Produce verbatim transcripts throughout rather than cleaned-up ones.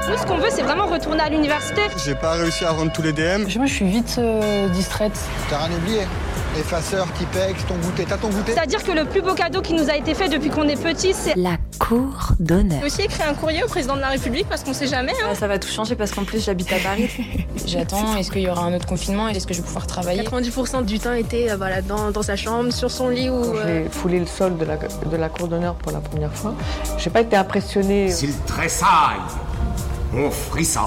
Nous, ce qu'on veut, c'est vraiment retourner à l'université. J'ai pas réussi à rendre tous les D M. Moi, je suis vite euh, distraite. T'as rien oublié? Effaceur, Tipex, ton goûter. T'as ton goûter? C'est-à-dire que le plus beau cadeau qui nous a été fait depuis qu'on est petit, c'est la cour d'honneur. J'ai aussi écrit un courrier au président de la République parce qu'on sait jamais. Hein. Ça va tout changer parce qu'en plus, j'habite à Paris. J'attends, est-ce qu'il y aura un autre confinement? Est-ce que je vais pouvoir travailler? quatre-vingt-dix pour cent du temps était euh, voilà, dans, dans sa chambre, sur son lit. Ou, euh... J'ai foulé le sol de la, de la cour d'honneur pour la première fois. J'ai pas été impressionnée. S'il tressaille, on frissonne.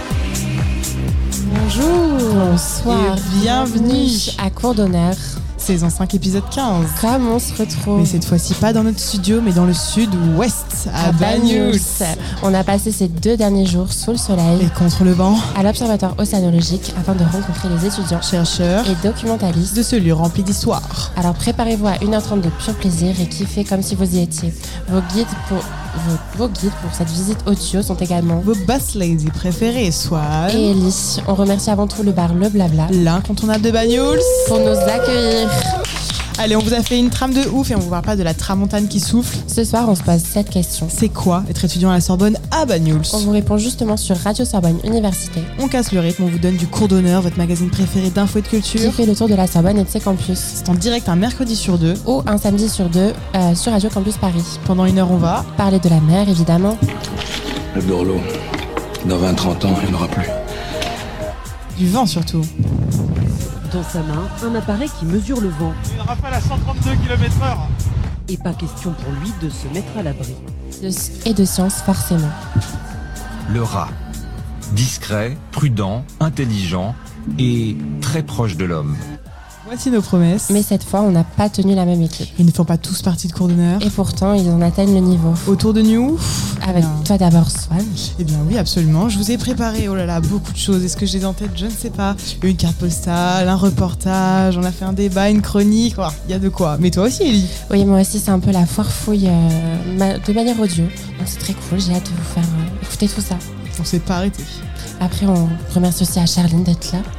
Bonjour, bonsoir, et bienvenue à Cour d'honneur. Saison cinq, épisode quinze. Comme on se retrouve. Mais cette fois-ci, pas dans notre studio, mais dans le sud-ouest, à, à Banyuls. On a passé ces deux derniers jours sous le soleil. Et contre le vent. À l'Observatoire océanologique, afin de rencontrer les étudiants, chercheurs et documentalistes de ce lieu rempli d'histoire. Alors préparez-vous à une heure trente de pur plaisir et kiffez comme si vous y étiez. Vos guides pour, vos, vos guides pour cette visite audio sont également vos boss ladies préférés, Swan et Ellie. On remercie avant tout le bar Le Blabla, l'incontournable de Banyuls, pour nous accueillir. Allez, on vous a fait une trame de ouf et on vous parle pas de la tramontane qui souffle. Ce soir, on se pose cette question. C'est quoi être étudiant à la Sorbonne à Banyuls? On vous répond justement sur Radio Sorbonne Université. On casse le rythme, on vous donne du cours d'honneur, votre magazine préféré d'info et de culture. Qui fait le tour de la Sorbonne et de ses campus. C'est en direct un mercredi sur deux. Ou un samedi sur deux euh, sur Radio Campus Paris. Pendant une heure, on va parler de la mer, évidemment. Le Dorlo, dans vingt à trente ans, il n'y en aura plus. Du vent surtout. Dans sa main, un appareil qui mesure le vent. Une rafale à cent trente-deux kilomètres heure. Et pas question pour lui de se mettre à l'abri. De, et de science, forcément. Le rat. Discret, prudent, intelligent et très proche de l'homme. Voici nos promesses. Mais cette fois, on n'a pas tenu la même équipe. Ils ne font pas tous partie de cours d'honneur. Et pourtant, ils en atteignent le niveau. Autour de nous, avec bien. Toi d'abord, Swan. Eh bien oui, absolument. Je vous ai préparé, oh là là, beaucoup de choses. Est-ce que je les ai en tête? Je ne sais pas. Une carte postale, un reportage, on a fait un débat, une chronique. Il oh, y a de quoi. Mais toi aussi, Ellie? Oui, moi aussi, c'est un peu la foire fouille euh, ma- de manière audio. Donc c'est très cool. J'ai hâte de vous faire euh, écouter tout ça. On s'est pas arrêté. Après, on remercie aussi à Charline d'être là.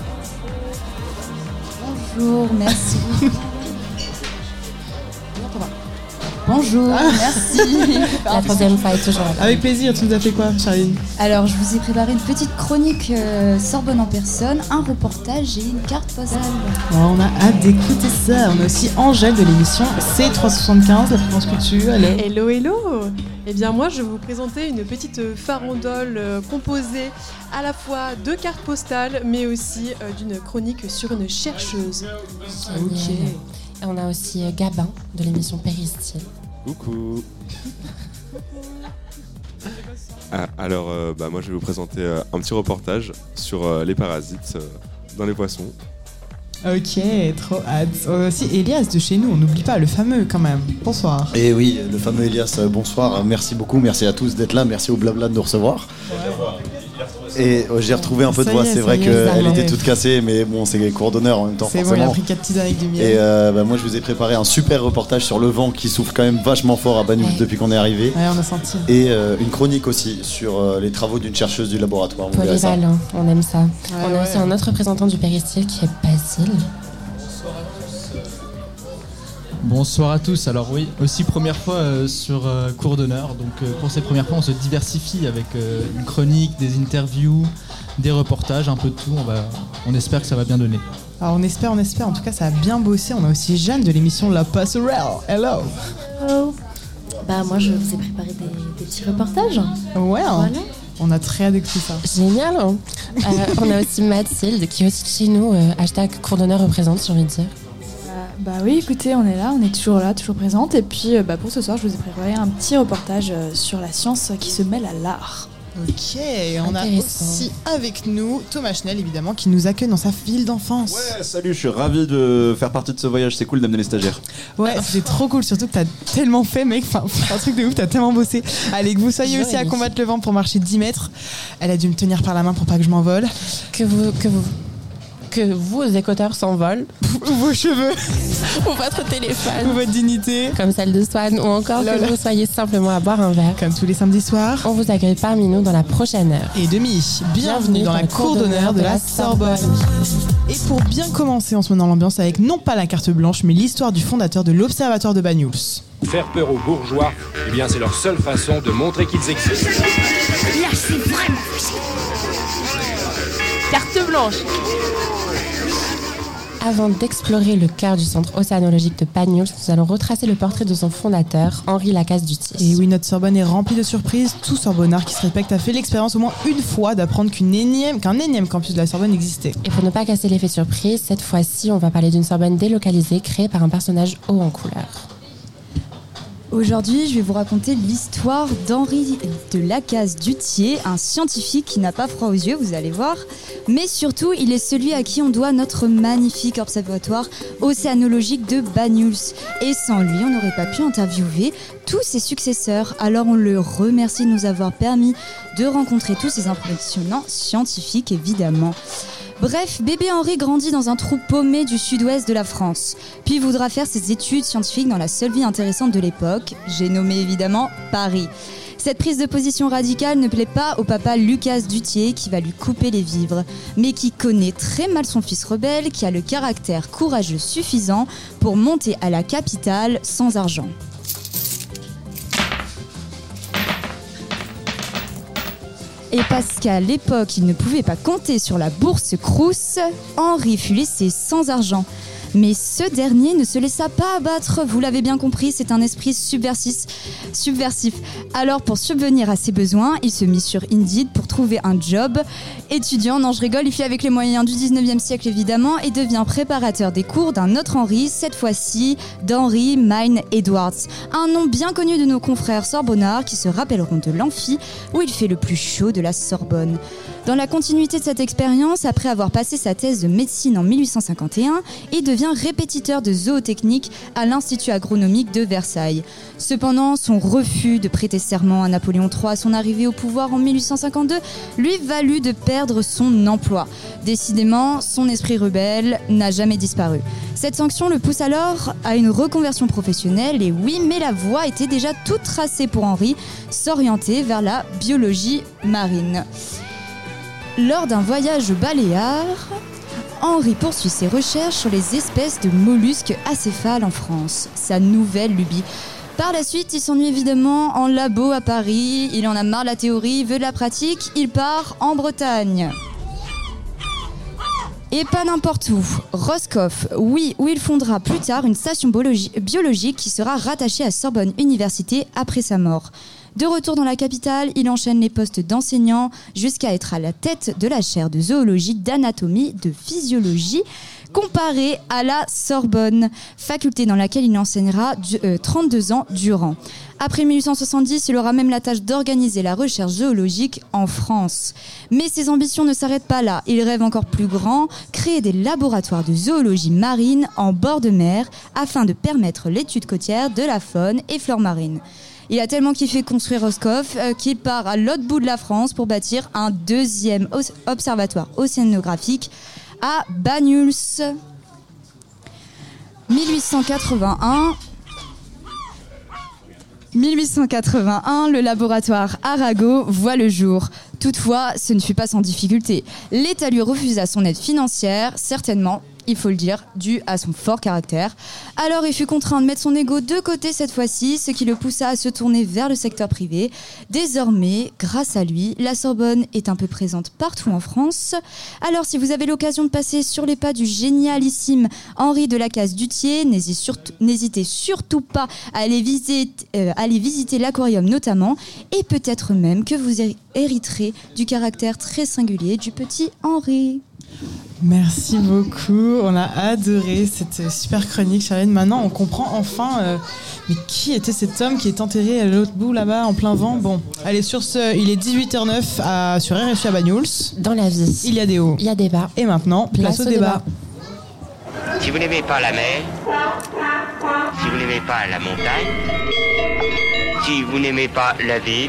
Bonjour, merci. Bonjour, ah. merci. La troisième fois est toujours là. Avec plaisir, tu nous as fait quoi, Charline? Alors, je vous ai préparé une petite chronique euh, Sorbonne en personne, un reportage et une carte postale. Oh, on a hâte d'écouter ça. On a aussi Angèle de l'émission C trois cent soixante-quinze, la fréquence culture. Hello. Hello, hello. Eh bien, moi, je vais vous présenter une petite farandole euh, composée à la fois de cartes postales, mais aussi euh, d'une chronique sur une chercheuse. Ok. Et on a aussi euh, Gabin de l'émission Péristyle. Coucou. ah, alors, euh, bah, moi, je vais vous présenter euh, un petit reportage sur euh, les parasites euh, dans les poissons. Ok, trop hâte. Euh, aussi Elias de chez nous, on n'oublie pas le fameux quand même. Bonsoir. Et oui, le fameux Elias, euh, bonsoir. Merci beaucoup, merci à tous d'être là, merci au Blabla de nous recevoir. Et euh, j'ai retrouvé un peu de voix, c'est vrai qu'elle était toute cassée, mais bon, c'est cours d'honneur en même temps. C'est forcément. bon, il a pris quatre tisanes avec du miel. Et euh, bah, moi, je vous ai préparé un super reportage sur le vent qui souffle quand même vachement fort à Banyuls ouais. depuis qu'on est arrivé. Ouais, on a senti. Et euh, une chronique aussi sur euh, les travaux d'une chercheuse du laboratoire. Polyvalent, on aime ça. Ouais, on a ouais. aussi un autre représentant du Péristyle qui est Basile. Bonsoir à tous, alors oui, aussi première fois euh, sur euh, cours d'honneur, donc euh, pour cette premières fois on se diversifie avec euh, une chronique, des interviews, des reportages, un peu de tout, on, va, on espère que ça va bien donner. Alors on espère, on espère, en tout cas ça a bien bossé, on a aussi Jeanne de l'émission La Passerelle, hello. Hello. Bah moi je vous ai préparé des, des petits reportages. Ouais, voilà. On a très hâte d'écouter ça. Génial hein. euh, On a aussi Mathilde qui est aussi de chez nous, euh, hashtag cours d'honneur représente, j'ai envie de dire. Bah oui, écoutez, on est là, on est toujours là, toujours présente. Et puis bah, pour ce soir, je vous ai préparé un petit reportage sur la science qui se mêle à l'art. Ok, on a aussi avec nous Thomas Schnell, évidemment, qui nous accueille dans sa ville d'enfance. Ouais, salut, je suis ravi de faire partie de ce voyage, c'est cool d'amener les stagiaires. Ouais, c'est trop cool, surtout que t'as tellement fait, mec, enfin, un truc de ouf, t'as tellement bossé. Allez, que vous soyez aussi à combattre le vent pour marcher dix mètres. Elle a dû me tenir par la main pour pas que je m'envole. Que vous... Que vous... que vos écouteurs s'envolent, ou vos cheveux, ou votre téléphone, ou votre dignité, comme celle de Swan, ou encore Lala. Que vous soyez simplement à boire un verre. Comme tous les samedis soirs, on vous accueille parmi nous dans la prochaine heure. Et demi, bienvenue, bienvenue dans, dans la cour d'honneur de la Sorbonne. Et pour bien commencer, on se met dans l'ambiance avec non pas la carte blanche, mais l'histoire du fondateur de l'Observatoire de Banyuls. Faire peur aux bourgeois, eh bien c'est leur seule façon de montrer qu'ils existent. Là, c'est vraiment facile. Carte blanche. Avant d'explorer le cœur du centre océanologique de Banyuls, nous allons retracer le portrait de son fondateur, Henri Lacaze-Duthiers. Et oui, notre Sorbonne est remplie de surprises. Tout Sorbonnard qui se respecte a fait l'expérience au moins une fois d'apprendre qu'une énième, qu'un énième campus de la Sorbonne existait. Et pour ne pas casser l'effet surprise, cette fois-ci, on va parler d'une Sorbonne délocalisée créée par un personnage haut en couleur. Aujourd'hui, je vais vous raconter l'histoire d'Henri de Lacaze-Duthiers, un scientifique qui n'a pas froid aux yeux, vous allez voir. Mais surtout, il est celui à qui on doit notre magnifique observatoire océanologique de Banyuls. Et sans lui, on n'aurait pas pu interviewer tous ses successeurs. Alors on le remercie de nous avoir permis de rencontrer tous ces impressionnants scientifiques, évidemment. Bref, bébé Henri grandit dans un trou paumé du sud-ouest de la France. Puis voudra faire ses études scientifiques dans la seule ville intéressante de l'époque, j'ai nommé évidemment Paris. Cette prise de position radicale ne plaît pas au papa Lacaze-Duthiers qui va lui couper les vivres, mais qui connaît très mal son fils rebelle qui a le caractère courageux suffisant pour monter à la capitale sans argent. Et parce qu'à l'époque, il ne pouvait pas compter sur la bourse Crous, Henri fut laissé sans argent. Mais ce dernier ne se laissa pas abattre, vous l'avez bien compris, c'est un esprit subversif. subversif. Alors pour subvenir à ses besoins, il se mit sur Indeed pour trouver un job. Étudiant, non je rigole, il fait avec les moyens du dix-neuvième siècle évidemment et devient préparateur des cours d'un autre Henri, cette fois-ci d'Henri Mine Edwards. Un nom bien connu de nos confrères sorbonnards qui se rappelleront de l'amphi où il fait le plus chaud de la Sorbonne. Dans la continuité de cette expérience, après avoir passé sa thèse de médecine en mille huit cent cinquante et un, il devient répétiteur de zootechnique à l'Institut agronomique de Versailles. Cependant, son refus de prêter serment à Napoléon trois à son arrivée au pouvoir en mille huit cent cinquante-deux lui valut de perdre son emploi. Décidément, son esprit rebelle n'a jamais disparu. Cette sanction le pousse alors à une reconversion professionnelle et oui, mais la voie était déjà toute tracée pour Henri, s'orienter vers la biologie marine. Lors d'un voyage aux Baléares, Henri poursuit ses recherches sur les espèces de mollusques acéphales en France, sa nouvelle lubie. Par la suite, il s'ennuie évidemment en labo à Paris, il en a marre de la théorie, il veut de la pratique, il part en Bretagne. Et pas n'importe où, Roscoff, oui, où il fondera plus tard une station biologi- biologique qui sera rattachée à Sorbonne Université après sa mort. De retour dans la capitale, il enchaîne les postes d'enseignant jusqu'à être à la tête de la chaire de zoologie, d'anatomie, de physiologie, comparée à la Sorbonne, faculté dans laquelle il enseignera euh, trente-deux ans durant. Après mille huit cent soixante-dix, il aura même la tâche d'organiser la recherche zoologique en France. Mais ses ambitions ne s'arrêtent pas là. Il rêve encore plus grand, créer des laboratoires de zoologie marine en bord de mer afin de permettre l'étude côtière de la faune et flore marine. Il a tellement kiffé construire Roscoff euh, qu'il part à l'autre bout de la France pour bâtir un deuxième os- observatoire océanographique à Banyuls. mille huit cent quatre-vingt-un, mille huit cent quatre-vingt-un, le laboratoire Arago voit le jour. Toutefois, ce ne fut pas sans difficulté. L'État lui refusa son aide financière, certainement, il faut le dire, dû à son fort caractère. Alors il fut contraint de mettre son ego de côté cette fois-ci, ce qui le poussa à se tourner vers le secteur privé. Désormais, grâce à lui, la Sorbonne est un peu présente partout en France. Alors si vous avez l'occasion de passer sur les pas du génialissime Henri de Lacaze-Duthiers, n'hésitez surtout, n'hésitez surtout pas à aller visiter, euh, aller visiter l'aquarium notamment, et peut-être même que vous hériterez du caractère très singulier du petit Henri. Merci beaucoup, on a adoré cette super chronique, Charlène. Maintenant, on comprend enfin euh, mais qui était cet homme qui est enterré à l'autre bout là-bas en plein vent. Bon, allez, sur ce, il est dix-huit heures neuf à, sur R F I à Banyuls. Dans la vie, il y a des hauts, il y a des bas. Et maintenant, place, place au, au débat. débat. Si vous n'aimez pas la mer, si vous n'aimez pas la montagne, si vous n'aimez pas la ville,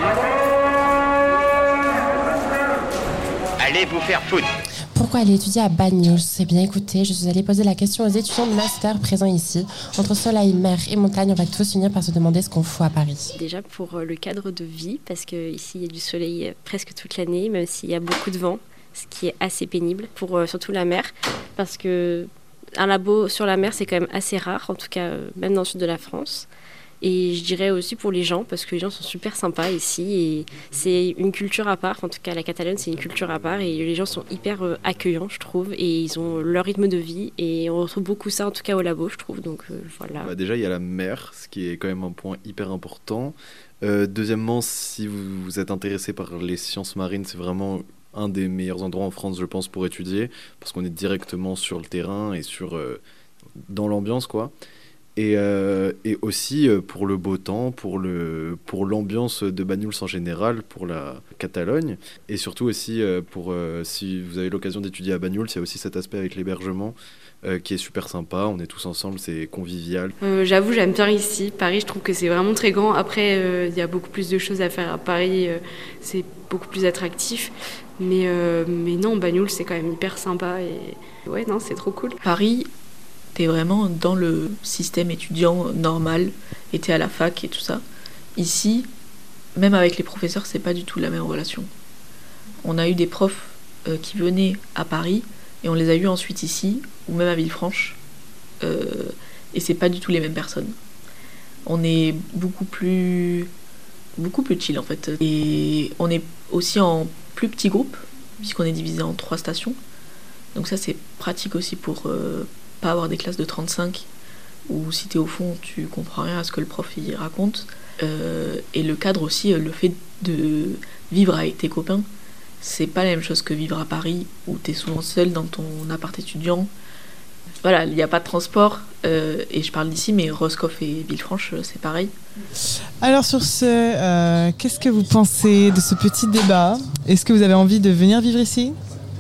allez vous faire foutre. Pourquoi aller étudier à Banyuls ? Eh bien écoutez, je suis allée poser la question aux étudiants de master présents ici. Entre soleil, mer et montagne, on va tous finir par se demander ce qu'on fout à Paris. Déjà pour le cadre de vie, parce qu'ici il y a du soleil presque toute l'année, même s'il y a beaucoup de vent, ce qui est assez pénible, pour euh, surtout la mer. parce que un labo sur la mer, c'est quand même assez rare, en tout cas, euh, même dans le sud de la France. Et je dirais aussi pour les gens, parce que les gens sont super sympas ici et c'est une culture à part. En tout cas, la Catalogne, c'est une culture à part et les gens sont hyper euh, accueillants, je trouve, et ils ont leur rythme de vie et on retrouve beaucoup ça, en tout cas, au labo, je trouve. Donc euh, voilà. Bah, déjà, il y a la mer, ce qui est quand même un point hyper important. Euh, deuxièmement, si vous, vous êtes intéressé par les sciences marines, c'est vraiment un des meilleurs endroits en France, je pense, pour étudier, parce qu'on est directement sur le terrain et sur, euh, dans l'ambiance, quoi. Et, euh, et aussi euh, pour le beau temps, pour, le, pour l'ambiance de Banyuls en général, pour la Catalogne, et surtout aussi euh, pour, euh, si vous avez l'occasion d'étudier à Banyuls, il y a aussi cet aspect avec l'hébergement euh, qui est super sympa, on est tous ensemble, c'est convivial. Euh, j'avoue, j'aime bien ici, Paris, je trouve que c'est vraiment très grand. Après, il euh, y a beaucoup plus de choses à faire à Paris, euh, c'est beaucoup plus attractif. Mais, euh, mais non, Banyuls, c'est quand même hyper sympa et ouais, non, c'est trop cool. Paris, t'es vraiment dans le système étudiant normal, et t'es à la fac et tout ça. Ici, même avec les professeurs, c'est pas du tout la même relation. On a eu des profs euh, qui venaient à Paris, et on les a eu ensuite ici, ou même à Villefranche, euh, et c'est pas du tout les mêmes personnes. On est beaucoup plus, beaucoup plus chill en fait. Et on est aussi en plus petit groupe, puisqu'on est divisé en trois stations. Donc ça, c'est pratique aussi pour... Euh, pas avoir des classes de trente-cinq où si t'es au fond tu comprends rien à ce que le prof il raconte euh, et le cadre aussi, le fait de vivre avec tes copains, c'est pas la même chose que vivre à Paris où t'es souvent seul dans ton appart étudiant. Voilà, il n'y a pas de transport euh, et je parle d'ici, mais Roscoff et Villefranche c'est pareil. Alors sur ce, euh, qu'est-ce que vous pensez de ce petit débat? Est-ce que vous avez envie de venir vivre ici?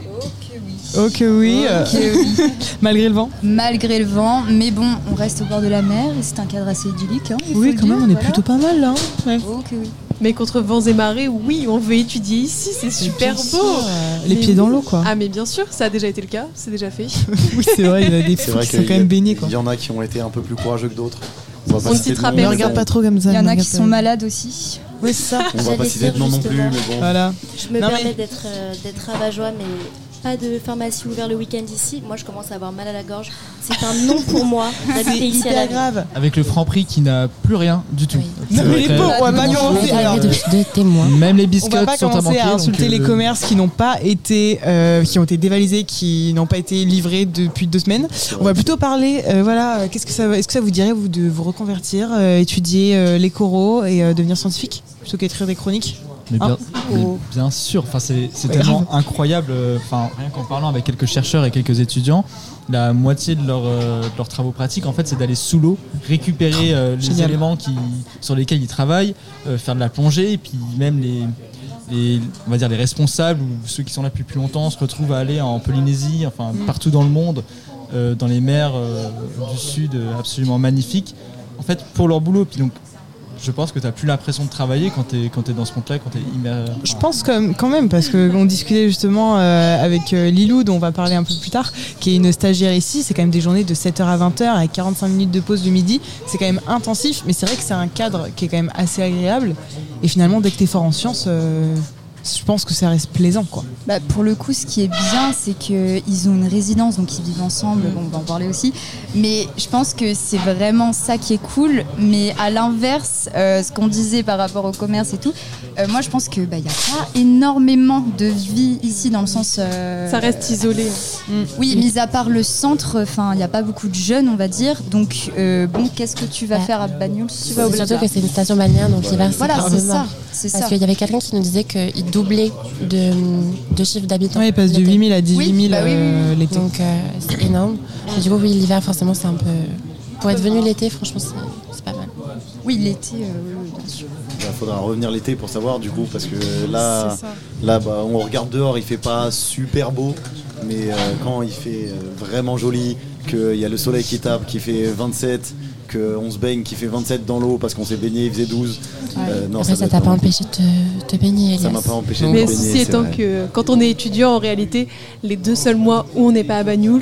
Ok oui, euh, okay, oui. Malgré le vent. Malgré le vent, mais bon, on reste au bord de la mer et c'est un cadre assez idyllique. Hein, oui, quand dire, même, on est voilà. plutôt pas mal là. Hein. Ouais. Ok oui. Mais contre vents et marées, oui, on veut étudier ici, c'est super beau. Sûr, euh, les mais pieds dans l'eau, quoi. Ah mais bien sûr, ça a déjà été le cas, c'est déjà fait. Oui, c'est vrai, il y a des fous qui sont quand même baignés. Il y en a qui ont été un peu plus courageux que d'autres. On ne citera personne. Ne regarde pas trop comme ça. Il y en a qui sont malades aussi. Oui, c'est ça. On va pas citer de nom non plus, mais bon. Voilà. Je me non, permets mais... d'être, euh, d'être rabat-joie, mais pas de pharmacie ouverte le week-end ici. Moi, je commence à avoir mal à la gorge. C'est un non pour moi d'habiter ici à la grave. Avec le Franprix qui n'a plus rien du tout. Oui. Non, mais les pauvres, on va pas commencer alors. De, de témoins. Même les biscottes on va pas sont à commencer manquer. à insulter donc, les euh, commerces qui n'ont pas été, euh, qui ont été dévalisés, qui n'ont pas été livrés depuis deux semaines. On va plutôt parler, euh, voilà, qu'est-ce que ça, est-ce que ça vous dirait vous de vous reconvertir, euh, étudier euh, les coraux et euh, devenir scientifique plutôt qu'écrire des chroniques? Mais bien, hein mais bien sûr, enfin, c'est, c'est ouais, tellement grave. incroyable. Enfin, rien qu'en parlant avec quelques chercheurs et quelques étudiants, la moitié de, leur, euh, de leurs travaux pratiques, en fait, c'est d'aller sous l'eau, récupérer euh, les Génial. éléments qui, sur lesquels ils travaillent, euh, faire de la plongée, et puis même les, les, on va dire les responsables ou ceux qui sont là depuis plus longtemps se retrouvent à aller en Polynésie, enfin Mm. partout dans le monde, euh, dans les mers euh, du sud, euh, absolument magnifiques, en fait, pour leur boulot. Puis donc, je pense que tu n'as plus l'impression de travailler quand tu es quand t'es dans ce monde-là, quand tu es immer... Je pense comme, quand même, parce qu'on discutait justement euh, avec euh, Lilou, dont on va parler un peu plus tard, qui est une stagiaire ici. C'est quand même des journées de sept heures à vingt heures avec quarante-cinq minutes de pause du midi. C'est quand même intensif, mais c'est vrai que c'est un cadre qui est quand même assez agréable. Et finalement, dès que tu es fort en sciences, euh, je pense que ça reste plaisant, quoi. Bah, pour le coup, ce qui est bien, c'est qu'ils ont une résidence, donc ils vivent ensemble, bon, on va en parler aussi. Mais je pense que c'est vraiment ça qui est cool. Mais à l'inverse, euh, ce qu'on disait par rapport au commerce et tout, euh, moi je pense qu'il bah, n'y a pas énormément de vie ici dans le sens... Euh, ça reste isolé. Mm. Oui, mis à part le centre, il n'y a pas beaucoup de jeunes, on va dire. Donc, euh, bon, qu'est-ce que tu vas Ouais. faire à Banyuls? Tu vas au Surtout que c'est une station balnéaire, donc l'hiver c'est Voilà, grave c'est mort. ça. C'est Parce ça. qu'il y avait quelqu'un qui nous disait qu'il doublait de, de chiffre d'habitants. Ouais, il passe de l'été. huit mille à dix-huit mille Oui, bah oui, oui, euh, oui. l'été. Donc euh, c'est énorme. Et du coup, oui, l'hiver, forcément, c'est un peu. Pour être venu l'été, franchement, c'est, c'est pas mal. Oui, l'été, euh, oui, oui, bien sûr. Il faudra revenir l'été pour savoir du coup, parce que là, C'est ça. là bah, on regarde dehors, il fait pas super beau, mais euh, quand il fait euh, vraiment joli, qu'il y a le soleil qui tape, qui fait vingt-sept, qu'on se baigne, qui fait vingt-sept dans l'eau parce qu'on s'est baigné, il faisait douze. Euh, non, Après, ça, doit t'a être pas un- empêché de te, te baigner, Elias. Ça m'a pas empêché de Mais me baigner. ceci c'est étant vrai. que quand on est étudiant, en réalité, les deux seuls mois où on n'est pas à Banyuls,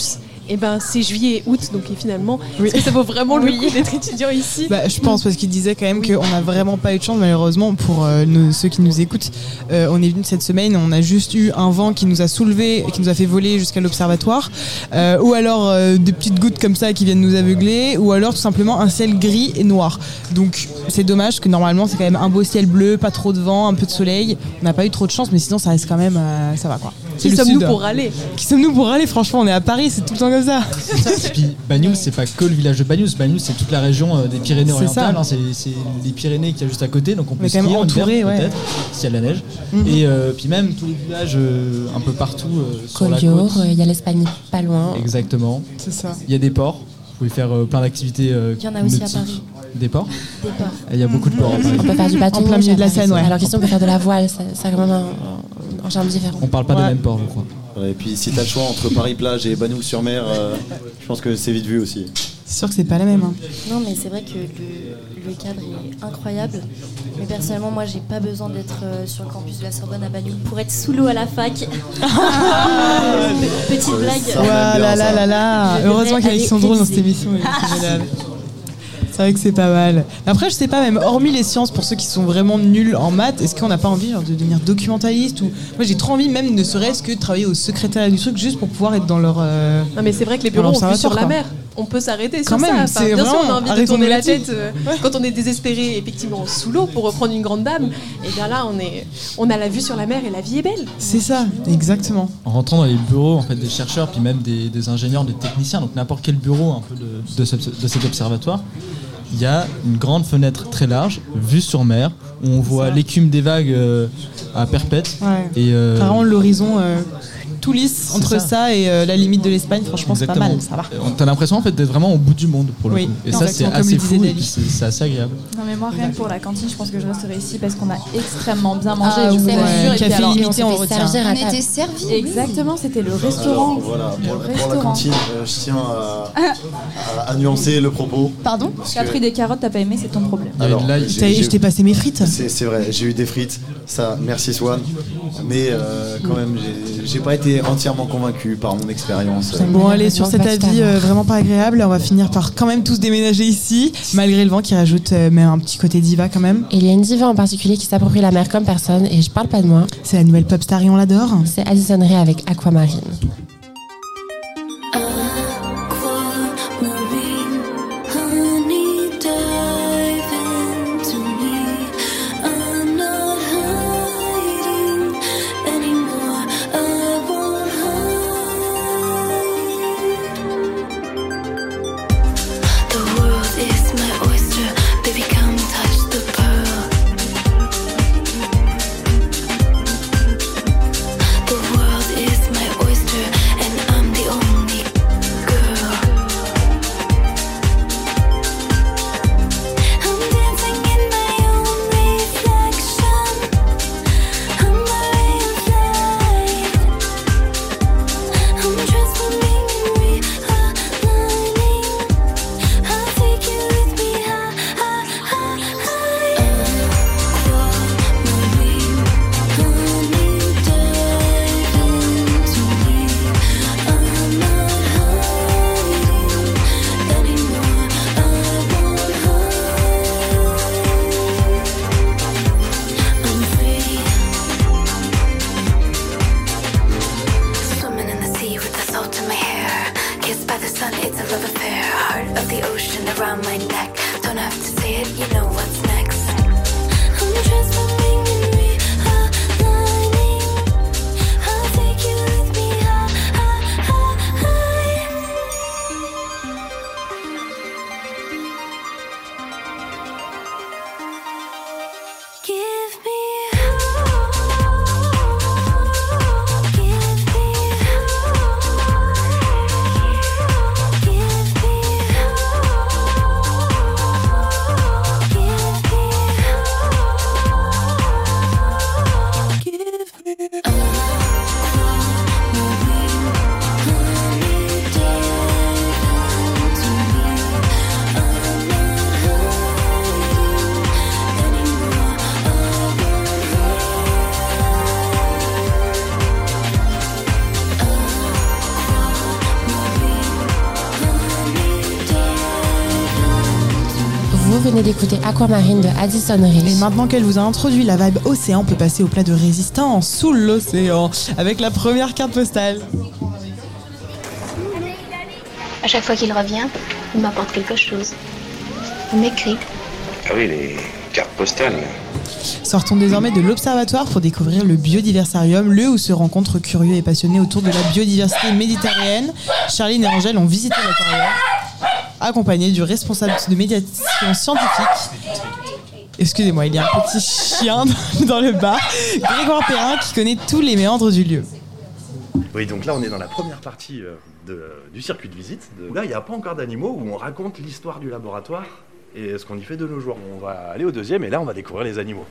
et ben c'est juillet et août, donc et finalement, oui. est-ce que ça vaut vraiment le coup d'être étudiant ici? Bah, je pense, parce qu'il disait quand même oui. qu'on n'a vraiment pas eu de chance, malheureusement, pour euh, nos, ceux qui nous écoutent. Euh, on est venu cette semaine, on a juste eu un vent qui nous a soulevé et qui nous a fait voler jusqu'à l'observatoire, euh, ou alors euh, des petites gouttes comme ça qui viennent nous aveugler, ou alors tout simplement un ciel gris et noir. Donc c'est dommage, que normalement c'est quand même un beau ciel bleu, pas trop de vent, un peu de soleil. On n'a pas eu trop de chance, mais sinon ça reste quand même, euh, ça va quoi. Qui sommes-nous pour râler? Qui sommes-nous pour râler? Franchement, on est à Paris, c'est tout le temps comme ça. Et puis Bagnoul, c'est pas que le village de Bagnoul, Bagnoul c'est toute la région euh, des Pyrénées-Orientales, hein, c'est, c'est les Pyrénées qu'il y a juste à côté, donc on peut skier en hiver ouais. peut-être, s'il y a de la neige. Mm-hmm. Et euh, puis même tous les villages euh, un peu partout euh, sur Collioure, la côte. Il y a l'Espagne pas loin. Exactement. C'est ça. Il y a des ports, vous pouvez faire euh, plein d'activités. Euh, Il y en a aussi nautiques. À Paris. Des ports. Des ports. Il y a beaucoup de ports. Mmh. On peut faire du bateau en plein milieu de la Seine, ouais. Alors qu'ici on peut faire de la voile, c'est quand même un, un genre différent. On parle pas ouais. des mêmes ports, je crois. Ouais, et puis si t'as le choix entre Paris-Plage et Bagnoul-sur-Mer, euh, je pense que c'est vite vu aussi. C'est sûr que c'est pas la même. Hein. Non, mais c'est vrai que le, le cadre est incroyable. Mais personnellement, moi, j'ai pas besoin d'être euh, sur le campus de la Sorbonne à Bagnoul pour être sous l'eau à la fac. Petite blague. Oh là là là là. Heureusement qu'il y a Alexandre dans cette émission. C'est génial. C'est vrai que c'est pas mal. Après, je sais pas, même hormis les sciences, pour ceux qui sont vraiment nuls en maths, est-ce qu'on n'a pas envie genre, de devenir documentaliste ou... Moi, j'ai trop envie, même ne serait-ce que de travailler au secrétariat du truc, juste pour pouvoir être dans leur. Euh... Non, mais c'est vrai que les bureaux ont vue sur la mer. On peut s'arrêter Quand sur même, ça. Enfin, bien sûr, on a envie de tourner la tête euh, ouais. quand on est désespéré, effectivement, sous l'eau, pour reprendre une grande dame. Et bien là, on, est, on a la vue sur la mer et la vie est belle. C'est ça, exactement. En rentrant dans les bureaux en fait, des chercheurs, puis même des, des ingénieurs, des techniciens, donc n'importe quel bureau un peu de, de, ce, de cet observatoire, il y a une grande fenêtre très large, vue sur mer, où on voit l'écume des vagues euh, à perpète. Ouais. Et euh, Vraiment l'horizon euh, tout lisse entre ça, ça et euh, la limite de l'Espagne, franchement exactement. C'est pas mal, ça va. T'as l'impression en fait d'être vraiment au bout du monde pour le oui. coup. Et non, ça c'est assez fou et puis c'est, c'est assez agréable. Non mais moi rien que pour la cantine, je pense que je resterai ici parce qu'on a extrêmement bien mangé. Ah, je ouais. ouais. Café alors, limité, on retient. On était servis. Exactement, c'était le restaurant. Alors, voilà, le pour, restaurant. pour la cantine, euh, je tiens à, à, à nuancer le propos. Pardon? T'as pris des carottes, t'as pas aimé, c'est ton problème. Alors, là, j'ai, j'ai, je t'ai passé mes frites. C'est, c'est vrai, j'ai eu des frites, ça, merci Swan. Mais euh, quand même, j'ai, j'ai pas été entièrement convaincu par mon expérience. Bon, allez, sur cet avis euh, vraiment pas agréable, on va finir par quand même tous déménager ici, malgré le vent qui rajoute euh, même un petit côté diva quand même. Et il y a une diva en particulier qui s'approprie la mer comme personne, et je parle pas de moi. C'est la nouvelle pop star et on l'adore. C'est Addison Rae avec Aquamarine. The world is my oyster. venez d'écouter Aquamarine de Addison Rae. Et maintenant qu'elle vous a introduit la vibe océan, on peut passer au plat de résistance sous l'océan avec la première carte postale. À chaque fois qu'il revient, il m'apporte quelque chose. Il m'écrit. Ah oui, les cartes postales. Sortons désormais de l'Observatoire pour découvrir le Biodiversarium, lieu où se rencontrent curieux et passionnés autour de la biodiversité méditerranéenne. Charline et Angèle ont visité l'aquarium, accompagnés du responsable de médiation scientifique. Excusez-moi, il y a un petit chien dans le bar. Grégoire Perrin qui connaît tous les méandres du lieu. Oui, donc là on est dans la première partie de, du circuit de visite. De... Là il n'y a pas encore d'animaux où on raconte l'histoire du laboratoire et ce qu'on y fait de nos jours. On va aller au deuxième et là on va découvrir les animaux.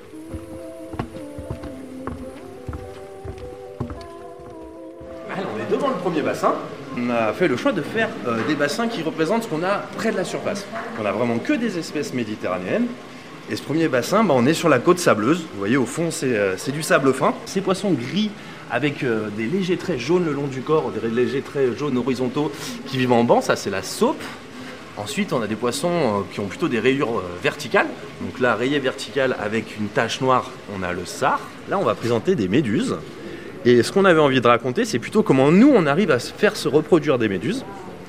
Là, on est devant le premier bassin. On a fait le choix de faire euh, des bassins qui représentent ce qu'on a près de la surface. On a vraiment que des espèces méditerranéennes. Et ce premier bassin, bah, on est sur la côte sableuse. Vous voyez au fond c'est, euh, c'est du sable fin. Ces poissons gris avec euh, des légers traits jaunes le long du corps, des légers traits jaunes horizontaux qui vivent en banc, ça c'est la saupe. Ensuite on a des poissons euh, qui ont plutôt des rayures euh, verticales. Donc là, rayé vertical avec une tache noire, on a le sard. Là on va présenter des méduses. Et ce qu'on avait envie de raconter, c'est plutôt comment nous on arrive à faire se reproduire des méduses.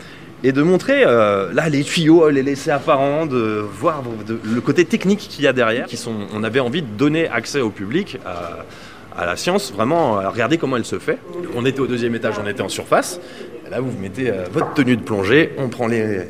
Et de montrer euh, là les tuyaux, les laissés apparents, de voir de, le côté technique qu'il y a derrière. Qui sont, on avait envie de donner accès au public à, à la science, vraiment à regarder comment elle se fait. On était au deuxième étage, on était en surface. Et là, vous mettez euh, votre tenue de plongée, on prend les,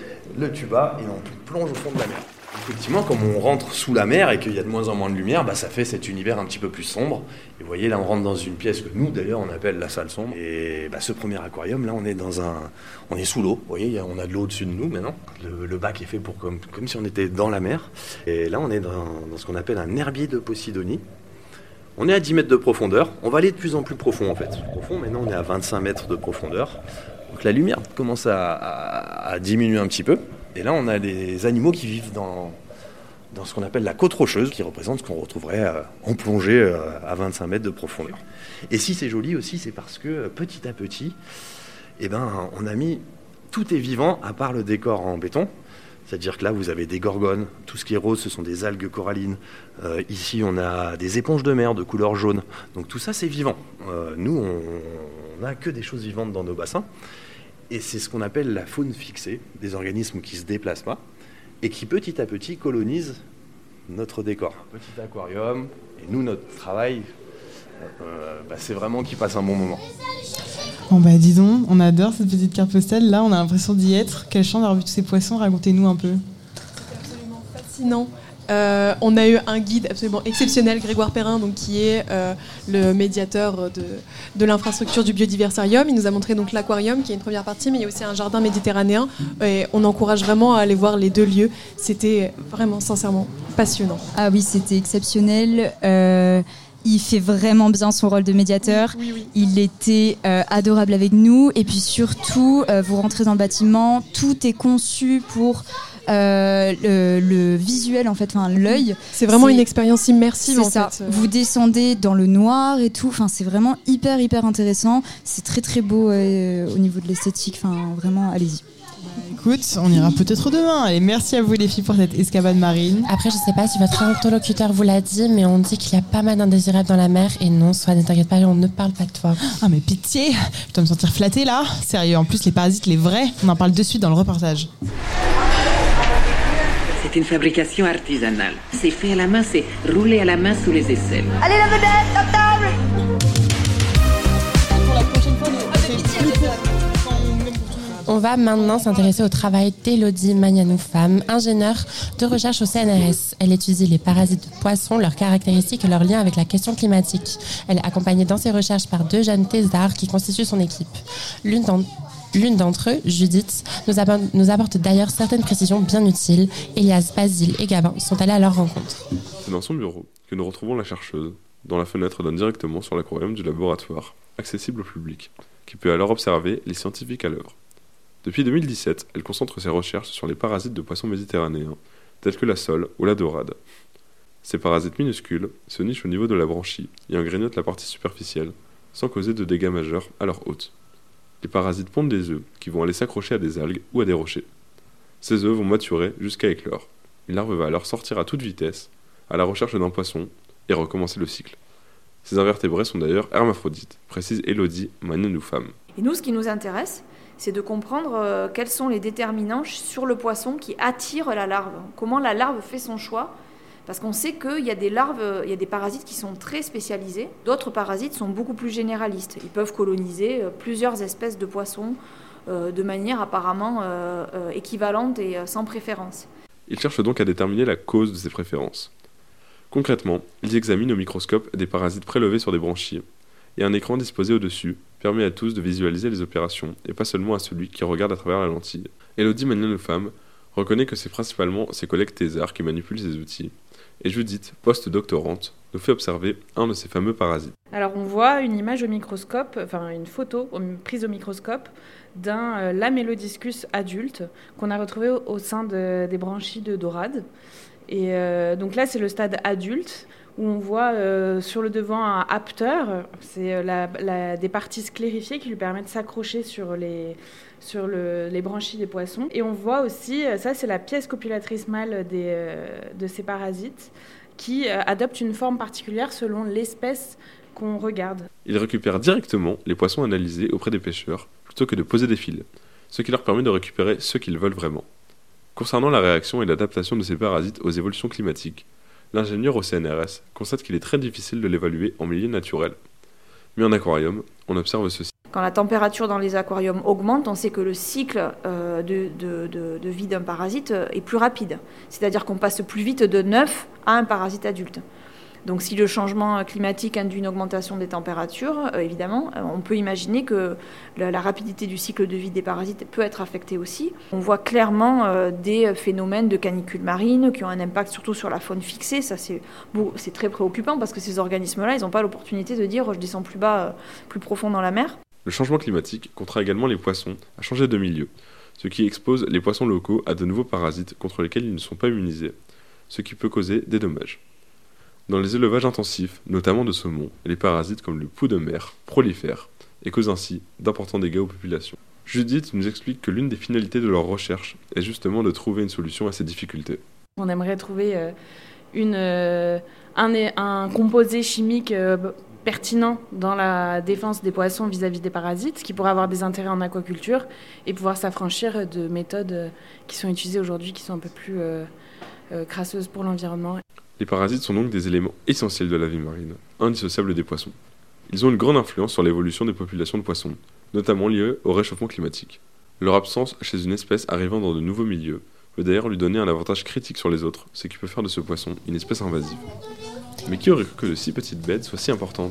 le tuba et on plonge au fond de la mer. Effectivement, comme on rentre sous la mer et qu'il y a de moins en moins de lumière, bah, ça fait cet univers un petit peu plus sombre. Et vous voyez, là, on rentre dans une pièce que nous, d'ailleurs, on appelle la salle sombre. Et bah, ce premier aquarium, là, on est dans un, on est sous l'eau. Vous voyez, on a de l'eau au-dessus de nous maintenant. Le, le bac est fait pour comme, comme si on était dans la mer. Et là, on est dans, dans ce qu'on appelle un herbier de Posidonie. On est à dix mètres de profondeur. On va aller de plus en plus profond, en fait. Profond, maintenant, on est à vingt-cinq mètres de profondeur. Donc la lumière commence à, à, à diminuer un petit peu. Et là, on a des animaux qui vivent dans, dans ce qu'on appelle la côte rocheuse, qui représente ce qu'on retrouverait euh, en plongée euh, à vingt-cinq mètres de profondeur. Et si c'est joli aussi, c'est parce que petit à petit, eh ben, on a mis tout est vivant à part le décor en béton. C'est-à-dire que là, vous avez des gorgones. Tout ce qui est rose, ce sont des algues corallines. Euh, ici, on a des éponges de mer de couleur jaune. Donc tout ça, c'est vivant. Euh, nous, on n'a que des choses vivantes dans nos bassins. Et c'est ce qu'on appelle la faune fixée, des organismes qui ne se déplacent pas et qui petit à petit colonisent notre décor. Petit aquarium, et nous, notre travail, euh, bah, c'est vraiment qu'ils passent un bon moment. Bon bah dis donc, on adore cette petite carte postale, là on a l'impression d'y être. Quelle chance d'avoir vu tous ces poissons, racontez-nous un peu. C'est absolument fascinant. Euh, on a eu un guide absolument exceptionnel, Grégoire Perrin, donc, qui est euh, le médiateur de, de l'infrastructure du Biodiversarium. Il nous a montré donc l'aquarium, qui est une première partie, mais il y a aussi un jardin méditerranéen. Et on encourage vraiment à aller voir les deux lieux. C'était vraiment, sincèrement, passionnant. Ah oui, c'était exceptionnel. Euh, il fait vraiment bien son rôle de médiateur. Oui, oui. Il était euh, adorable avec nous. Et puis surtout, euh, vous rentrez dans le bâtiment, tout est conçu pour... Euh, le, le visuel en fait, enfin l'œil. C'est vraiment c'est, une expérience immersive en ça. fait. Vous descendez dans le noir et tout. Enfin, c'est vraiment hyper hyper intéressant. C'est très très beau euh, au niveau de l'esthétique. Enfin, vraiment, allez-y. Écoute, on ira peut-être demain. Et merci à vous les filles pour cette escapade marine. Après, je sais pas si votre interlocuteur vous l'a dit, mais on dit qu'il y a pas mal d'indésirables dans la mer. Et non, soit ne t'inquiète pas, on ne parle pas de toi. Ah mais pitié, je dois me sentir flattée là. Sérieux, en plus les parasites, les vrais, on en parle de suite dans le reportage. C'est une fabrication artisanale. C'est fait à la main, c'est roulé à la main sous les aisselles. Allez la vedette, à table. Pour la prochaine fois, on va maintenant s'intéresser au travail d'Élodie Magnanou-Femme, ingénieure de recherche au C N R S. Elle étudie les parasites de poissons, leurs caractéristiques et leurs liens avec la question climatique. Elle est accompagnée dans ses recherches par deux jeunes thésards qui constituent son équipe. L'une d'entre L'une d'entre eux, Judith, nous, ab- nous apporte d'ailleurs certaines précisions bien utiles. Elias, Basile et Gabin sont allés à leur rencontre. C'est dans son bureau que nous retrouvons la chercheuse, dont la fenêtre donne directement sur l'aquarium du laboratoire, accessible au public, qui peut alors observer les scientifiques à l'œuvre. Depuis deux mille dix-sept, elle concentre ses recherches sur les parasites de poissons méditerranéens, tels que la sole ou la dorade. Ces parasites minuscules se nichent au niveau de la branchie et en grignotent la partie superficielle, sans causer de dégâts majeurs à leur hôte. Les parasites pondent des œufs qui vont aller s'accrocher à des algues ou à des rochers. Ces œufs vont maturer jusqu'à éclore. Une larve va alors sortir à toute vitesse, à la recherche d'un poisson, et recommencer le cycle. Ces invertébrés sont d'ailleurs hermaphrodites, précise Elodie Magnon-Noufam. Et nous, ce qui nous intéresse, c'est de comprendre euh, quels sont les déterminants sur le poisson qui attirent la larve. Comment la larve fait son choix. Parce qu'on sait qu'il y a des larves, il y a des parasites qui sont très spécialisés. D'autres parasites sont beaucoup plus généralistes. Ils peuvent coloniser plusieurs espèces de poissons euh, de manière apparemment euh, euh, équivalente et euh, sans préférence. Ils cherchent donc à déterminer la cause de ces préférences. Concrètement, ils examinent au microscope des parasites prélevés sur des branchies, et un écran disposé au-dessus permet à tous de visualiser les opérations, et pas seulement à celui qui regarde à travers la lentille. Elodie Magnon-Noufam reconnaît que c'est principalement ses collègues thésards qui manipulent ces outils, et Judith, post-doctorante, nous fait observer un de ces fameux parasites. Alors on voit une image au microscope, enfin une photo prise au microscope d'un euh, Lamellodiscus adulte qu'on a retrouvé au, au sein de, des branchies de dorade. Et euh, donc là c'est le stade adulte où on voit euh, sur le devant un apteur, c'est la, la, des parties sclérifiées qui lui permettent de s'accrocher sur les... sur le, les branchies des poissons. Et on voit aussi, ça c'est la pièce copulatrice mâle des, euh, de ces parasites, qui euh, adopte une forme particulière selon l'espèce qu'on regarde. Ils récupèrent directement les poissons analysés auprès des pêcheurs, plutôt que de poser des fils, ce qui leur permet de récupérer ce qu'ils veulent vraiment. Concernant la réaction et l'adaptation de ces parasites aux évolutions climatiques, l'ingénieur au C N R S constate qu'il est très difficile de l'évaluer en milieu naturel. Mais en aquarium, on observe ceci. Quand la température dans les aquariums augmente, on sait que le cycle euh, de, de, de, de vie d'un parasite est plus rapide. C'est-à-dire qu'on passe plus vite de neuf à un parasite adulte. Donc si le changement climatique induit une augmentation des températures, euh, évidemment, euh, on peut imaginer que la, la rapidité du cycle de vie des parasites peut être affectée aussi. On voit clairement euh, des phénomènes de canicule marine qui ont un impact surtout sur la faune fixée. Ça, c'est, bon, c'est très préoccupant parce que ces organismes-là, ils n'ont pas l'opportunité de dire « je descends plus bas, euh, plus profond dans la mer ». Le changement climatique contraint également les poissons à changer de milieu, ce qui expose les poissons locaux à de nouveaux parasites contre lesquels ils ne sont pas immunisés, ce qui peut causer des dommages. Dans les élevages intensifs, notamment de saumon, les parasites comme le pou de mer prolifèrent et causent ainsi d'importants dégâts aux populations. Judith nous explique que l'une des finalités de leur recherche est justement de trouver une solution à ces difficultés. On aimerait trouver euh, une, euh, un, un composé chimique euh, pertinent dans la défense des poissons vis-à-vis des parasites, qui pourrait avoir des intérêts en aquaculture et pouvoir s'affranchir de méthodes euh, qui sont utilisées aujourd'hui, qui sont un peu plus euh, euh, crasseuses pour l'environnement. Les parasites sont donc des éléments essentiels de la vie marine, indissociables des poissons. Ils ont une grande influence sur l'évolution des populations de poissons, notamment liée au réchauffement climatique. Leur absence chez une espèce arrivant dans de nouveaux milieux peut d'ailleurs lui donner un avantage critique sur les autres, ce qui peut faire de ce poisson une espèce invasive. Mais qui aurait cru que de si petites bêtes soient si importantes ?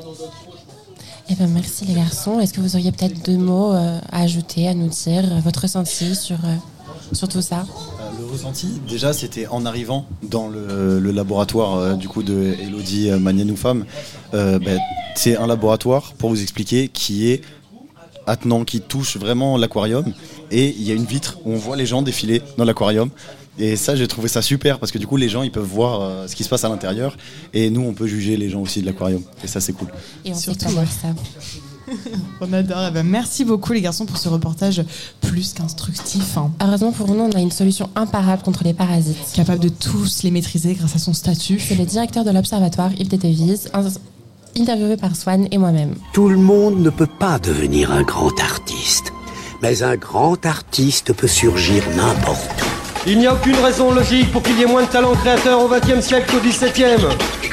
Eh bien, merci les garçons. Est-ce que vous auriez peut-être deux mots euh, à ajouter, à nous dire, euh, votre ressenti sur, euh, sur tout ça ? Le ressenti, déjà, c'était en arrivant dans le, le laboratoire euh, du coup de Elodie euh, Magnon-Noufam. Euh, ben, c'est un laboratoire, pour vous expliquer, qui est attenant, qui touche vraiment l'aquarium. Et il y a une vitre où on voit les gens défiler dans l'aquarium. Et ça, j'ai trouvé ça super parce que du coup, les gens, ils peuvent voir euh, ce qui se passe à l'intérieur. Et nous, on peut juger les gens aussi de l'aquarium. Et ça, c'est cool. Et on Surtout, sait comment ça. On adore. Eh ben, merci beaucoup les garçons pour ce reportage plus qu'instructif. Hein. Heureusement pour nous, on a une solution imparable contre les parasites. Capable de tous les maîtriser grâce à son statut. C'est le directeur de l'Observatoire, Yves Tétévise, interviewé par Swan et moi-même. Tout le monde ne peut pas devenir un grand artiste. Mais un grand artiste peut surgir n'importe où. Il n'y a aucune raison logique pour qu'il y ait moins de talents créateurs au vingtième siècle qu'au dix-septième.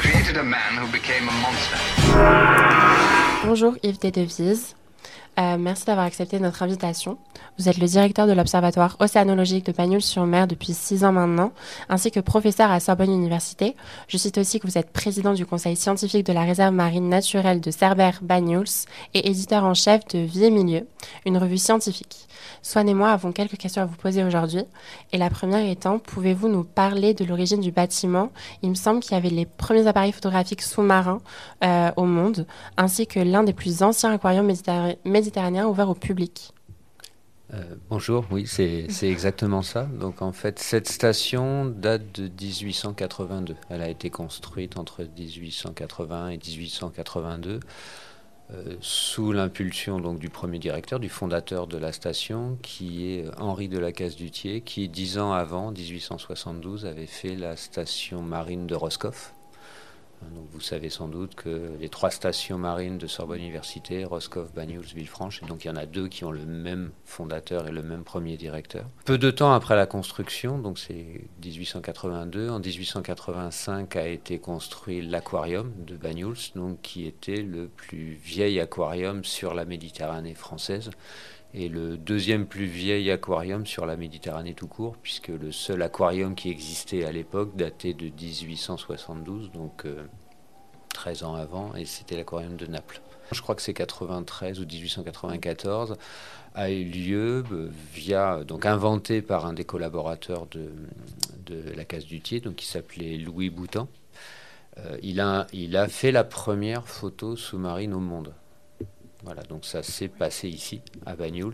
Bonjour Yves Tétévise. Euh, merci d'avoir accepté notre invitation. Vous êtes le directeur de l'Observatoire océanologique de Banyuls-sur-Mer depuis six ans maintenant, ainsi que professeur à Sorbonne Université. Je cite aussi que vous êtes président du conseil scientifique de la réserve marine naturelle de Cerbère-Banyuls et éditeur en chef de Vie et Milieu, une revue scientifique. Swan et moi avons quelques questions à vous poser aujourd'hui. Et la première étant, pouvez-vous nous parler de l'origine du bâtiment ? Il me semble qu'il y avait les premiers appareils photographiques sous-marins euh, au monde, ainsi que l'un des plus anciens aquariums méditerranéens méditerranéen ouvert au public. Euh, bonjour, oui, c'est, c'est exactement ça. Donc en fait, cette station date de dix-huit cent quatre-vingt-deux. Elle a été construite entre dix-huit cent quatre-vingts et dix-huit cent quatre-vingt-deux euh, sous l'impulsion donc du premier directeur, du fondateur de la station, qui est Henri de la Casse-Dutier, qui dix ans avant, dix-huit cent soixante-douze, avait fait la station marine de Roscoff. Donc vous savez sans doute que les trois stations marines de Sorbonne Université, Roscoff, Banyuls, Villefranche, et donc il y en a deux qui ont le même fondateur et le même premier directeur. Peu de temps après la construction, donc c'est dix-huit cent quatre-vingt-deux, en dix-huit cent quatre-vingt-cinq a été construit l'aquarium de Banyuls, donc qui était le plus vieil aquarium sur la Méditerranée française, et le deuxième plus vieil aquarium sur la Méditerranée tout court, puisque le seul aquarium qui existait à l'époque datait de dix-huit cent soixante-douze, donc euh, treize ans avant, et c'était l'aquarium de Naples. Je crois que c'est quatre-vingt-treize ou dix-huit cent quatre-vingt-quatorze, a eu lieu euh, via, donc inventé par un des collaborateurs de, de la Casse-Dutier, donc qui s'appelait Louis Boutan. Euh, il a, il a fait la première photo sous-marine au monde. Voilà, donc ça s'est passé ici, à Banyuls.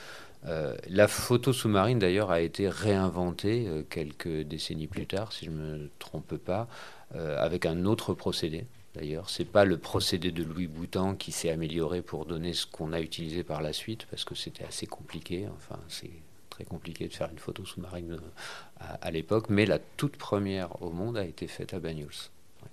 Euh, la photo sous-marine, d'ailleurs, a été réinventée euh, quelques décennies plus tard, si je ne me trompe pas, euh, avec un autre procédé. D'ailleurs, ce n'est pas le procédé de Louis Boutan qui s'est amélioré pour donner ce qu'on a utilisé par la suite, parce que c'était assez compliqué. Enfin, c'est très compliqué de faire une photo sous-marine à, à l'époque, mais la toute première au monde a été faite à Banyuls.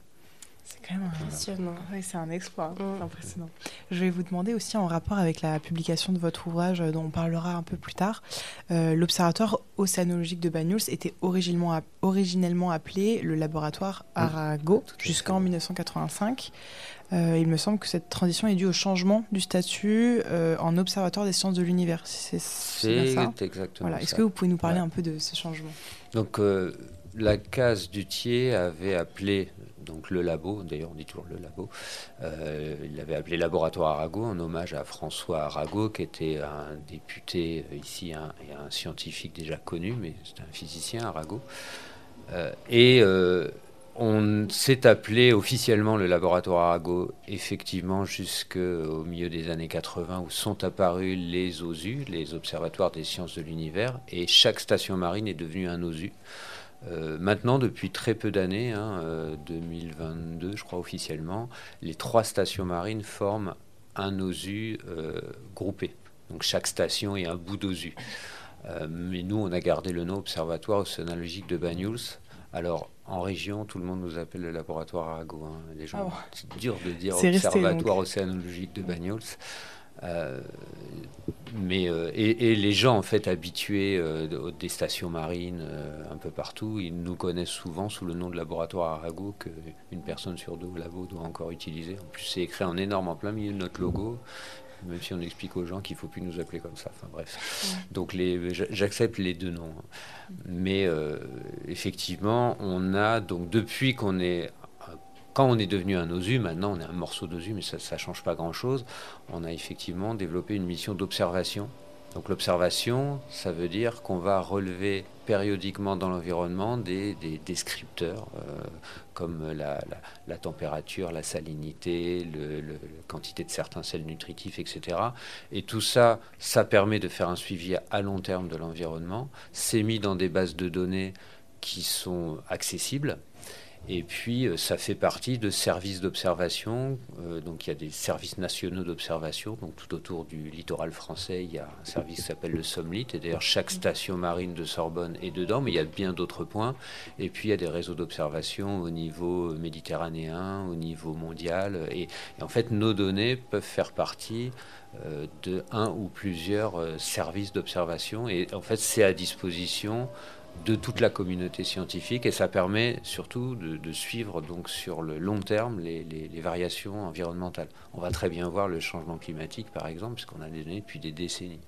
C'est quand même impressionnant. Oui, c'est un exploit, mmh. C'est impressionnant. Je vais vous demander aussi, en rapport avec la publication de votre ouvrage, dont on parlera un peu plus tard, euh, l'Observatoire océanologique de Banyuls était originellement, originellement appelé le laboratoire Arago mmh. jusqu'en dix-neuf cent quatre-vingt-cinq. Euh, il me semble que cette transition est due au changement du statut euh, en Observatoire des sciences de l'univers. C'est, c'est, c'est ça exactement voilà. ça. Est-ce que vous pouvez nous parler ouais. un peu de ce changement ? Donc, euh, la Casse-Dutier avait appelé donc le labo, d'ailleurs on dit toujours le labo, euh, il l'avait appelé Laboratoire Arago en hommage à François Arago, qui était un député ici un, et un scientifique déjà connu, mais c'était un physicien, Arago. Euh, et euh, on s'est appelé officiellement le Laboratoire Arago, effectivement, jusqu'au milieu des années quatre-vingts, où sont apparus les O S U, les Observatoires des sciences de l'univers, et chaque station marine est devenue un O S U. Euh, maintenant, depuis très peu d'années, hein, euh, deux mille vingt-deux, je crois officiellement, les trois stations marines forment un O S U euh, groupé. Donc chaque station est un bout d'O S U. Euh, mais nous, on a gardé le nom Observatoire océanologique de Banyuls. Alors, en région, tout le monde nous appelle le laboratoire Arago. Hein. Les gens, oh. C'est dur de dire c'est Observatoire resté, océanologique de Banyuls. Euh, mais euh, et, et les gens en fait habitués euh, des stations marines euh, un peu partout, ils nous connaissent souvent sous le nom de laboratoire Arago qu'une personne sur deux au labo doit encore utiliser. En plus, c'est écrit en énorme en plein milieu de notre logo, même si on explique aux gens qu'il ne faut plus nous appeler comme ça. Enfin bref, ouais. Donc les, j'accepte les deux noms, mais euh, effectivement, on a donc depuis qu'on est Quand on est devenu un O S U, maintenant on est un morceau d'O S U, mais ça ne change pas grand-chose. On a effectivement développé une mission d'observation. Donc l'observation, ça veut dire qu'on va relever périodiquement dans l'environnement des, des descripteurs, euh, comme la, la, la température, la salinité, le, le, la quantité de certains sels nutritifs, et cetera. Et tout ça, ça permet de faire un suivi à, à long terme de l'environnement. C'est mis dans des bases de données qui sont accessibles. Et puis, euh, ça fait partie de services d'observation. Euh, donc, il y a des services nationaux d'observation. Donc, tout autour du littoral français, il y a un service qui s'appelle le SOMLIT. Et d'ailleurs, chaque station marine de Sorbonne est dedans, mais il y a bien d'autres points. Et puis, il y a des réseaux d'observation au niveau méditerranéen, au niveau mondial. Et, et en fait, nos données peuvent faire partie euh, de un ou plusieurs euh, services d'observation. Et en fait, c'est à disposition de toute la communauté scientifique, et ça permet surtout de, de suivre donc sur le long terme les, les, les variations environnementales. On va très bien voir le changement climatique, par exemple, puisqu'on a des données depuis des décennies.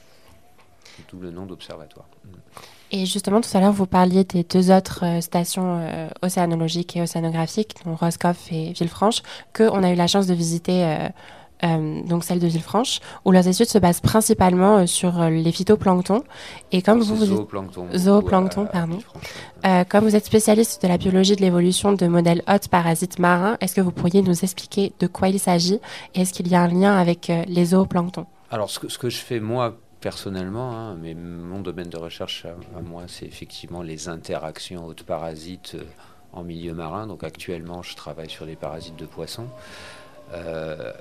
C'est tout le nom d'observatoire. Et justement, tout à l'heure, vous parliez des deux autres euh, stations euh, océanologiques et océanographiques, donc Roscoff et Villefranche, qu'on a eu la chance de visiter, euh, euh, donc celle de Villefranche, où leurs études se basent principalement euh, sur euh, les phytoplanctons. Et comme vous, vous zooplancton, êtes... zooplancton, pardon. Euh, comme vous êtes spécialiste de la biologie de l'évolution de modèles hôtes parasites marins, est-ce que vous pourriez nous expliquer de quoi il s'agit et est-ce qu'il y a un lien avec euh, les zooplanctons ? Alors, ce que, ce que je fais, moi, personnellement, hein, mais mon domaine de recherche à, à moi, c'est effectivement les interactions hôtes parasites euh, en milieu marin. Donc, actuellement, je travaille sur les parasites de poissons. Euh,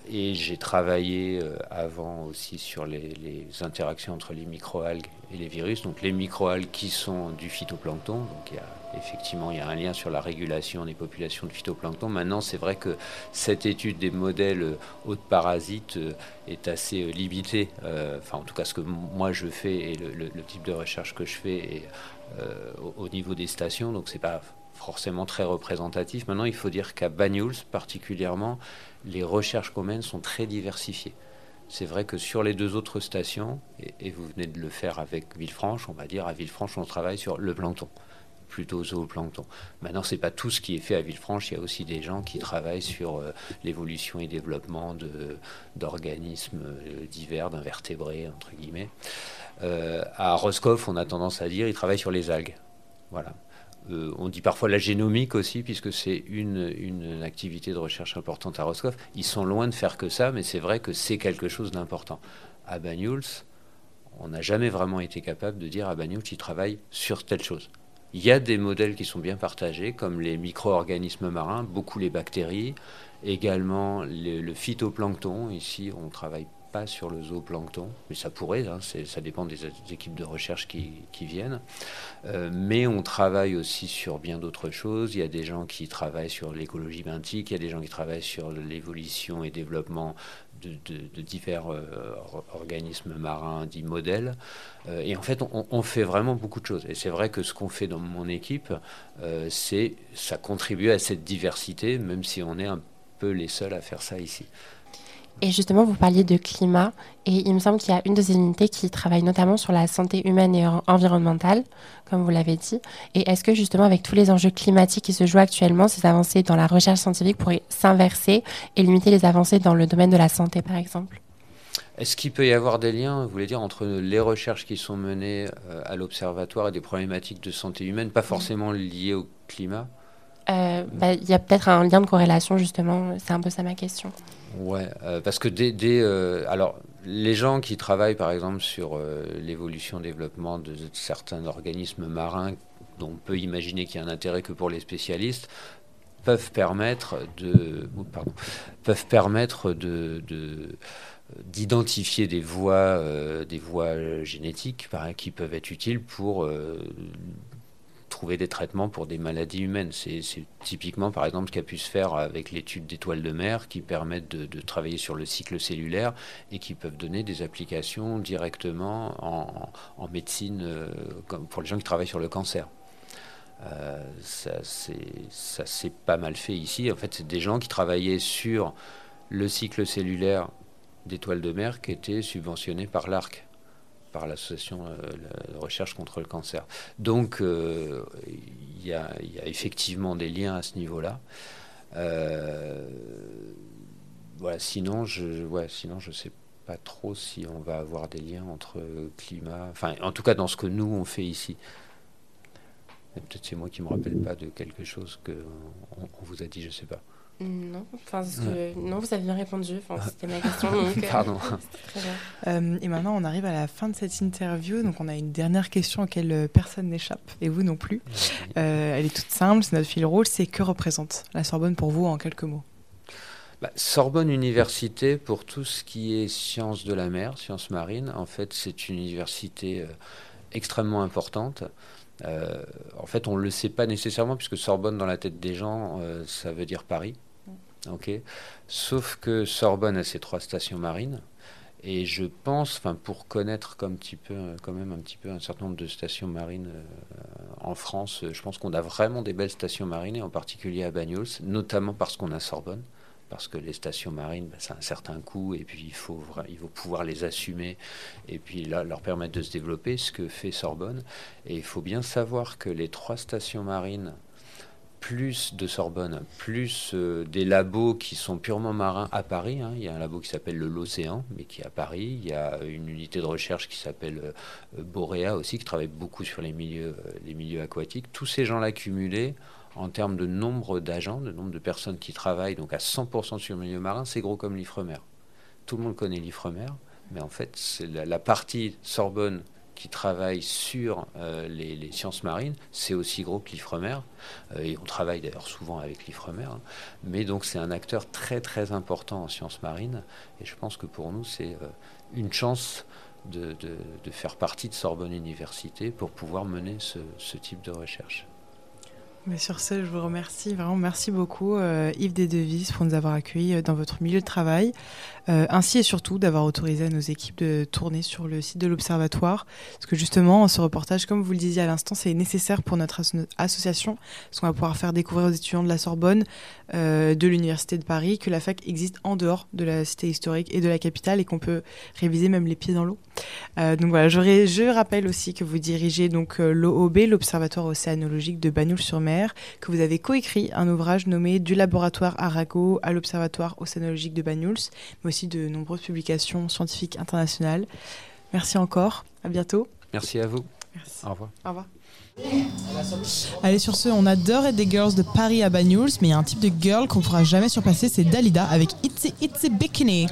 et j'ai travaillé euh, avant aussi sur les, les interactions entre les microalgues et les virus. Donc les microalgues qui sont du phytoplancton, donc il y a effectivement il y a un lien sur la régulation des populations de phytoplancton. Maintenant, c'est vrai que cette étude des modèles euh, hôtes parasites euh, est assez euh, limitée. Euh, enfin, en tout cas, ce que m- moi je fais et le, le- le type de recherche que je fais est euh, au, au niveau des stations, donc c'est pas forcément très représentatif. Maintenant, il faut dire qu'à Banyuls particulièrement, les recherches qu'on mène sont très diversifiées. C'est vrai que sur les deux autres stations, et, et vous venez de le faire avec Villefranche, on va dire à Villefranche, on travaille sur le plancton, plutôt zooplancton. Maintenant, c'est pas tout ce qui est fait à Villefranche. Il y a aussi des gens qui travaillent sur euh, l'évolution et développement de, d'organismes euh, divers, d'invertébrés, entre guillemets. Euh, à Roscoff, on a tendance à dire, ils travaillent sur les algues. Voilà. Euh, on dit parfois la génomique aussi, puisque c'est une, une activité de recherche importante à Roscoff. Ils sont loin de faire que ça, mais c'est vrai que c'est quelque chose d'important. À Banyuls, on n'a jamais vraiment été capable de dire à Banyuls, ils travaillent sur telle chose. Il y a des modèles qui sont bien partagés, comme les micro-organismes marins, beaucoup les bactéries, également le, le phytoplancton. Ici, on travaille pas sur le zooplancton, mais ça pourrait, hein, c'est, ça dépend des, des équipes de recherche qui, qui viennent. Euh, mais on travaille aussi sur bien d'autres choses. Il y a des gens qui travaillent sur l'écologie benthique, il y a des gens qui travaillent sur l'évolution et développement de, de, de divers euh, organismes marins dits modèles. Euh, et en fait, on, on fait vraiment beaucoup de choses. Et c'est vrai que ce qu'on fait dans mon équipe, euh, c'est ça contribue à cette diversité, même si on est un peu les seuls à faire ça ici. Et justement, vous parliez de climat, et il me semble qu'il y a une de ces unités qui travaille notamment sur la santé humaine et en- environnementale, comme vous l'avez dit. Et est-ce que justement, avec tous les enjeux climatiques qui se jouent actuellement, ces avancées dans la recherche scientifique pourraient s'inverser et limiter les avancées dans le domaine de la santé, par exemple ? Est-ce qu'il peut y avoir des liens, vous voulez dire, entre les recherches qui sont menées euh, à l'observatoire et des problématiques de santé humaine, pas forcément liées au climat ? Euh, bah, il y a peut-être un lien de corrélation, justement. C'est un peu ça ma question. Ouais, euh, parce que des, des, euh, alors, les gens qui travaillent, par exemple, sur euh, l'évolution, développement de, de certains organismes marins, dont on peut imaginer qu'il y a un intérêt que pour les spécialistes, peuvent permettre de, oh, pardon, peuvent permettre de, de d'identifier des voies, euh, des voies génétiques, pareil, qui peuvent être utiles pour euh, trouver des traitements pour des maladies humaines. C'est, c'est typiquement, par exemple, ce qu'a pu se faire avec l'étude d'étoiles de mer, qui permettent de, de travailler sur le cycle cellulaire et qui peuvent donner des applications directement en, en médecine, euh, comme pour les gens qui travaillent sur le cancer. Euh, ça, c'est, ça s'est pas mal fait ici. En fait, c'est des gens qui travaillaient sur le cycle cellulaire d'étoiles de mer qui étaient subventionnés par l'A R C, par l'association euh, de recherche contre le cancer. Donc, euh, il y, a, y a effectivement des liens à ce niveau-là. Euh, voilà, sinon, je, ouais, sinon, je sais pas trop si on va avoir des liens entre climat, enfin, en tout cas, dans ce que nous, on fait ici. Et peut-être c'est moi qui me rappelle pas de quelque chose que on, on vous a dit, je sais pas. Non, enfin, parce que, Ouais. non, vous avez bien répondu. Enfin, c'était ma question. Donc, euh, Pardon. c'était très bien. Euh, et maintenant, on arrive à la fin de cette interview. Donc, on a une dernière question auquel euh, personne n'échappe, et vous non plus. Euh, elle est toute simple, c'est notre fil rouge. C'est que représente la Sorbonne pour vous en quelques mots ? Bah, Sorbonne Université, pour tout ce qui est sciences de la mer, sciences marines, en fait, c'est une université euh, extrêmement importante. Euh, en fait, on ne le sait pas nécessairement, puisque Sorbonne, dans la tête des gens, euh, ça veut dire Paris. Okay. Sauf que Sorbonne a ses trois stations marines. Et je pense, enfin, pour connaître comme petit peu, quand même un petit peu un certain nombre de stations marines euh, en France, je pense qu'on a vraiment des belles stations marines, et en particulier à Banyuls, notamment parce qu'on a Sorbonne. Parce que les stations marines, ben, ça a un certain coût, et puis il faut, il faut pouvoir les assumer, et puis là, leur permettre de se développer, ce que fait Sorbonne. Et il faut bien savoir que les trois stations marines, plus de Sorbonne, plus euh, des labos qui sont purement marins à Paris, hein. Il y a un labo qui s'appelle le L'Océan, mais qui est à Paris. Il y a une unité de recherche qui s'appelle euh, Boréa aussi, qui travaille beaucoup sur les milieux, euh, les milieux aquatiques. Tous ces gens-là cumulés, en termes de nombre d'agents, de nombre de personnes qui travaillent, donc à cent pour cent sur le milieu marin, c'est gros comme l'Ifremer. Tout le monde connaît l'Ifremer, mais en fait, c'est la, la partie Sorbonne qui travaille sur euh, les, les sciences marines. C'est aussi gros que l'Ifremer, euh, et on travaille d'ailleurs souvent avec l'Ifremer, hein. Mais donc c'est un acteur très très important en sciences marines, et je pense que pour nous c'est euh, une chance de, de, de faire partie de Sorbonne Université pour pouvoir mener ce, ce type de recherche. Mais sur ce, je vous remercie, vraiment merci beaucoup euh, Yves Desdevises pour nous avoir accueillis dans votre milieu de travail, euh, ainsi et surtout d'avoir autorisé à nos équipes de tourner sur le site de l'Observatoire, parce que justement ce reportage, comme vous le disiez à l'instant, c'est nécessaire pour notre as- association, parce qu'on va pouvoir faire découvrir aux étudiants de la Sorbonne, euh, de l'Université de Paris, que la fac existe en dehors de la cité historique et de la capitale, et qu'on peut réviser même les pieds dans l'eau. Euh, donc voilà, je, ré- je rappelle aussi que vous dirigez donc euh, l'O O B, l'Observatoire océanologique de Bagnols-sur-Mer, que vous avez coécrit un ouvrage nommé Du laboratoire Arago à l'Observatoire océanologique de Banyuls, mais aussi de nombreuses publications scientifiques internationales. Merci encore, à bientôt. Merci à vous. Merci. Au revoir. Au revoir. Allez, sur ce, on adore des girls de Paris à Banyuls, mais il y a un type de girl qu'on ne pourra jamais surpasser, c'est Dalida avec Itsy Itsy Bikini.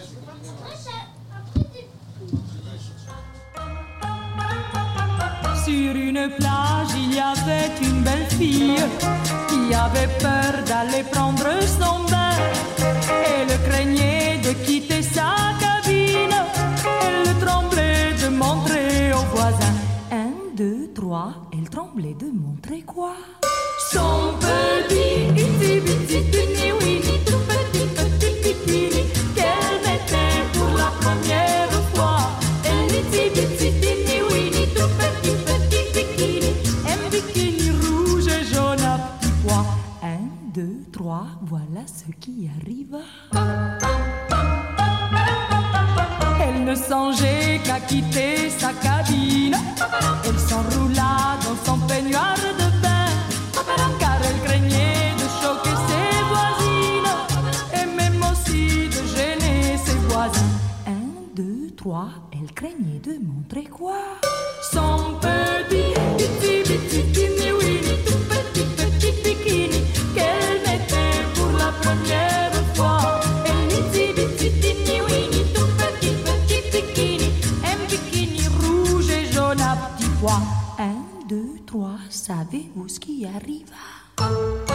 Sur une plage, il y avait une belle fille qui avait peur d'aller prendre son bain. Elle craignait de quitter sa cabine. Elle tremblait de montrer aux voisins. Un, deux, trois, elle tremblait de montrer quoi? Son petit itsy bitsy teeny weeny tout petit petit bikini qu'elle mettait pour la première fois. Un itsy bitsy teeny weeny tout petit petit bikini, un bikini rouge et jaune à petits pois. Un, deux, trois, voilà ce qui arriva. Elle ne songeait qu'à quitter sa cabine. Elle s'enroula dans son peignoir de bain, car elle craignait de choquer ses voisines et même aussi de gêner ses voisins. Un, deux, trois, elle craignait de montrer quoi? Son petit itsy bitsy teeny weeny tout petit petit bikini qu'elle mettait pour la première fois. Un itsy bitsy teeny weeny tout petit petit bikini, un bikini rouge et jaune à petits pois. Un, deux, trois, savez-vous ce qui arriva?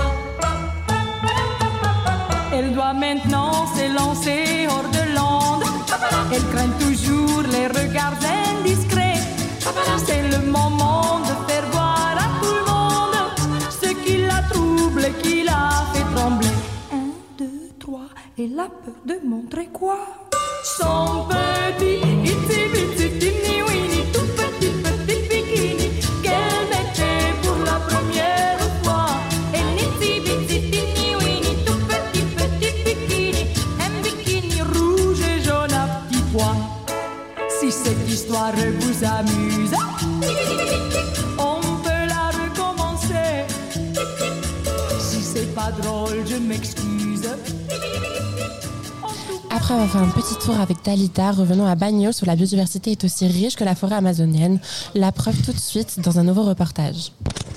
Elle doit maintenant s'élancer hors de l'onde. Elle craint toujours les regards indiscrets. C'est le moment de faire voir à tout le monde ce qui la trouble et qui la fait trembler. Un, deux, trois, elle a peur de montrer quoi? Son petit itsy bitsy teeny weeny tout petit petit bikini qu'elle mettait pour la première fois. Un itsy bitsy teeny weeny tout petit petit bikini, un bikini rouge et jaune à petits pois. Si cette histoire vous amuse, on peut la recommencer. Si c'est pas drôle, je m'excuse. Après avoir fait un petit tour avec Dalida, revenons à Banyuls où la biodiversité est aussi riche que la forêt amazonienne. La preuve tout de suite dans un nouveau reportage.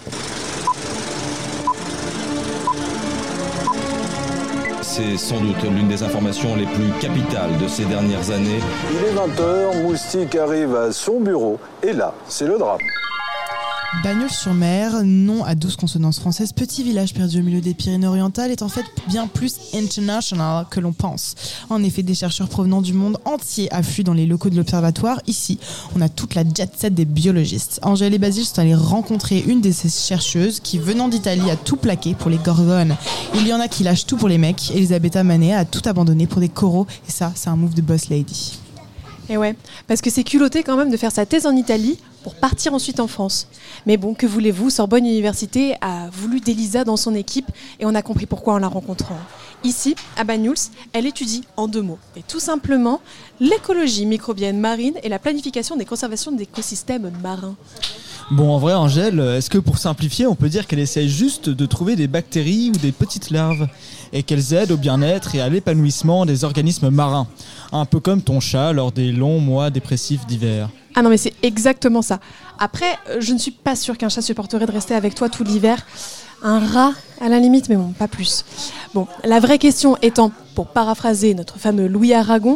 C'est sans doute l'une des informations les plus capitales de ces dernières années. Il est vingt heures, Moustique arrive à son bureau et là, c'est le drame. Bagnols-sur-Mer, nom à douze consonances françaises, petit village perdu au milieu des Pyrénées-Orientales, est en fait bien plus international que l'on pense. En effet, des chercheurs provenant du monde entier affluent dans les locaux de l'Observatoire. Ici, on a toute la jet set des biologistes. Angèle et Basile sont allés rencontrer une de ces chercheuses qui, venant d'Italie, a tout plaqué pour les gorgones. Il y en a qui lâchent tout pour les mecs. Elisabetta Manet a tout abandonné pour des coraux. Et ça, c'est un move de boss lady. Et ouais, parce que c'est culotté quand même de faire sa thèse en Italie pour partir ensuite en France. Mais bon, que voulez-vous, Sorbonne Université a voulu d'Elisa dans son équipe et on a compris pourquoi en la rencontrant. Ici, à Banyuls, elle étudie en deux mots, et tout simplement l'écologie microbienne marine et la planification des conservations d'écosystèmes marins. Bon, en vrai, Angèle, est-ce que pour simplifier, on peut dire qu'elle essaye juste de trouver des bactéries ou des petites larves et qu'elles aident au bien-être et à l'épanouissement des organismes marins, un peu comme ton chat lors des longs mois dépressifs d'hiver. Ah non, mais c'est exactement ça. Après, je ne suis pas sûre qu'un chat supporterait de rester avec toi tout l'hiver. Un rat, à la limite, mais bon, pas plus. Bon, la vraie question étant, pour paraphraser notre fameux Louis Aragon,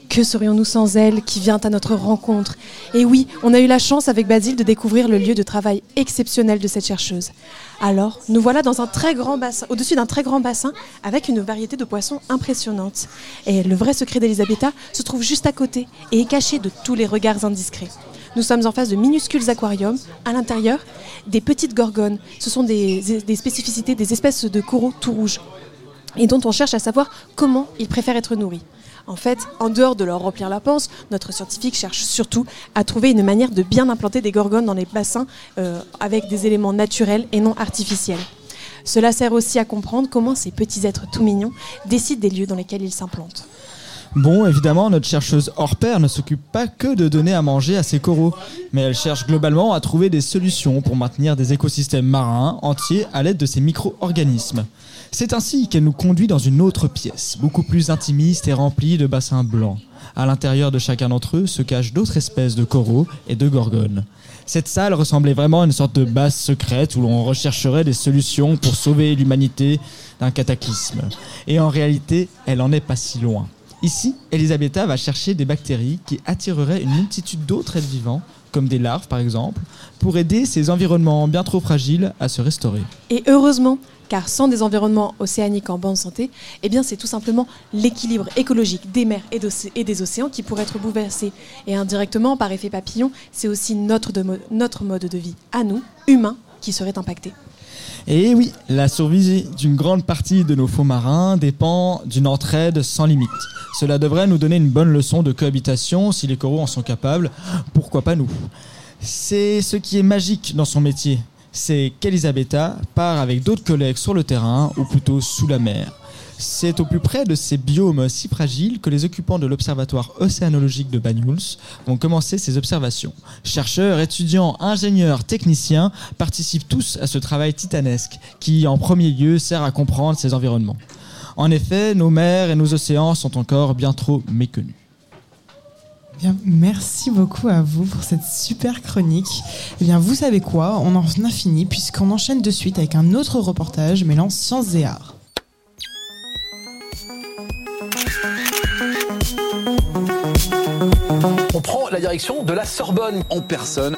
Que serions-nous sans elle qui vient à notre rencontre? Et oui, on a eu la chance avec Basile de découvrir le lieu de travail exceptionnel de cette chercheuse. Alors, nous voilà dans un très grand bassin, au-dessus d'un très grand bassin avec une variété de poissons impressionnante. Et le vrai secret d'Elisabetta se trouve juste à côté et est caché de tous les regards indiscrets. Nous sommes en face de minuscules aquariums. À l'intérieur, des petites gorgones. Ce sont des, des spécificités, des espèces de coraux tout rouges et dont on cherche à savoir comment ils préfèrent être nourris. En fait, en dehors de leur remplir la panse, notre scientifique cherche surtout à trouver une manière de bien implanter des gorgones dans les bassins euh, avec des éléments naturels et non artificiels. Cela sert aussi à comprendre comment ces petits êtres tout mignons décident des lieux dans lesquels ils s'implantent. Bon, évidemment, notre chercheuse hors pair ne s'occupe pas que de donner à manger à ses coraux, mais elle cherche globalement à trouver des solutions pour maintenir des écosystèmes marins entiers à l'aide de ces micro-organismes. C'est ainsi qu'elle nous conduit dans une autre pièce, beaucoup plus intimiste et remplie de bassins blancs. À l'intérieur de chacun d'entre eux se cachent d'autres espèces de coraux et de gorgones. Cette salle ressemblait vraiment à une sorte de base secrète où l'on rechercherait des solutions pour sauver l'humanité d'un cataclysme. Et en réalité, elle n'en est pas si loin. Ici, Elisabetta va chercher des bactéries qui attireraient une multitude d'autres êtres vivants, comme des larves par exemple, pour aider ces environnements bien trop fragiles à se restaurer. Et heureusement, car sans des environnements océaniques en bonne santé, eh bien c'est tout simplement l'équilibre écologique des mers et des océans qui pourrait être bouleversé. Et indirectement, par effet papillon, c'est aussi notre, de mo- notre mode de vie, à nous, humains, qui serait impacté. Et oui, la survie d'une grande partie de nos fonds marins dépend d'une entraide sans limite. Cela devrait nous donner une bonne leçon de cohabitation si les coraux en sont capables, pourquoi pas nous. C'est ce qui est magique dans son métier, c'est qu'Elisabetta part avec d'autres collègues sur le terrain, ou plutôt sous la mer. C'est au plus près de ces biomes si fragiles que les occupants de l'Observatoire océanologique de Banyuls vont commencer ces observations. Chercheurs, étudiants, ingénieurs, techniciens participent tous à ce travail titanesque qui, en premier lieu, sert à comprendre ces environnements. En effet, nos mers et nos océans sont encore bien trop méconnus. Bien, merci beaucoup à vous pour cette super chronique. Eh bien, vous savez quoi? On en a fini puisqu'on enchaîne de suite avec un autre reportage mêlant sciences et arts. On prend la direction de la Sorbonne en personne.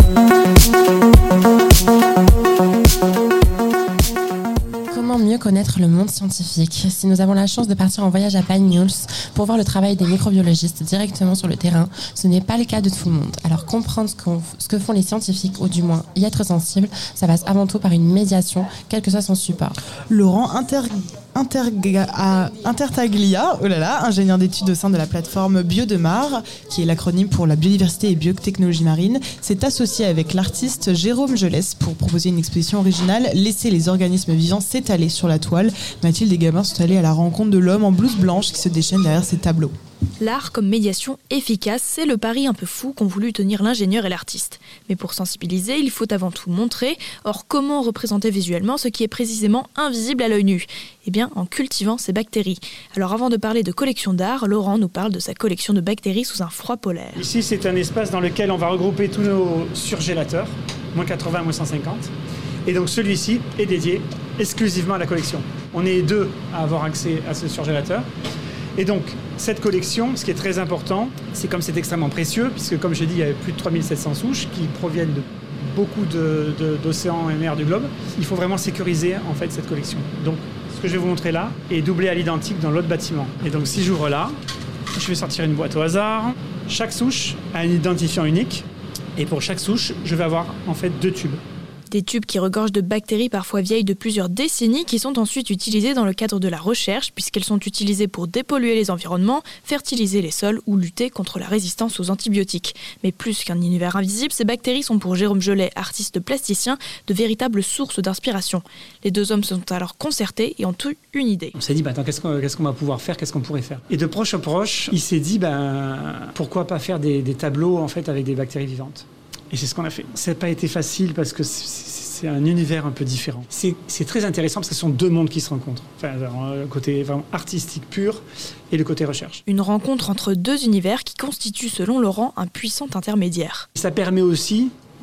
Comment mieux connaître le monde scientifique? Si nous avons la chance de partir en voyage à Banyuls pour voir le travail des microbiologistes directement sur le terrain, ce n'est pas le cas de tout le monde. Alors comprendre ce, qu'on, ce que font les scientifiques, ou du moins y être sensible, ça passe avant tout par une médiation, quel que soit son support. Laurent Inter... Interga... à Intertaglia, oh là là, ingénieur d'études au sein de la plateforme Biodemar, qui est l'acronyme pour la biodiversité et biotechnologie marine, s'est associé avec l'artiste Jérôme Gelès pour proposer une exposition originale, Laisser les organismes vivants s'étaler sur la toile. Mathilde et Gabin sont allés à la rencontre de l'homme en blouse blanche qui se déchaîne derrière ses tableaux. L'art comme médiation efficace, c'est le pari un peu fou qu'ont voulu tenir l'ingénieur et l'artiste. Mais pour sensibiliser, il faut avant tout montrer. Or, comment représenter visuellement ce qui est précisément invisible à l'œil nu? Eh bien, en cultivant ces bactéries. Alors avant de parler de collection d'art, Laurent nous parle de sa collection de bactéries sous un froid polaire. Ici, c'est un espace dans lequel on va regrouper tous nos surgélateurs, moins quatre-vingts, moins cent cinquante. Et donc celui-ci est dédié exclusivement à la collection. On est deux à avoir accès à ce surgélateur. Et donc, cette collection, ce qui est très important, c'est comme c'est extrêmement précieux, puisque comme je dis, il y a plus de trois mille sept cents souches qui proviennent de beaucoup de, de, d'océans et mers du globe. Il faut vraiment sécuriser en fait cette collection. Donc, ce que je vais vous montrer là est doublé à l'identique dans l'autre bâtiment. Et donc, si j'ouvre là, je vais sortir une boîte au hasard. Chaque souche a un identifiant unique. Et pour chaque souche, je vais avoir en fait deux tubes. Des tubes qui regorgent de bactéries parfois vieilles de plusieurs décennies qui sont ensuite utilisées dans le cadre de la recherche puisqu'elles sont utilisées pour dépolluer les environnements, fertiliser les sols ou lutter contre la résistance aux antibiotiques. Mais plus qu'un univers invisible, ces bactéries sont pour Jérôme Gelès, artiste plasticien, de véritables sources d'inspiration. Les deux hommes se sont alors concertés et ont eu une idée. On s'est dit, bah, attends, qu'est-ce qu'on, qu'est-ce qu'on va pouvoir faire, qu'est-ce qu'on pourrait faire? Et de proche en proche, il s'est dit, bah, pourquoi pas faire des, des tableaux en fait, avec des bactéries vivantes? Et c'est ce qu'on a fait. Ça n'a pas été facile parce que c'est un univers un peu différent. C'est, c'est très intéressant parce que ce sont deux mondes qui se rencontrent. Enfin, le côté vraiment artistique pur et le côté recherche. Une rencontre entre deux univers qui constitue, selon Laurent, un puissant intermédiaire. Ça permet aussi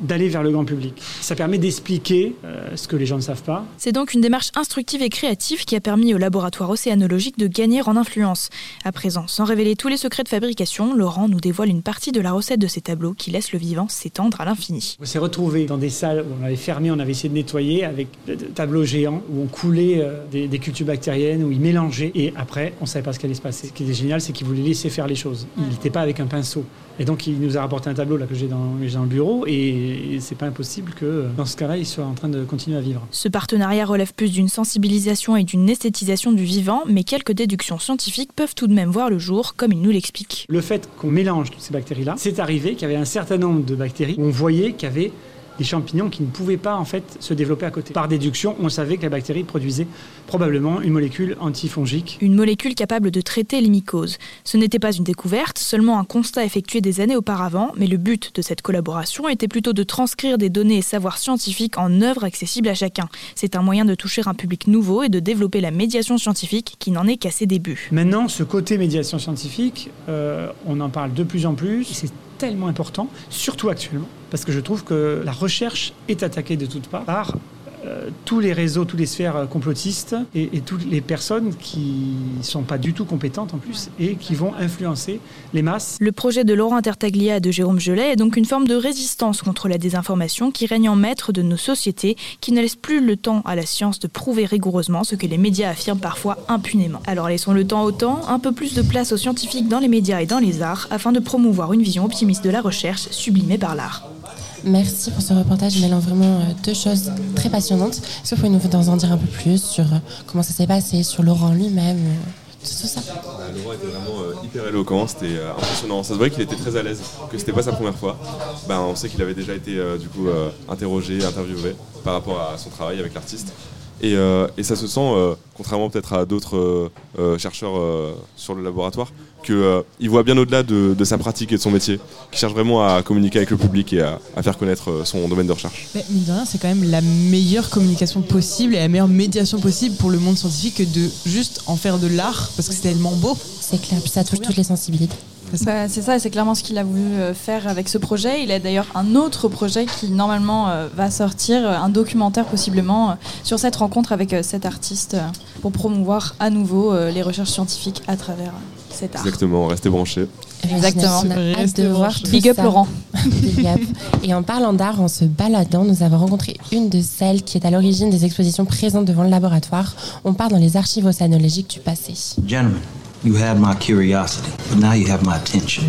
d'aller vers le grand public. Ça permet d'expliquer euh, ce que les gens ne savent pas. C'est donc une démarche instructive et créative qui a permis au laboratoire océanologique de gagner en influence. À présent, sans révéler tous les secrets de fabrication, Laurent nous dévoile une partie de la recette de ces tableaux qui laissent le vivant s'étendre à l'infini. On s'est retrouvés dans des salles où on avait fermé, on avait essayé de nettoyer avec des tableaux géants où on coulait euh, des, des cultures bactériennes, où ils mélangeaient et après on ne savait pas ce qui allait se passer. Ce qui était génial, c'est qu'ils voulaient laisser faire les choses. Il n'était pas avec un pinceau. Et donc il nous a rapporté un tableau là, que j'ai dans, j'ai dans le bureau et, et c'est pas impossible que dans ce cas-là, il soit en train de continuer à vivre. Ce partenariat relève plus d'une sensibilisation et d'une esthétisation du vivant, mais quelques déductions scientifiques peuvent tout de même voir le jour, comme il nous l'explique. Le fait qu'on mélange toutes ces bactéries-là, c'est arrivé qu'il y avait un certain nombre de bactéries où on voyait qu'il y avait des champignons qui ne pouvaient pas en fait se développer à côté. Par déduction, on savait que la bactérie produisait probablement une molécule antifongique. Une molécule capable de traiter les mycoses. Ce n'était pas une découverte, seulement un constat effectué des années auparavant, mais le but de cette collaboration était plutôt de transcrire des données et savoirs scientifiques en œuvres accessibles à chacun. C'est un moyen de toucher un public nouveau et de développer la médiation scientifique qui n'en est qu'à ses débuts. Maintenant, ce côté médiation scientifique, euh, on en parle de plus en plus. C'est tellement important, surtout actuellement, parce que je trouve que la recherche est attaquée de toutes parts par euh, tous les réseaux, toutes les sphères complotistes et, et toutes les personnes qui ne sont pas du tout compétentes en plus et qui vont influencer les masses. Le projet de Laurent Intertaglia et de Jérôme Gelet est donc une forme de résistance contre la désinformation qui règne en maître de nos sociétés, qui ne laisse plus le temps à la science de prouver rigoureusement ce que les médias affirment parfois impunément. Alors laissons le temps au temps, un peu plus de place aux scientifiques dans les médias et dans les arts, afin de promouvoir une vision optimiste de la recherche sublimée par l'art. Merci pour ce reportage mêlant vraiment deux choses très passionnantes. Est-ce que vous pouvez nous en dire un peu plus sur comment ça s'est passé, sur Laurent lui-même, tout ça? Bah, Laurent était vraiment euh, hyper éloquent, c'était euh, impressionnant. Ça se voyait qu'il était très à l'aise, que c'était pas sa première fois. Bah, on sait qu'il avait déjà été euh, du coup euh, interrogé, interviewé par rapport à son travail avec l'artiste. Et, euh, et ça se sent, euh, contrairement peut-être à d'autres euh, euh, chercheurs euh, sur le laboratoire, qu'il euh, voit bien au-delà de, de sa pratique et de son métier, qu'il cherche vraiment à communiquer avec le public et à, à faire connaître euh, son domaine de recherche. Mais mine de rien, c'est quand même la meilleure communication possible et la meilleure médiation possible pour le monde scientifique que de juste en faire de l'art, parce que c'est tellement beau. C'est clair, puis ça touche toutes les sensibilités. Bah, c'est ça, c'est clairement ce qu'il a voulu faire avec ce projet. Il a d'ailleurs un autre projet qui normalement euh, va sortir, un documentaire possiblement, euh, sur cette rencontre avec euh, cet artiste, euh, pour promouvoir à nouveau euh, les recherches scientifiques à travers euh, cet art. Exactement, restez branchés. Exactement. On a hâte de voir tout Big up ça. Laurent. Big up. Et en parlant d'art, en se baladant, nous avons rencontré une de celles qui est à l'origine des expositions présentes devant le laboratoire. On part dans les archives océanologiques du passé. Gentlemen, you have my curiosity, but now you have my attention.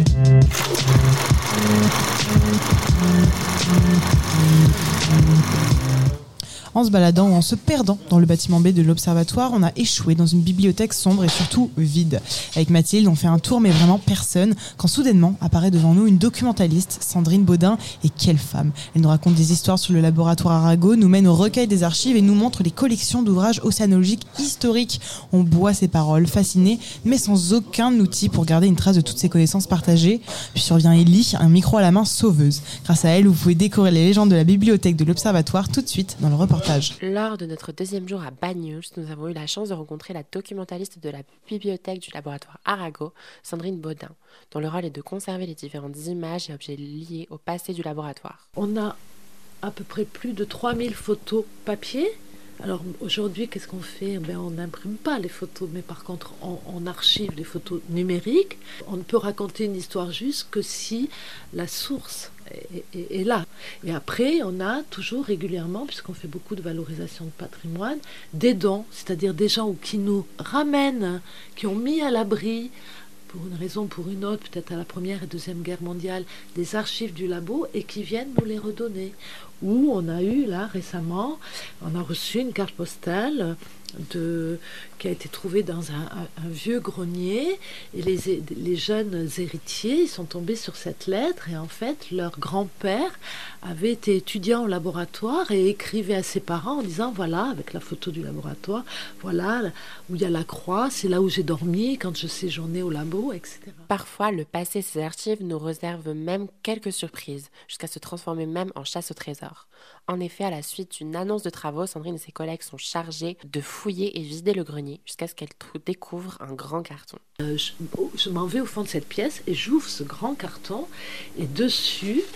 En se baladant ou en se perdant dans le bâtiment B de l'Observatoire, on a échoué dans une bibliothèque sombre et surtout vide. Avec Mathilde, on fait un tour mais vraiment personne, quand soudainement apparaît devant nous une documentaliste, Sandrine Baudin, et quelle femme. Elle nous raconte des histoires sur le laboratoire Arago, nous mène au recueil des archives et nous montre les collections d'ouvrages océanologiques historiques. On boit ses paroles, fascinés, mais sans aucun outil pour garder une trace de toutes ces connaissances partagées. Puis survient Ellie, un micro à la main sauveuse. Grâce à elle, vous pouvez découvrir les légendes de la bibliothèque de l'Observatoire tout de suite dans le reportage. Lors de notre deuxième jour à Banyuls, nous avons eu la chance de rencontrer la documentaliste de la bibliothèque du laboratoire Arago, Sandrine Baudin, dont le rôle est de conserver les différentes images et objets liés au passé du laboratoire. On a à peu près plus de trois mille photos papier. Alors aujourd'hui, qu'est-ce qu'on fait? Ben, on n'imprime pas les photos, mais par contre, on, on archive les photos numériques. On ne peut raconter une histoire juste que si la source est, est, est là. Et après, on a toujours régulièrement, puisqu'on fait beaucoup de valorisation de patrimoine, des dons, c'est-à-dire des gens qui nous ramènent, qui ont mis à l'abri, pour une raison ou pour une autre, peut-être à la Première et Deuxième Guerre mondiale, des archives du labo et qui viennent nous les redonner. Ou on a eu là récemment, on a reçu une carte postale de, qui a été trouvée dans un, un, un vieux grenier et les, les jeunes héritiers ils sont tombés sur cette lettre et en fait leur grand-père avait été étudiant au laboratoire et écrivait à ses parents en disant voilà, avec la photo du laboratoire, voilà où il y a la croix, c'est là où j'ai dormi quand je séjournais au labo, et cetera. Parfois, le passé et ses archives nous réservent même quelques surprises, jusqu'à se transformer même en chasse au trésor. En effet, à la suite d'une annonce de travaux, Sandrine et ses collègues sont chargés de fouiller et vider le grenier jusqu'à ce qu'elles découvrent un grand carton. Euh, je je m'en vais au fond de cette pièce et j'ouvre ce grand carton et dessus,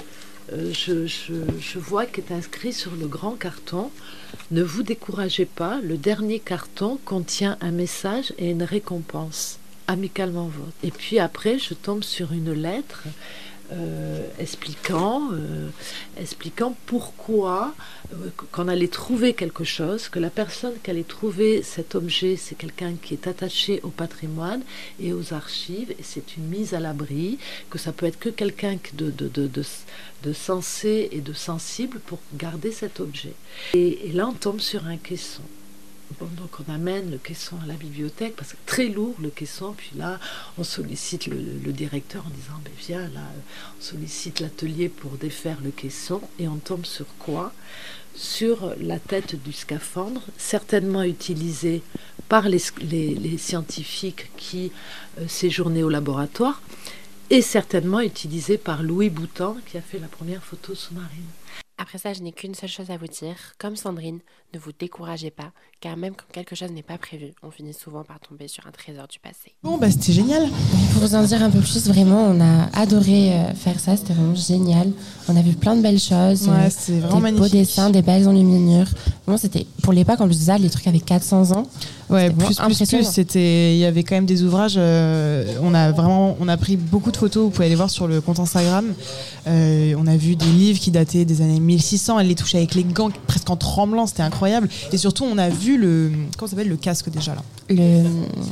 euh, je, je, je vois qu'est inscrit sur le grand carton « Ne vous découragez pas, le dernier carton contient un message et une récompense. Amicalement vôtre ». Et puis après, je tombe sur une lettre euh, expliquant, euh, expliquant pourquoi, euh, qu'on allait trouver quelque chose, que la personne qui allait trouver cet objet, c'est quelqu'un qui est attaché au patrimoine et aux archives, et c'est une mise à l'abri, que ça peut être que quelqu'un de, de, de, de, de sensé et de sensible pour garder cet objet. Et, et là, on tombe sur un caisson. Bon, donc on amène le caisson à la bibliothèque parce que très lourd le caisson, puis là on sollicite le, le directeur en disant ben viens là, on sollicite l'atelier pour défaire le caisson et on tombe sur quoi? Sur la tête du scaphandre, certainement utilisé par les, les, les scientifiques qui euh, séjournaient au laboratoire et certainement utilisé par Louis Boutan qui a fait la première photo sous-marine. Après ça, je n'ai qu'une seule chose à vous dire. Comme Sandrine, ne vous découragez pas, car même quand quelque chose n'est pas prévu, on finit souvent par tomber sur un trésor du passé. Bon, bah c'était génial. Pour vous en dire un peu plus, vraiment, on a adoré euh, faire ça. C'était vraiment génial. On a vu plein de belles choses. Ouais, euh, c'est vraiment des magnifique. beaux dessins, des belles enluminures. Vraiment, c'était pour l'époque, en plus de ça, les trucs avec quatre cents ans. Ouais, plus, plus, plus, c'était, il y avait quand même des ouvrages, euh, on a vraiment, on a pris beaucoup de photos, vous pouvez aller voir sur le compte Instagram, euh, on a vu des livres qui dataient des années mille six cents, elle les touchait avec les gants, presque en tremblant, c'était incroyable, et surtout on a vu le, comment ça s'appelle, le casque déjà là Le, le,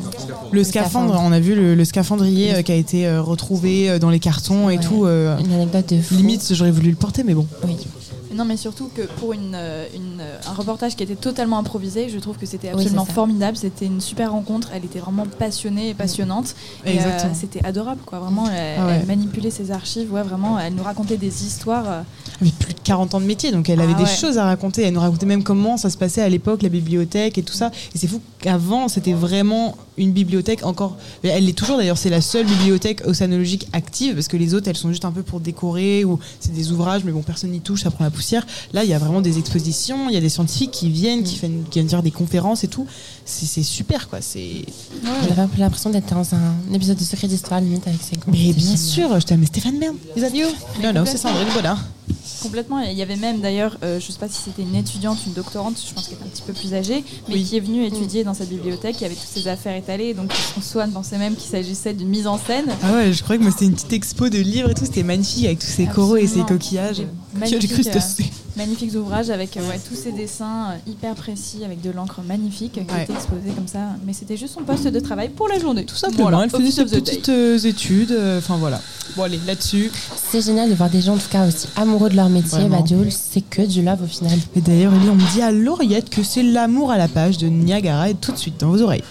le scaphandre, scaphandre, on a vu le, le scaphandrier euh, qui a été euh, retrouvé euh, dans les cartons et ouais, tout. Euh, une anecdote de fou. Limite, j'aurais voulu le porter, mais bon. Oui. Non, mais surtout que pour une, une, un reportage qui était totalement improvisé, je trouve que c'était absolument oui, formidable. C'était une super rencontre. Elle était vraiment passionnée et passionnante. Et euh, c'était adorable, quoi. Vraiment, elle, ah ouais. elle manipulait ses archives. Ouais, vraiment, elle nous racontait des histoires. Euh... Elle avait plus de quarante ans de métier, donc elle avait ah, des ouais. choses à raconter. Elle nous racontait même comment ça se passait à l'époque, la bibliothèque et tout ça. Et c'est fou qu'avant, c'était vraiment une bibliothèque encore. Elle l'est toujours d'ailleurs, c'est la seule bibliothèque océanologique active, parce que les autres, elles sont juste un peu pour décorer, ou c'est des ouvrages, mais bon, personne n'y touche, ça prend la poussière. Là, il y a vraiment des expositions, il y a des scientifiques qui viennent, qui viennent, qui viennent faire des conférences et tout. C'est, c'est super, quoi. C'est... Ouais, j'avais un peu l'impression d'être dans un épisode de Secret d'Histoire, limite, avec ses Mais bien sûr, je t'aime, Stéphane Bern. Is that you? Non, non, c'est Sandrine Baudin. Complètement. Il y avait même d'ailleurs, euh, je ne sais pas si c'était une étudiante, une doctorante, je pense qu'elle est un petit peu plus âgée, mais oui. qui est venue étudier dans cette bibliothèque, qui avait toutes ses affaires étalées. Donc Swann pensait même qu'il s'agissait d'une mise en scène. Ah ouais, je croyais que moi c'était une petite expo de livres et tout, c'était magnifique avec tous ces coraux et ces coquillages. J'ai cru que c'était... Euh, magnifiques ouvrages avec euh, ouais, tous ces dessins euh, hyper précis, avec de l'encre magnifique qui ouais. étaient exposés comme ça. Mais c'était juste son poste de travail pour la journée. Tout simplement, voilà, elle faisait ses petites euh, études. Enfin euh, voilà. Bon allez, là-dessus. C'est génial de voir des gens en tout cas aussi amoureux de leur métier. Bah, Jules, c'est que du love au final. Et d'ailleurs, Ellie, on me dit à l'oreillette que c'est l'amour à la page de Niagara et tout de suite dans vos oreilles.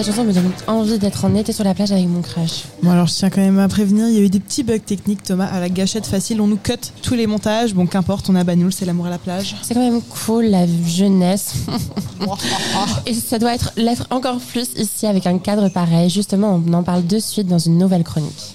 chanson me donne envie d'être en été sur la plage avec mon crush. Bon alors je tiens quand même à prévenir, il y a eu des petits bugs techniques Thomas, à la gâchette facile, on nous cut tous les montages, bon qu'importe, on a Bagnoul, c'est l'amour à la plage. C'est quand même cool la jeunesse. Et ça doit être l'être encore plus ici avec un cadre pareil, justement on en parle de suite dans une nouvelle chronique.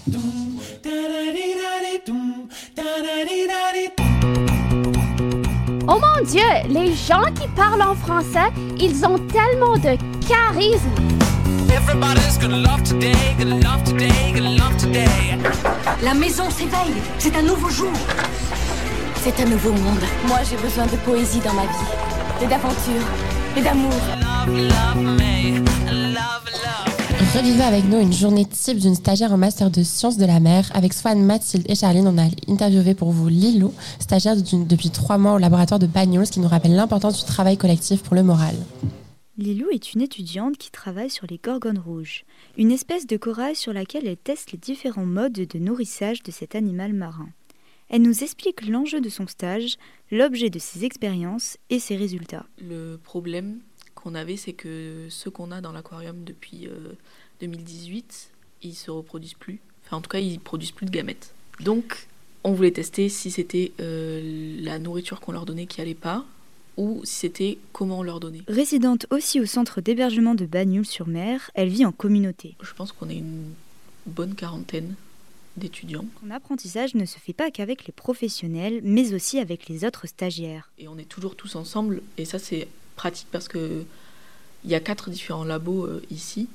Oh mon Dieu, les gens qui parlent en français, ils ont tellement de charisme. Everybody's gonna love today, gonna love today, gonna love today. La maison s'éveille, c'est un nouveau jour. C'est un nouveau monde. Moi, j'ai besoin de poésie dans ma vie, et d'aventure, et d'amour. Love, love me, love, love. Revivez avec nous une journée type d'une stagiaire en master de sciences de la mer. Avec Swan, Mathilde et Charline, on a interviewé pour vous Lilou, stagiaire depuis trois mois au laboratoire de Bagnols, qui nous rappelle l'importance du travail collectif pour le moral. Lilou est une étudiante qui travaille sur les gorgones rouges, une espèce de corail sur laquelle elle teste les différents modes de nourrissage de cet animal marin. Elle nous explique l'enjeu de son stage, l'objet de ses expériences et ses résultats. Le problème qu'on avait, c'est que ceux qu'on a dans l'aquarium depuis euh, deux mille dix-huit, ils se reproduisent plus. Enfin, en tout cas, ils produisent plus de gamètes. Donc, on voulait tester si c'était euh, la nourriture qu'on leur donnait qui allait pas, ou si c'était comment on leur donnait. Résidente aussi au centre d'hébergement de Bagnols-sur-Mer, elle vit en communauté. Je pense qu'on est une bonne quarantaine d'étudiants. Son apprentissage ne se fait pas qu'avec les professionnels, mais aussi avec les autres stagiaires. Et on est toujours tous ensemble, et ça c'est pratique parce que il y a quatre différents labos euh, ici,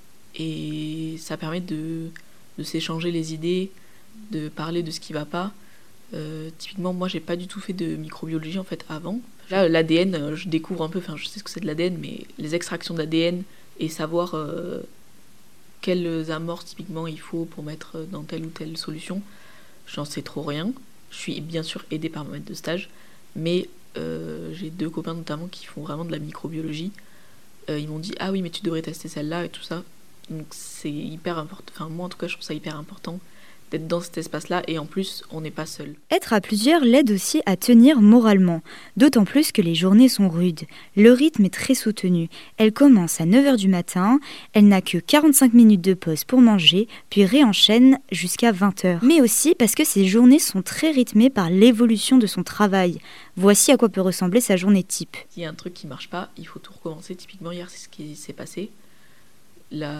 et ça permet de, de s'échanger les idées, de parler de ce qui va pas. Euh, typiquement, moi j'ai pas du tout fait de microbiologie en fait avant. Là, l'A D N, je découvre un peu, enfin je sais ce que c'est de l'A D N, mais les extractions d'A D N et savoir euh, quelles amorces typiquement il faut pour mettre dans telle ou telle solution, j'en sais trop rien. Je suis bien sûr aidée par ma maître de stage, mais euh, j'ai deux copains notamment qui font vraiment de la microbiologie. Euh, ils m'ont dit ah oui mais tu devrais tester celle-là et tout ça. Donc c'est hyper important, enfin moi en tout cas je trouve ça hyper important d'être dans cet espace-là, et en plus, on n'est pas seul. Être à plusieurs l'aide aussi à tenir moralement, d'autant plus que les journées sont rudes. Le rythme est très soutenu. Elle commence à neuf heures du matin, elle n'a que quarante-cinq minutes de pause pour manger, puis réenchaîne jusqu'à vingt heures. Mais aussi parce que ces journées sont très rythmées par l'évolution de son travail. Voici à quoi peut ressembler sa journée type. S'il y a un truc qui ne marche pas, il faut tout recommencer. Typiquement, hier, c'est ce qui s'est passé. La...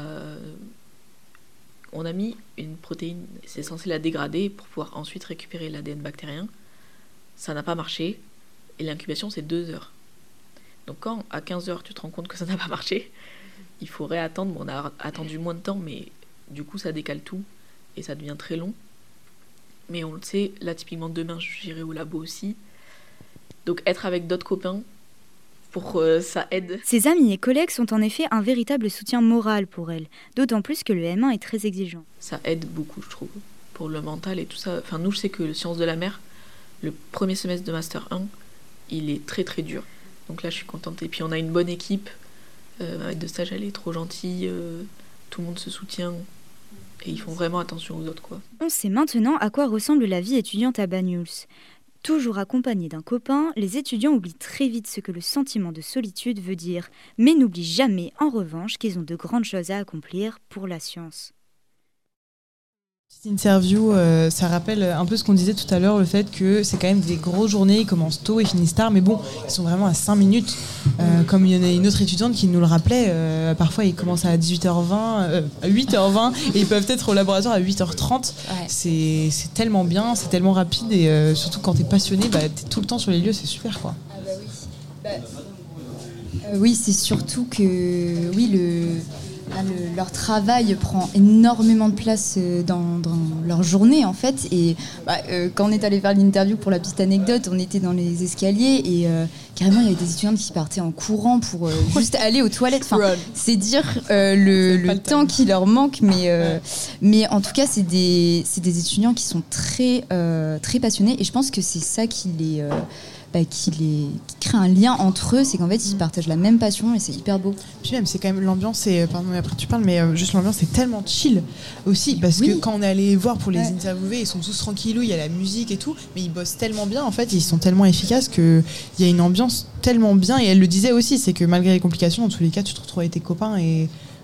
On a mis une protéine, c'est censé la dégrader pour pouvoir ensuite récupérer l'A D N bactérien. Ça n'a pas marché, et l'incubation c'est deux heures. Donc quand à quinze heures tu te rends compte que ça n'a pas marché, il faudrait attendre. Bon, on a attendu moins de temps, mais du coup ça décale tout, et ça devient très long. Mais on le sait, là typiquement demain j'irai au labo aussi. Donc être avec d'autres copains, pour euh, ça aide. Ses amis et collègues sont en effet un véritable soutien moral pour elle, d'autant plus que le M un est très exigeant. Ça aide beaucoup, je trouve, pour le mental et tout ça. Enfin, nous, je sais que le Sciences de la mer, le premier semestre de Master un, il est très très dur. Donc là, je suis contente. Et puis, on a une bonne équipe. Euh, ma maître de stage, elle est trop gentille. Euh, tout le monde se soutient. Et ils font vraiment attention aux autres, quoi. On sait maintenant à quoi ressemble la vie étudiante à Bagnols. Toujours accompagnés d'un copain, les étudiants oublient très vite ce que le sentiment de solitude veut dire, mais n'oublient jamais, en revanche, qu'ils ont de grandes choses à accomplir pour la science. Petite interview, euh, ça rappelle un peu ce qu'on disait tout à l'heure, le fait que c'est quand même des grosses journées, ils commencent tôt et finissent tard, mais bon, ils sont vraiment à cinq minutes. Euh, comme il y en a une autre étudiante qui nous le rappelait, euh, parfois ils commencent à dix-huit heures vingt, euh, à huit heures vingt, et ils peuvent être au laboratoire à huit heures trente. Ouais. C'est, c'est tellement bien, c'est tellement rapide, et euh, surtout quand t'es passionné, bah, t'es tout le temps sur les lieux, c'est super, quoi. Ah bah oui. Bah, euh, oui, c'est surtout que oui, le... Le, leur travail prend énormément de place dans, dans leur journée en fait, et bah, euh, quand on est allé faire l'interview, pour la petite anecdote, on était dans les escaliers et euh, carrément il y avait des étudiantes qui partaient en courant pour euh, juste aller aux toilettes, enfin, c'est dire euh, le, le, le temps qui leur manque, mais, euh, ouais. mais en tout cas c'est des, c'est des étudiants qui sont très, euh, très passionnés, et je pense que c'est ça qui les... Euh, Bah, qui, les, qui crée un lien entre eux, c'est qu'en fait ils partagent la même passion, et c'est hyper beau. Puis même c'est quand même l'ambiance, et pardon mais après tu parles, mais euh, juste l'ambiance c'est tellement chill aussi, parce oui. que quand on est allé voir pour les ouais. interviewer, ils sont tous tranquillous, il y a la musique et tout, mais ils bossent tellement bien en fait, ils sont tellement efficaces qu'il y a une ambiance tellement bien, et elle le disait aussi, c'est que malgré les complications, dans tous les cas tu te retrouves avec tes copains, et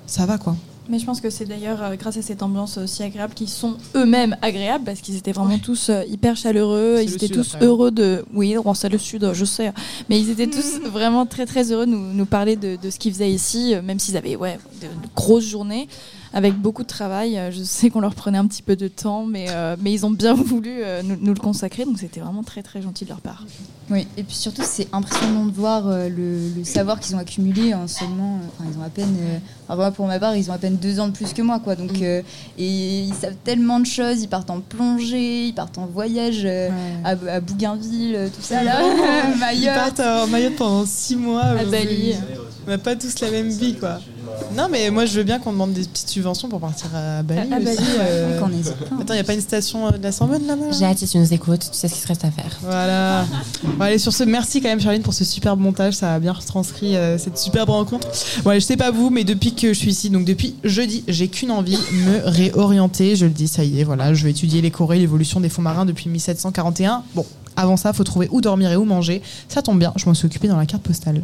ça va quoi. Mais je pense que c'est d'ailleurs euh, grâce à cette ambiance aussi agréable qu'ils sont eux-mêmes agréables parce qu'ils étaient vraiment ouais. tous euh, hyper chaleureux, c'est ils étaient sud, tous après. heureux de... Oui, bon, c'est le sud, je sais, mais ils étaient tous vraiment très très heureux de nous, nous parler de, de ce qu'ils faisaient ici, même s'ils avaient ouais, de, de grosses journées avec beaucoup de travail. Je sais qu'on leur prenait un petit peu de temps, mais, euh, mais ils ont bien voulu euh, nous, nous le consacrer, donc c'était vraiment très très gentil de leur part. Oui, et puis surtout c'est impressionnant de voir euh, le, le savoir qu'ils ont accumulé en seulement, enfin euh, ils ont à peine, euh, enfin, pour ma part ils ont à peine deux ans de plus que moi quoi, donc euh, et ils savent tellement de choses, ils partent en plongée, ils partent en voyage euh, ouais. à, à Bougainville, tout ça là, Mayotte. Ils partent en Mayotte pendant six mois. À Bali. On n'a pas tous la même vie quoi. Non mais moi je veux bien qu'on demande des petites subventions pour partir à Bali. À, à aussi, Bali, euh... qu'on hésite pas. Attends, il n'y a pas une station de la Sorbonne là-bas? J'ai hâte si tu nous écoutes, tu sais ce qu'il te reste à faire. Voilà. Bon, allez, sur ce, merci quand même Charline pour ce superbe montage, ça a bien retranscrit euh, cette superbe rencontre. Bon allez, je sais pas vous, mais depuis que je suis ici, donc depuis jeudi, j'ai qu'une envie, me réorienter. Je le dis, ça y est, voilà, je vais étudier les coraux et l'évolution des fonds marins depuis mille sept cent quarante et un. Bon, avant ça, faut trouver où dormir et où manger. Ça tombe bien, je m'en suis occupée dans la carte postale.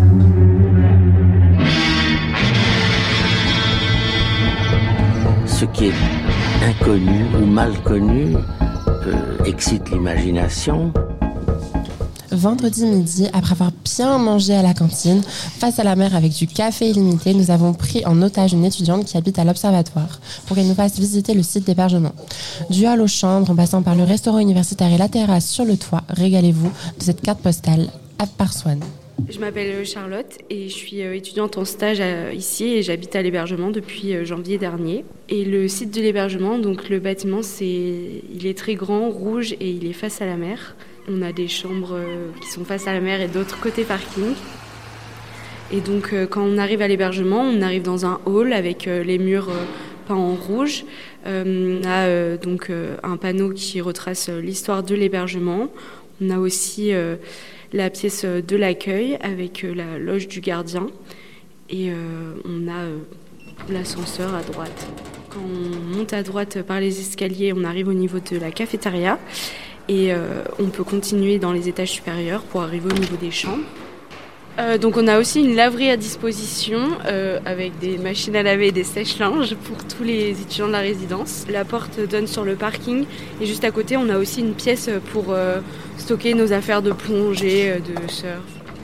Ce qui est inconnu ou mal connu euh, excite l'imagination. Vendredi midi, après avoir bien mangé à la cantine, face à la mer avec du café illimité, nous avons pris en otage une étudiante qui habite à l'Observatoire pour qu'elle nous fasse visiter le site d'hébergement. Du hall aux chambres, en passant par le restaurant universitaire et la terrasse sur le toit, régalez-vous de cette carte postale à Parsouane. Je m'appelle Charlotte et je suis étudiante en stage ici et j'habite à l'hébergement depuis janvier dernier. Et le site de l'hébergement, donc le bâtiment, c'est, il est très grand, rouge et il est face à la mer. On a des chambres qui sont face à la mer et d'autres côté parking. Et donc quand on arrive à l'hébergement, on arrive dans un hall avec les murs peints en rouge. On a donc un panneau qui retrace l'histoire de l'hébergement. On a aussi la pièce de l'accueil avec la loge du gardien et euh, on a euh, l'ascenseur à droite. Quand on monte à droite par les escaliers, on arrive au niveau de la cafétéria et euh, on peut continuer dans les étages supérieurs pour arriver au niveau des chambres. Euh, donc on a aussi une laverie à disposition euh, avec des machines à laver et des sèche-linges pour tous les étudiants de la résidence. La porte donne sur le parking et juste à côté on a aussi une pièce pour euh, stocker nos affaires de plongée, de surf.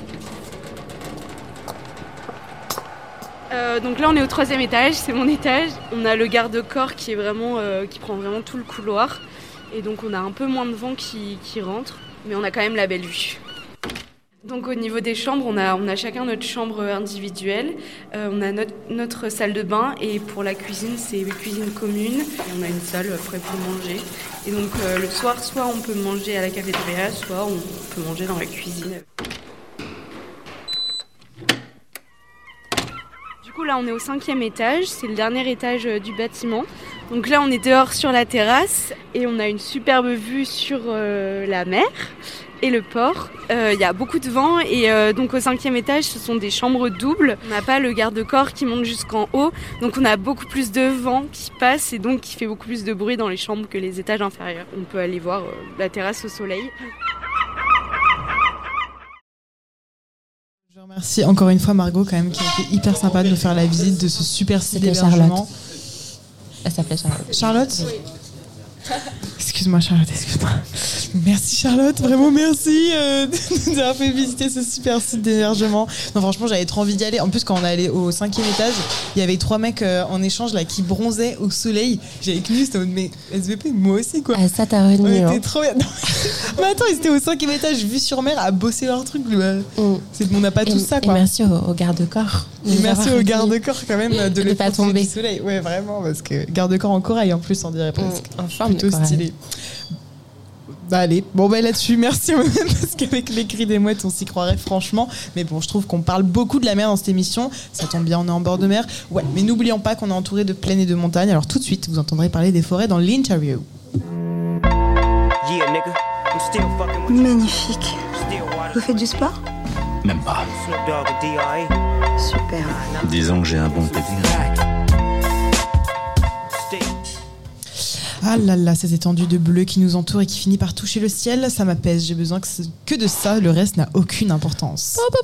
Euh, donc là on est au troisième étage, c'est mon étage. On a le garde-corps qui est vraiment, euh, qui prend vraiment tout le couloir et donc on a un peu moins de vent qui, qui rentre, mais on a quand même la belle vue. Donc au niveau des chambres, on a, on a chacun notre chambre individuelle, euh, on a notre, notre salle de bain et pour la cuisine, c'est une cuisine commune. Et on a une salle prête pour manger. Et donc euh, le soir, soit on peut manger à la cafétéria, soit on peut manger dans la cuisine. Du coup là on est au cinquième étage, c'est le dernier étage du bâtiment. Donc là on est dehors sur la terrasse et on a une superbe vue sur euh, la mer et le port. Il euh, y a beaucoup de vent et euh, donc au cinquième étage ce sont des chambres doubles. On n'a pas le garde-corps qui monte jusqu'en haut, donc on a beaucoup plus de vent qui passe et donc qui fait beaucoup plus de bruit dans les chambres que les étages inférieurs. On peut aller voir euh, la terrasse au soleil. Je remercie encore une fois Margot quand même qui a été hyper sympa de nous faire la visite de ce super site d'hébergement. Elle s'appelait Charlotte. Charlotte ? Oui. Excuse-moi Charlotte, excuse-moi. Merci Charlotte, vraiment merci euh, de nous avoir fait visiter ce super site d'hébergement. Non franchement j'avais trop envie d'y aller. En plus quand on est allé au cinquième étage, il y avait trois mecs euh, en échange là qui bronzaient au soleil. J'avais cru, c'était en mode mais S V P, moi aussi quoi. Ah, ça t'a renié. On était hein. trop bien. Non, mais attends, ils étaient au cinquième étage, vue sur mer, à bosser leur truc. Mm. C'est, on n'a pas et, tout ça quoi. Et merci au, au garde-corps. Et merci au garde-corps quand même de, de ne pas tomber. Du soleil. Ouais vraiment parce que garde-corps en corail en plus on dirait presque. Mm, en forme plutôt de corail. Stylé. Bah allez, bon bah là-dessus, merci parce qu'avec les cris des mouettes, on s'y croirait franchement. Mais bon, je trouve qu'on parle beaucoup de la mer dans cette émission. Ça tombe bien, on est en bord de mer. Ouais, mais n'oublions pas qu'on est entouré de plaines et de montagnes. Alors tout de suite, vous entendrez parler des forêts dans l'interview. Magnifique. Vous faites du sport ? Même pas. Super. Disons que j'ai un bon pédigré. Ah là là, cette étendue de bleu qui nous entoure et qui finit par toucher le ciel, ça m'apaise. J'ai besoin que, ce, que de ça, le reste n'a aucune importance. Hop, hop, hop.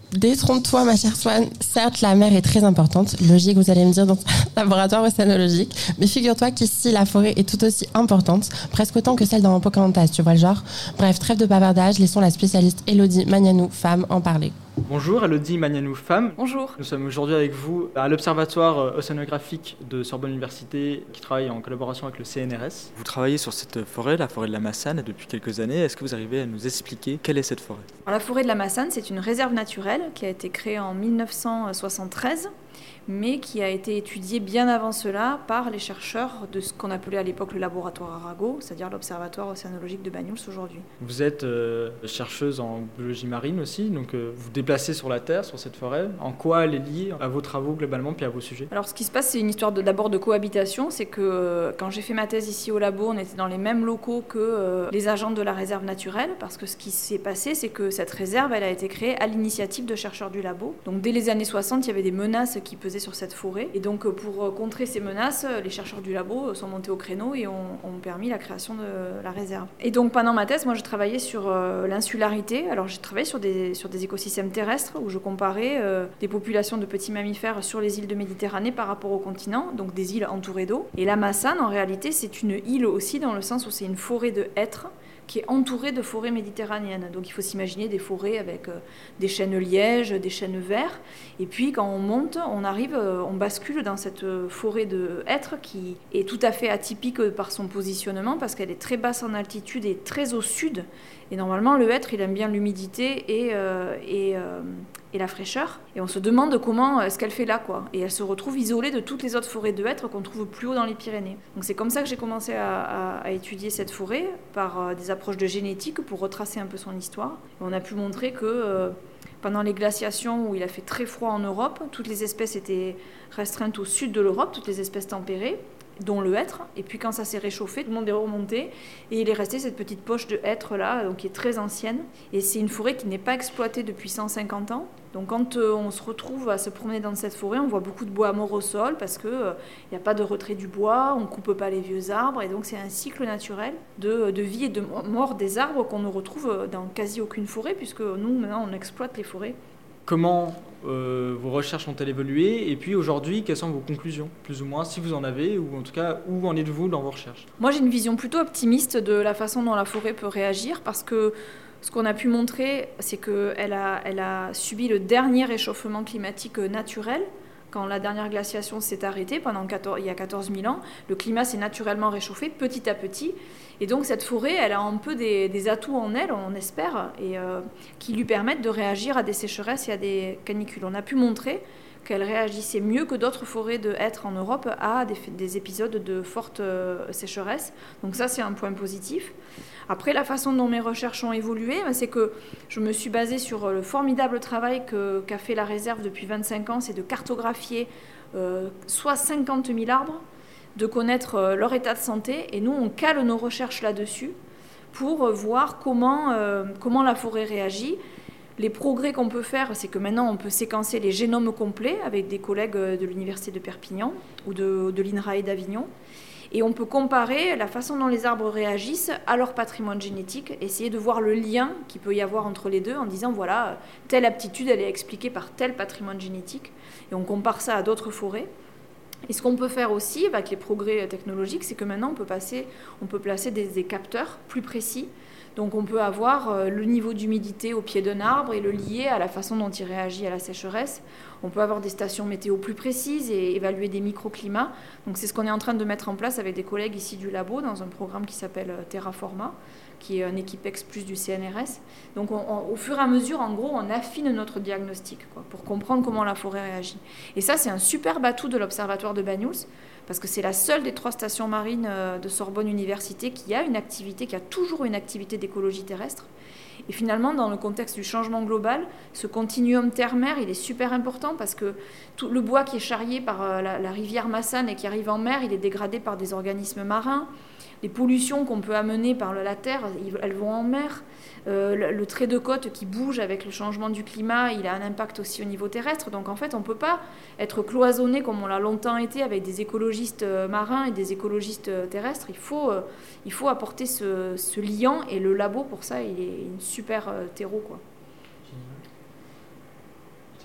Détrompe-toi, ma chère Swan. Certes, la mer est très importante. Logique, vous allez me dire, dans un laboratoire océanologique. Mais figure-toi qu'ici, la forêt est tout aussi importante, presque autant que celle dans Pocahontas, tu vois le genre. Bref, trêve de bavardage, laissons la spécialiste Élodie Magnanou, femme, en parler. Bonjour, Élodie Magnanou, femme. Bonjour. Nous sommes aujourd'hui avec vous à l'Observatoire océanographique de Sorbonne Université qui travaille en collaboration avec le C N R S. Vous travaillez sur cette forêt, la forêt de la Massane, depuis quelques années. Est-ce que vous arrivez à nous expliquer quelle est cette forêt ? Alors, la forêt de la Massane, c'est une réserve naturelle qui a été créée en mille neuf cent soixante-treize, mais qui a été étudiée bien avant cela par les chercheurs de ce qu'on appelait à l'époque le laboratoire Arago, c'est-à-dire l'Observatoire océanologique de Banyuls aujourd'hui. Vous êtes euh, chercheuse en biologie marine aussi, donc euh, vous déplacez sur la Terre, sur cette forêt. En quoi elle est liée à vos travaux globalement, puis à vos sujets ? Alors ce qui se passe, c'est une histoire de, d'abord de cohabitation, c'est que euh, quand j'ai fait ma thèse ici au labo, on était dans les mêmes locaux que euh, les agents de la réserve naturelle, parce que ce qui s'est passé, c'est que cette réserve, elle a été créée à l'initiative de chercheurs du labo. Donc dès les années soixante, il y avait des menaces qui pesaient sur cette forêt. Et donc pour contrer ces menaces, les chercheurs du labo sont montés au créneau et ont, ont permis la création de la réserve. Et donc pendant ma thèse, moi je travaillais sur euh, l'insularité. Alors j'ai travaillé sur des, sur des écosystèmes terrestres où je comparais euh, des populations de petits mammifères sur les îles de Méditerranée par rapport au continent, donc des îles entourées d'eau. Et la Massane, en réalité, c'est une île aussi dans le sens où c'est une forêt de hêtres qui est entourée de forêts méditerranéennes. Donc il faut s'imaginer des forêts avec euh, des chênes lièges, des chênes verts. Et puis quand on monte, on arrive, euh, on bascule dans cette forêt de hêtres qui est tout à fait atypique par son positionnement parce qu'elle est très basse en altitude et très au sud. Et normalement, le hêtre, il aime bien l'humidité et, euh, et, euh, et la fraîcheur. Et on se demande comment est-ce qu'elle fait là, quoi. Et elle se retrouve isolée de toutes les autres forêts de hêtres qu'on trouve plus haut dans les Pyrénées. Donc c'est comme ça que j'ai commencé à, à, à étudier cette forêt par euh, des approches de génétique pour retracer un peu son histoire. Et on a pu montrer que euh, pendant les glaciations où il a fait très froid en Europe, toutes les espèces étaient restreintes au sud de l'Europe, toutes les espèces tempérées, dont le hêtre. Et puis quand ça s'est réchauffé, tout le monde est remonté et il est resté cette petite poche de hêtre là, donc qui est très ancienne. Et c'est une forêt qui n'est pas exploitée depuis cent cinquante ans. Donc quand euh, on se retrouve à se promener dans cette forêt, on voit beaucoup de bois morts au sol parce qu'il n'y euh, a pas de retrait du bois, on ne coupe pas les vieux arbres. Et donc c'est un cycle naturel de, de vie et de mort des arbres qu'on ne retrouve dans quasi aucune forêt puisque nous, maintenant, on exploite les forêts. Comment euh, vos recherches ont-elles évolué ? Et puis aujourd'hui, quelles sont vos conclusions, plus ou moins, si vous en avez, ou en tout cas, où en êtes-vous dans vos recherches ? Moi, j'ai une vision plutôt optimiste de la façon dont la forêt peut réagir, parce que ce qu'on a pu montrer, c'est qu'elle a, elle a subi le dernier réchauffement climatique naturel. Quand la dernière glaciation s'est arrêtée, pendant quatorze, il y a quatorze mille ans, le climat s'est naturellement réchauffé petit à petit. Et donc cette forêt, elle a un peu des, des atouts en elle, on espère, et, euh, qui lui permettent de réagir à des sécheresses et à des canicules. On a pu montrer qu'elle réagissait mieux que d'autres forêts de hêtres en Europe à des, des épisodes de fortes euh, sécheresses. Donc ça, c'est un point positif. Après, la façon dont mes recherches ont évolué, c'est que je me suis basée sur le formidable travail que, qu'a fait la réserve depuis vingt-cinq ans, c'est de cartographier euh, soit cinquante mille arbres, de connaître euh, leur état de santé, et nous, on cale nos recherches là-dessus pour euh, voir comment, euh, comment la forêt réagit. Les progrès qu'on peut faire, c'est que maintenant, on peut séquencer les génomes complets avec des collègues de l'Université de Perpignan ou de, de l'INRAE d'Avignon. Et on peut comparer la façon dont les arbres réagissent à leur patrimoine génétique, essayer de voir le lien qu'il peut y avoir entre les deux en disant, voilà, telle aptitude, elle est expliquée par tel patrimoine génétique. Et on compare ça à d'autres forêts. Et ce qu'on peut faire aussi avec les progrès technologiques, c'est que maintenant, on peut, passer, on peut placer des, des capteurs plus précis. Donc on peut avoir le niveau d'humidité au pied d'un arbre et le lier à la façon dont il réagit à la sécheresse. On peut avoir des stations météo plus précises et évaluer des microclimats. Donc c'est ce qu'on est en train de mettre en place avec des collègues ici du labo dans un programme qui s'appelle Terraforma, qui est un équipex plus du C N R S. Donc on, on, au fur et à mesure, en gros, on affine notre diagnostic quoi, pour comprendre comment la forêt réagit. Et ça, c'est un super atout de l'Observatoire de Banyuls, parce que c'est la seule des trois stations marines de Sorbonne Université qui a une activité, qui a toujours une activité d'écologie terrestre. Et finalement, dans le contexte du changement global, ce continuum terre-mer, il est super important parce que tout le bois qui est charrié par la, la rivière Massane et qui arrive en mer, il est dégradé par des organismes marins. Les pollutions qu'on peut amener par la terre, elles vont en mer. Euh, le, le trait de côte qui bouge avec le changement du climat, il a un impact aussi au niveau terrestre. Donc en fait, on ne peut pas être cloisonné comme on l'a longtemps été avec des écologistes marins et des écologistes terrestres. Il faut, euh, il faut apporter ce, ce liant et le labo, pour ça, il est une super euh, terreau, quoi.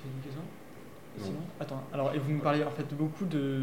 une question ? Sinon Attends, alors, et vous me parlez en fait beaucoup de...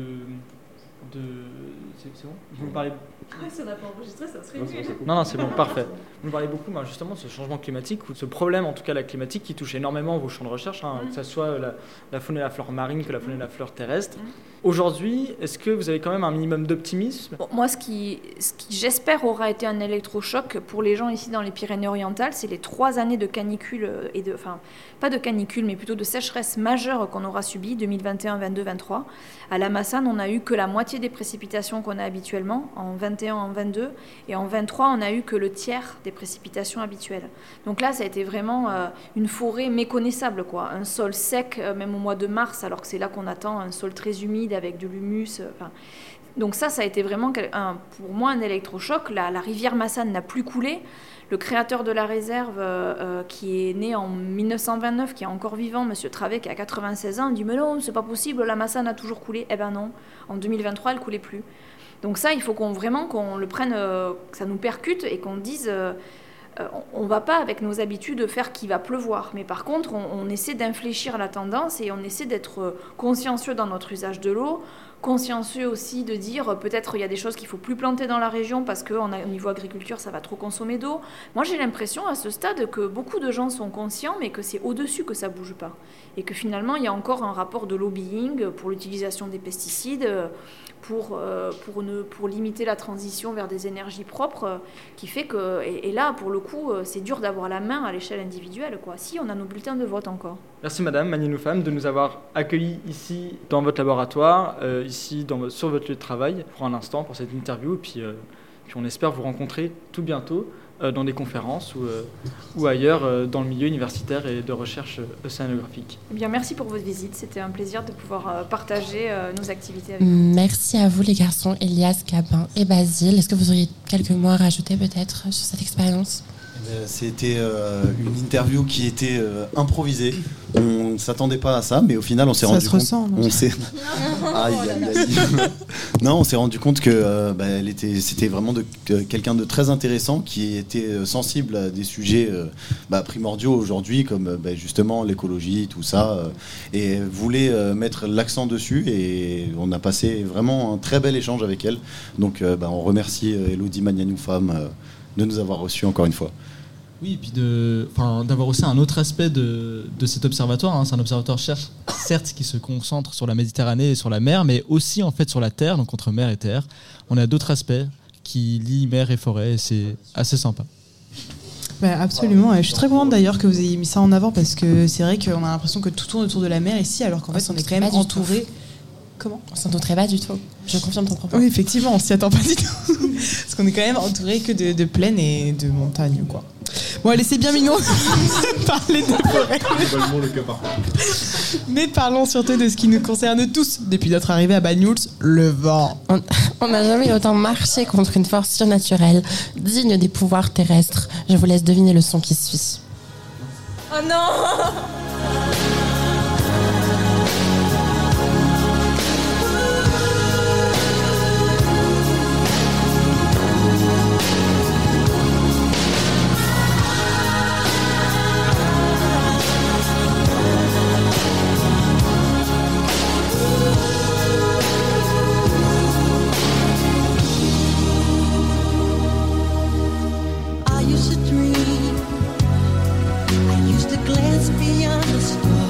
de... C'est, c'est bon ? Vous me parlez... Ouais, si on n'a pas enregistré, ça serait nul. Non, non, c'est bon, parfait. Vous me parlez beaucoup ben, justement de ce changement climatique, ou de ce problème, en tout cas la climatique, qui touche énormément vos champs de recherche, hein, mmh. que ce soit la, la faune et la flore marine que la faune et la flore terrestre. Mmh. Aujourd'hui, est-ce que vous avez quand même un minimum d'optimisme ? Bon, moi, ce qui, ce qui, j'espère, aura été un électrochoc pour les gens ici dans les Pyrénées-Orientales, c'est les trois années de canicule, et de, enfin, pas de canicule, mais plutôt de sécheresse majeure qu'on aura subies, deux mille vingt et un, vingt-deux, vingt-trois. À la Massane, on n'a eu que la moitié des précipitations qu'on a habituellement, en vingt et un, en vingt-deux, et en vingt-trois, on n'a eu que le tiers des précipitations habituelles. Donc là, ça a été vraiment euh, une forêt méconnaissable, quoi. Un sol sec, euh, même au mois de mars, alors que c'est là qu'on attend un sol très humide, avec de l'humus. Enfin, donc ça, ça a été vraiment un, pour moi un électrochoc. La, la rivière Massane n'a plus coulé. Le créateur de la réserve, euh, qui est né en mille neuf cent vingt-neuf, qui est encore vivant, M. Travet, qui a quatre-vingt-seize ans, il dit « Mais non, c'est pas possible, la Massane a toujours coulé. » Eh ben non, en deux mille vingt-trois, elle coulait plus. Donc ça, il faut qu'on, vraiment qu'on le prenne, euh, que ça nous percute et qu'on dise... Euh, Euh, on ne va pas, avec nos habitudes, faire qu'il va pleuvoir. Mais par contre, on, on essaie d'infléchir la tendance et on essaie d'être consciencieux dans notre usage de l'eau, consciencieux aussi de dire euh, peut-être il y a des choses qu'il ne faut plus planter dans la région parce qu'au niveau agriculture, ça va trop consommer d'eau. Moi, j'ai l'impression à ce stade que beaucoup de gens sont conscients, mais que c'est au-dessus que ça ne bouge pas. Et que finalement, il y a encore un rapport de lobbying pour l'utilisation des pesticides, pour, euh, pour, ne, pour limiter la transition vers des énergies propres, euh, qui fait que... Et, et là, pour le coup, euh, c'est dur d'avoir la main à l'échelle individuelle, quoi. Si, on a nos bulletins de vote encore. Merci Madame Magny-Noufam de nous avoir accueillis ici dans votre laboratoire, euh, ici dans, sur votre lieu de travail, pour un instant, pour cette interview. Et puis, euh, puis on espère vous rencontrer tout bientôt euh, dans des conférences ou, euh, ou ailleurs euh, dans le milieu universitaire et de recherche océanographique. Eh bien, merci pour votre visite. C'était un plaisir de pouvoir euh, partager euh, nos activités avec vous. Merci à vous les garçons, Elias, Gabin et Basile. Est-ce que vous auriez quelques mots à rajouter peut-être sur cette expérience ? C'était euh, une interview qui était euh, improvisée. On ne s'attendait pas à ça, mais au final, on s'est ça rendu se compte. Ressent, on s'est. Aïe, aïe, aïe. Non, on s'est rendu compte que euh, bah, elle était, c'était vraiment de, euh, quelqu'un de très intéressant qui était euh, sensible à des sujets euh, bah, primordiaux aujourd'hui, comme euh, bah, justement l'écologie, tout ça, euh, et voulait euh, mettre l'accent dessus. Et on a passé vraiment un très bel échange avec elle. Donc, euh, bah, on remercie euh, Elodie Magny-Noufam euh, de nous avoir reçus encore une fois. Oui, et puis de, enfin, d'avoir aussi un autre aspect de, de cet observatoire. Hein. C'est un observatoire cherche, certes qui se concentre sur la Méditerranée et sur la mer, mais aussi en fait sur la terre, donc entre mer et terre. On a d'autres aspects qui lient mer et forêt, et c'est assez sympa. Bah, absolument, je suis très contente d'ailleurs que vous ayez mis ça en avant, parce que c'est vrai qu'on a l'impression que tout tourne autour de la mer ici, alors qu'en fait on est quand même entouré. Comment ? On s'en douterait pas du tout. Je confirme ton propos. Oui, effectivement, on s'y attend pas du tout. Parce qu'on est quand même entouré que de, de plaines et de montagnes, quoi. Bon, allez, c'est bien mignon de parler de forêt. Mais parlons surtout de ce qui nous concerne tous depuis notre arrivée à Banyuls, le vent. On n'a jamais autant marché contre une force surnaturelle, digne des pouvoirs terrestres. Je vous laisse deviner le son qui suit. Oh non! I used to dream, I used to glance beyond the stars.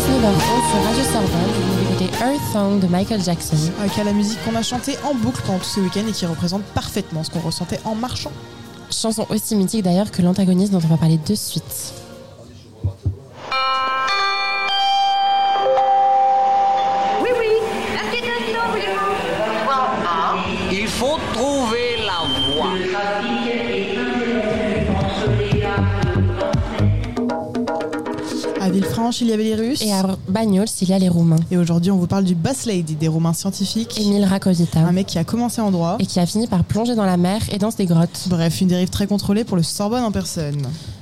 dix-neuf heures onze sur Radio Sorbonne, vous venez d'écouter Earth Song de Michael Jackson. Avec la musique qu'on a chantée en boucle pendant tout ce week-end et qui représente parfaitement ce qu'on ressentait en marchant. Chanson aussi mythique d'ailleurs que l'antagoniste dont on va parler de suite. Oui, oui, un petit instant, Il faut trouver la voie. À Villefranche, il y avait les Russes. Et à Bagnols, il y a les Roumains. Et aujourd'hui, on vous parle du Boss Lady, des Roumains scientifiques. Émile Rakowita. Un mec qui a commencé en droit. Et qui a fini par plonger dans la mer et dans des grottes. Bref, une dérive très contrôlée pour le Sorbonne en personne.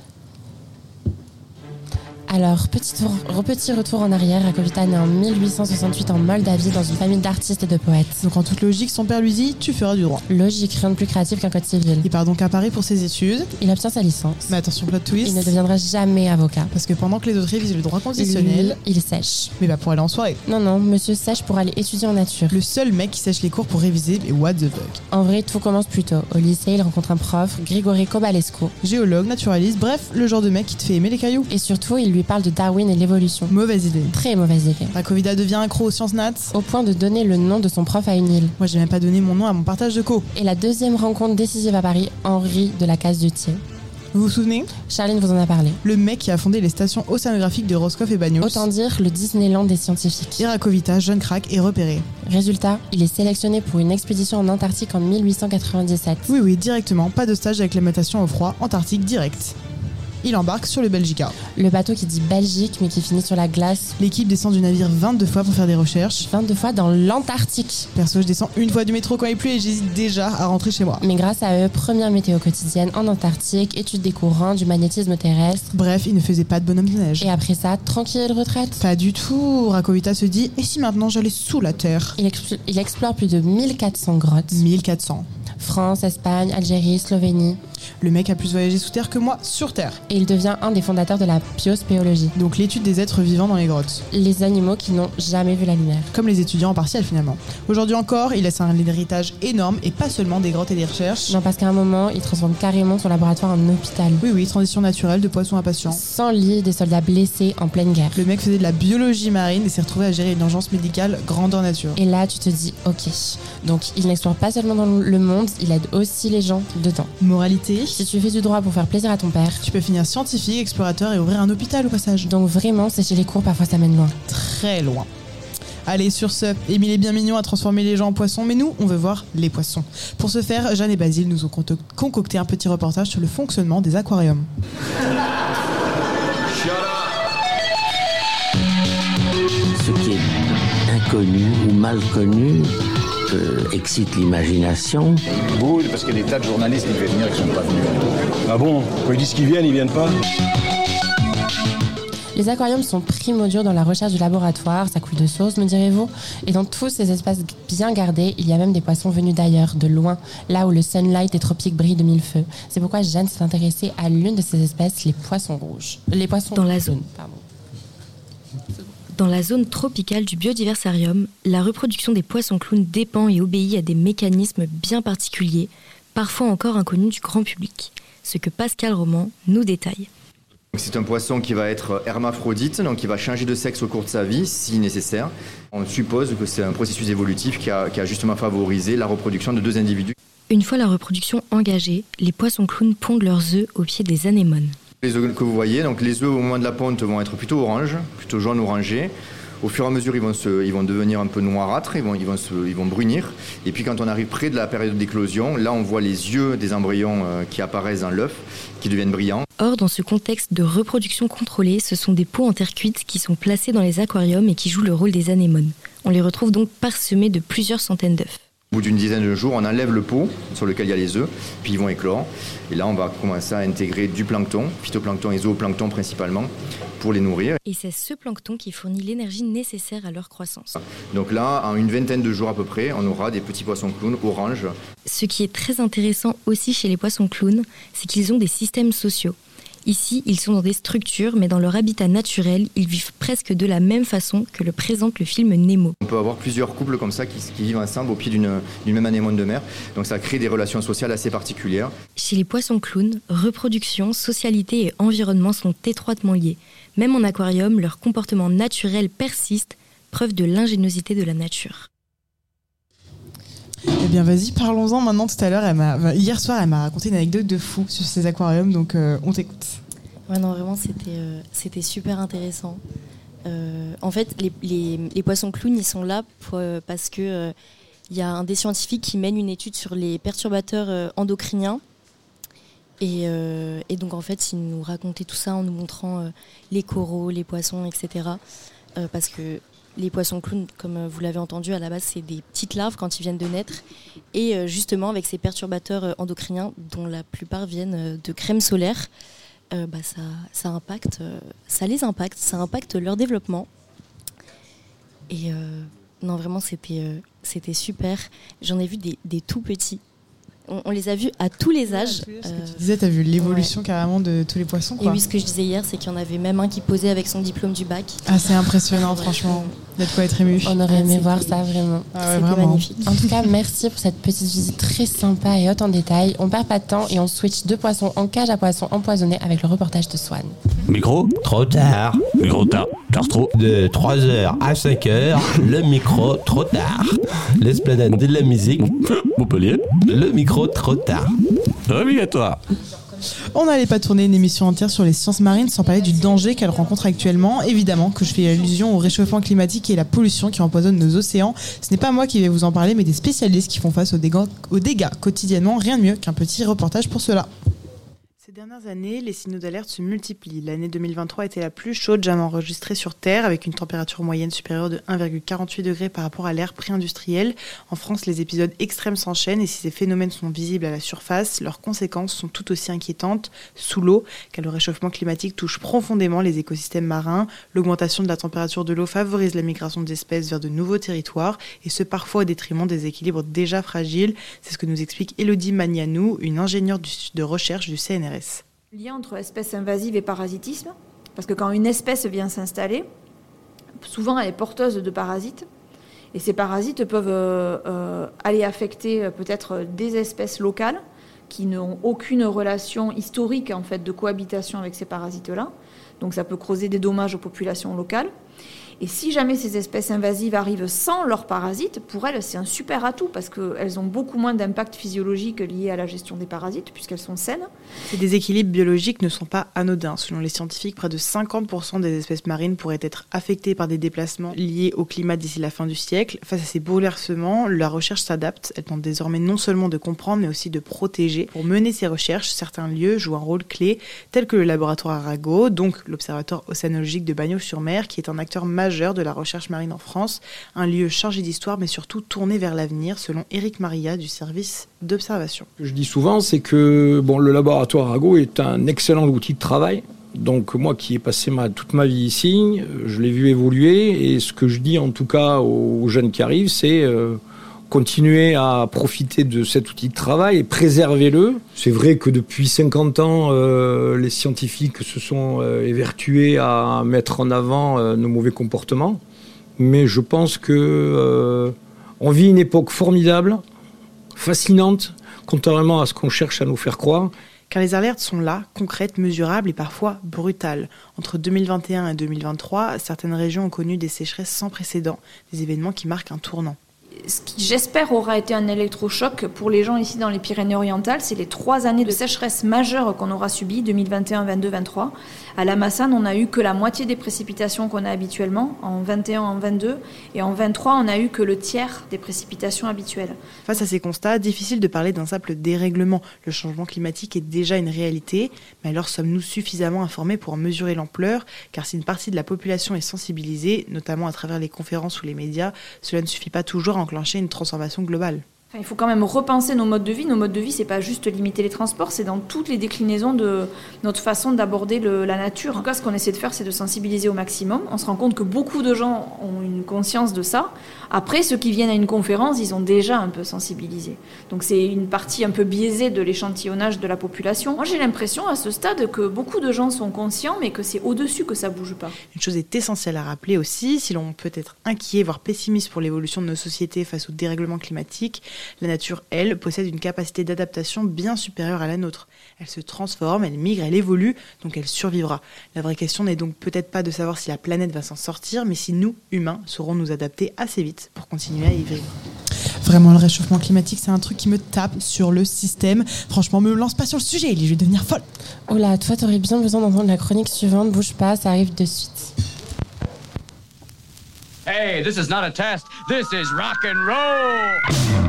Alors, petit, tour, petit retour en arrière, Rakowita naît en mille huit cent soixante-huit en Moldavie dans une famille d'artistes et de poètes. Donc en toute logique, son père lui dit « tu feras du droit ». Logique, rien de plus créatif qu'un code civil. Il part donc à Paris pour ses études. Il obtient sa licence. Mais attention, plot twist. Il ne deviendra jamais avocat. Parce que pendant que les autres révisent le droit conditionnel, lui, il sèche. Mais bah pour aller en soirée. Non, non, monsieur sèche pour aller étudier en nature. Le seul mec qui sèche les cours pour réviser, mais what the fuck. En vrai, tout commence plus tôt. Au lycée, il rencontre un prof, Grigori Kobalescu. Géologue, naturaliste, bref, le genre de mec qui te fait aimer les cailloux. Et surtout, il lui parle de Darwin et l'évolution. Mauvaise idée. Très mauvaise idée. Rakowita devient accro aux sciences nat. Au point de donner le nom de son prof à une île. Moi, j'ai même pas donné mon nom à mon partage de co. Et la deuxième rencontre décisive à Paris, Henri de la Case-du-Thier. Vous vous souvenez ? Charline vous en a parlé. Le mec qui a fondé les stations océanographiques de Roscoff et Bagnols. Autant dire le Disneyland des scientifiques. Et Rakowita, jeune crack, est repéré. Résultat, il est sélectionné pour une expédition en Antarctique en mille huit cent quatre-vingt-dix-sept. Oui, oui, directement. Pas de stage d'acclimatation au froid, Antarctique direct. Il embarque sur le Belgica. Le bateau qui dit Belgique mais qui finit sur la glace. L'équipe descend du navire vingt-deux fois pour faire des recherches. vingt-deux fois dans l'Antarctique. Perso, je descends une fois du métro quand il pleut et j'hésite déjà à rentrer chez moi. Mais grâce à eux, première météo quotidienne en Antarctique, étude des courants, du magnétisme terrestre. Bref, il ne faisait pas de bonhomme de neige. Et après ça, tranquille retraite. Pas du tout. Rakowita se dit, et si maintenant j'allais sous la terre ? Il, expl- il explore plus de mille quatre cents grottes. mille quatre cents. France, Espagne, Algérie, Slovénie. Le mec a plus voyagé sous terre que moi sur terre. Et il devient un des fondateurs de la biospéologie. Donc l'étude des êtres vivants dans les grottes. Les animaux qui n'ont jamais vu la lumière. Comme les étudiants en partiel finalement. Aujourd'hui encore, il laisse un héritage énorme et pas seulement des grottes et des recherches. Non, parce qu'à un moment, il transforme carrément son laboratoire en hôpital. Oui, oui, transition naturelle de poisson à patient. Sans lit, des soldats blessés en pleine guerre. Le mec faisait de la biologie marine et s'est retrouvé à gérer une urgence médicale grandeur nature. Et là, tu te dis, ok. Donc il n'explore pas seulement dans le monde, il aide aussi les gens dedans. Moralité. Si tu fais du droit pour faire plaisir à ton père, tu peux finir scientifique, explorateur et ouvrir un hôpital au passage. Donc vraiment, sécher les cours, parfois ça mène loin. Très loin. Allez, sur ce, Émile est bien mignon à transformer les gens en poissons, mais nous, on veut voir les poissons. Pour ce faire, Jeanne et Basile nous ont concocté un petit reportage sur le fonctionnement des aquariums. Ce qui est inconnu ou mal connu euh, excite l'imagination. Ils boudent parce qu'il y a des tas de journalistes qui devaient venir qui ne sont pas venus. Ah bon ? Quand ils disent qu'ils viennent, ils viennent pas ? Les aquariums sont primordiaux dans la recherche du laboratoire, ça coule de sauce, me direz-vous. Et dans tous ces espaces bien gardés, il y a même des poissons venus d'ailleurs, de loin, là où le sunlight des tropiques brille de mille feux. C'est pourquoi Jeanne s'est intéressée à l'une de ces espèces, les poissons rouges. Les poissons dans la zone. Pardon. Dans la zone tropicale du biodiversarium, la reproduction des poissons clowns dépend et obéit à des mécanismes bien particuliers, parfois encore inconnus du grand public. Ce que Pascal Roman nous détaille. C'est un poisson qui va être hermaphrodite, donc qui va changer de sexe au cours de sa vie, si nécessaire. On suppose que c'est un processus évolutif qui a, qui a justement favorisé la reproduction de deux individus. Une fois la reproduction engagée, les poissons clowns pondent leurs œufs au pied des anémones. Les œufs que vous voyez, donc les œufs au moment de la ponte vont être plutôt orange, plutôt jaune orangé. Au fur et à mesure, ils vont, se, ils vont devenir un peu noirâtres, ils vont, ils, vont se, ils vont brunir. Et puis quand on arrive près de la période d'éclosion, là on voit les yeux des embryons euh, qui apparaissent dans l'œuf, qui deviennent brillants. Or, dans ce contexte de reproduction contrôlée, ce sont des pots en terre cuite qui sont placés dans les aquariums et qui jouent le rôle des anémones. On les retrouve donc parsemés de plusieurs centaines d'œufs. Au bout d'une dizaine de jours, on enlève le pot sur lequel il y a les œufs, puis ils vont éclore. Et là, on va commencer à intégrer du plancton, phytoplancton et zooplancton principalement, pour les nourrir. Et c'est ce plancton qui fournit l'énergie nécessaire à leur croissance. Donc là, en une vingtaine de jours à peu près, on aura des petits poissons clowns orange. Ce qui est très intéressant aussi chez les poissons clowns, c'est qu'ils ont des systèmes sociaux. Ici, ils sont dans des structures, mais dans leur habitat naturel, ils vivent presque de la même façon que le présente le film Nemo. On peut avoir plusieurs couples comme ça qui, qui vivent ensemble au pied d'une, d'une même anémone de mer. Donc ça crée des relations sociales assez particulières. Chez les poissons clowns, reproduction, socialité et environnement sont étroitement liés. Même en aquarium, leur comportement naturel persiste, preuve de l'ingéniosité de la nature. Eh bien, vas-y, parlons-en maintenant. Tout à l'heure, elle m'a, hier soir, elle m'a raconté une anecdote de fou sur ces aquariums, donc euh, on t'écoute. Ouais, non, vraiment, c'était, euh, c'était super intéressant. Euh, en fait, les, les, les poissons clowns, ils sont là pour, euh, parce que euh, y a un des scientifiques qui mène une étude sur les perturbateurs euh, endocriniens. Et, euh, et donc, en fait, il nous racontait tout ça en nous montrant euh, les coraux, les poissons, et cetera. Euh, parce que les poissons clowns, comme vous l'avez entendu, à la base, c'est des petites larves quand ils viennent de naître. Et euh, justement, avec ces perturbateurs endocriniens, dont la plupart viennent de crème solaire, euh, bah, ça, ça, impacte, euh, ça les impacte, ça impacte leur développement. Et euh, non, vraiment, c'était, euh, c'était super. J'en ai vu des, des tout petits. On, on les a vus à tous les âges. Ouais, ce que tu disais, tu as vu l'évolution ouais. carrément de tous les poissons, quoi. Et oui, ce que je disais hier, c'est qu'il y en avait même un qui posait avec son diplôme du bac. Ah, c'est impressionnant, ouais, franchement. Il y a de quoi être ému. On aurait aimé voir ça, vraiment. Ah ouais, C'était vraiment. magnifique. En tout cas, merci pour cette petite visite très sympa et haute en détail. On perd pas de temps et on switch de poissons en cage à poissons empoisonnés avec le reportage de Swan. Micro, trop tard. Micro, tard. Tard trop. De trois heures à cinq heures, le micro, trop tard. L'esplanade de la musique, Montpellier, le micro, trop tard. Obligatoire. On n'allait pas tourner une émission entière sur les sciences marines sans parler du danger qu'elles rencontrent actuellement. Évidemment que je fais allusion au réchauffement climatique et la pollution qui empoisonne nos océans. Ce n'est pas moi qui vais vous en parler, mais des spécialistes qui font face aux dégâts, aux dégâts quotidiennement. Rien de mieux qu'un petit reportage pour cela. Ces dernières années, les signaux d'alerte se multiplient. L'année deux mille vingt-trois était la plus chaude jamais enregistrée sur Terre, avec une température moyenne supérieure de un virgule quarante-huit degrés par rapport à l'ère pré-industrielle. En France, les épisodes extrêmes s'enchaînent et si ces phénomènes sont visibles à la surface, leurs conséquences sont tout aussi inquiétantes sous l'eau, car le réchauffement climatique touche profondément les écosystèmes marins. L'augmentation de la température de l'eau favorise la migration des espèces vers de nouveaux territoires, et ce parfois au détriment des équilibres déjà fragiles. C'est ce que nous explique Élodie Magnanou, une ingénieure de recherche du C N R S. Lien entre espèces invasives et parasitisme, parce que quand une espèce vient s'installer, souvent elle est porteuse de parasites, et ces parasites peuvent euh, euh, aller affecter euh, peut-être des espèces locales qui n'ont aucune relation historique en fait de cohabitation avec ces parasites-là, donc ça peut causer des dommages aux populations locales. Et si jamais ces espèces invasives arrivent sans leurs parasites, pour elles, c'est un super atout parce qu'elles ont beaucoup moins d'impact physiologique lié à la gestion des parasites puisqu'elles sont saines. Ces déséquilibres biologiques ne sont pas anodins. Selon les scientifiques, près de cinquante pour cent des espèces marines pourraient être affectées par des déplacements liés au climat d'ici la fin du siècle. Face à ces bouleversements, la recherche s'adapte. Elle tente désormais non seulement de comprendre, mais aussi de protéger. Pour mener ces recherches, certains lieux jouent un rôle clé, tels que le laboratoire Arago, donc l'Observatoire océanologique de Bagnols-sur-Mer, qui est un acteur majeur de la recherche marine en France, un lieu chargé d'histoire mais surtout tourné vers l'avenir, selon Éric Maria du service d'observation. Ce que je dis souvent, c'est que bon, le laboratoire Arago est un excellent outil de travail. Donc moi qui ai passé ma, toute ma vie ici, je l'ai vu évoluer et ce que je dis en tout cas aux jeunes qui arrivent, c'est euh, continuer à profiter de cet outil de travail et préserver-le. C'est vrai que depuis cinquante ans, euh, les scientifiques se sont euh, évertués à mettre en avant euh, nos mauvais comportements. Mais je pense que euh, on vit une époque formidable, fascinante, contrairement à ce qu'on cherche à nous faire croire. Car les alertes sont là, concrètes, mesurables et parfois brutales. Entre deux mille vingt et un et deux mille vingt-trois, certaines régions ont connu des sécheresses sans précédent, des événements qui marquent un tournant. Ce qui, j'espère, aura été un électrochoc pour les gens ici dans les Pyrénées-Orientales, c'est les trois années de sécheresse majeure qu'on aura subies, deux mille vingt et un, vingt-deux, vingt-trois. À la Massane, on n'a eu que la moitié des précipitations qu'on a habituellement, en vingt et un, en vingt-deux, et en vingt-trois, on n'a eu que le tiers des précipitations habituelles. Face à ces constats, difficile de parler d'un simple dérèglement. Le changement climatique est déjà une réalité, mais alors sommes-nous suffisamment informés pour en mesurer l'ampleur ? Car si une partie de la population est sensibilisée, notamment à travers les conférences ou les médias, cela ne suffit pas toujours à enclencher une transformation globale. Enfin, il faut quand même repenser nos modes de vie. Nos modes de vie, c'est pas juste limiter les transports, c'est dans toutes les déclinaisons de notre façon d'aborder le, la nature. En tout cas, ce qu'on essaie de faire, c'est de sensibiliser au maximum. On se rend compte que beaucoup de gens ont une conscience de ça. Après, ceux qui viennent à une conférence, ils ont déjà un peu sensibilisé. Donc c'est une partie un peu biaisée de l'échantillonnage de la population. Moi, j'ai l'impression à ce stade que beaucoup de gens sont conscients, mais que c'est au-dessus que ça bouge pas. Une chose est essentielle à rappeler aussi, si l'on peut être inquiet, voire pessimiste pour l'évolution de nos sociétés face au dérèglement climatique, la nature, elle, possède une capacité d'adaptation bien supérieure à la nôtre. Elle se transforme, elle migre, elle évolue, donc elle survivra. La vraie question n'est donc peut-être pas de savoir si la planète va s'en sortir, mais si nous, humains, saurons nous adapter assez vite pour continuer à y vivre. Vraiment, le réchauffement climatique, c'est un truc qui me tape sur le système. Franchement, me lance pas sur le sujet, Ellie, je vais devenir folle. Oh là, toi, t'aurais bien besoin d'entendre la chronique suivante. Bouge pas, ça arrive de suite. Hey, this is not a test. This is rock and roll.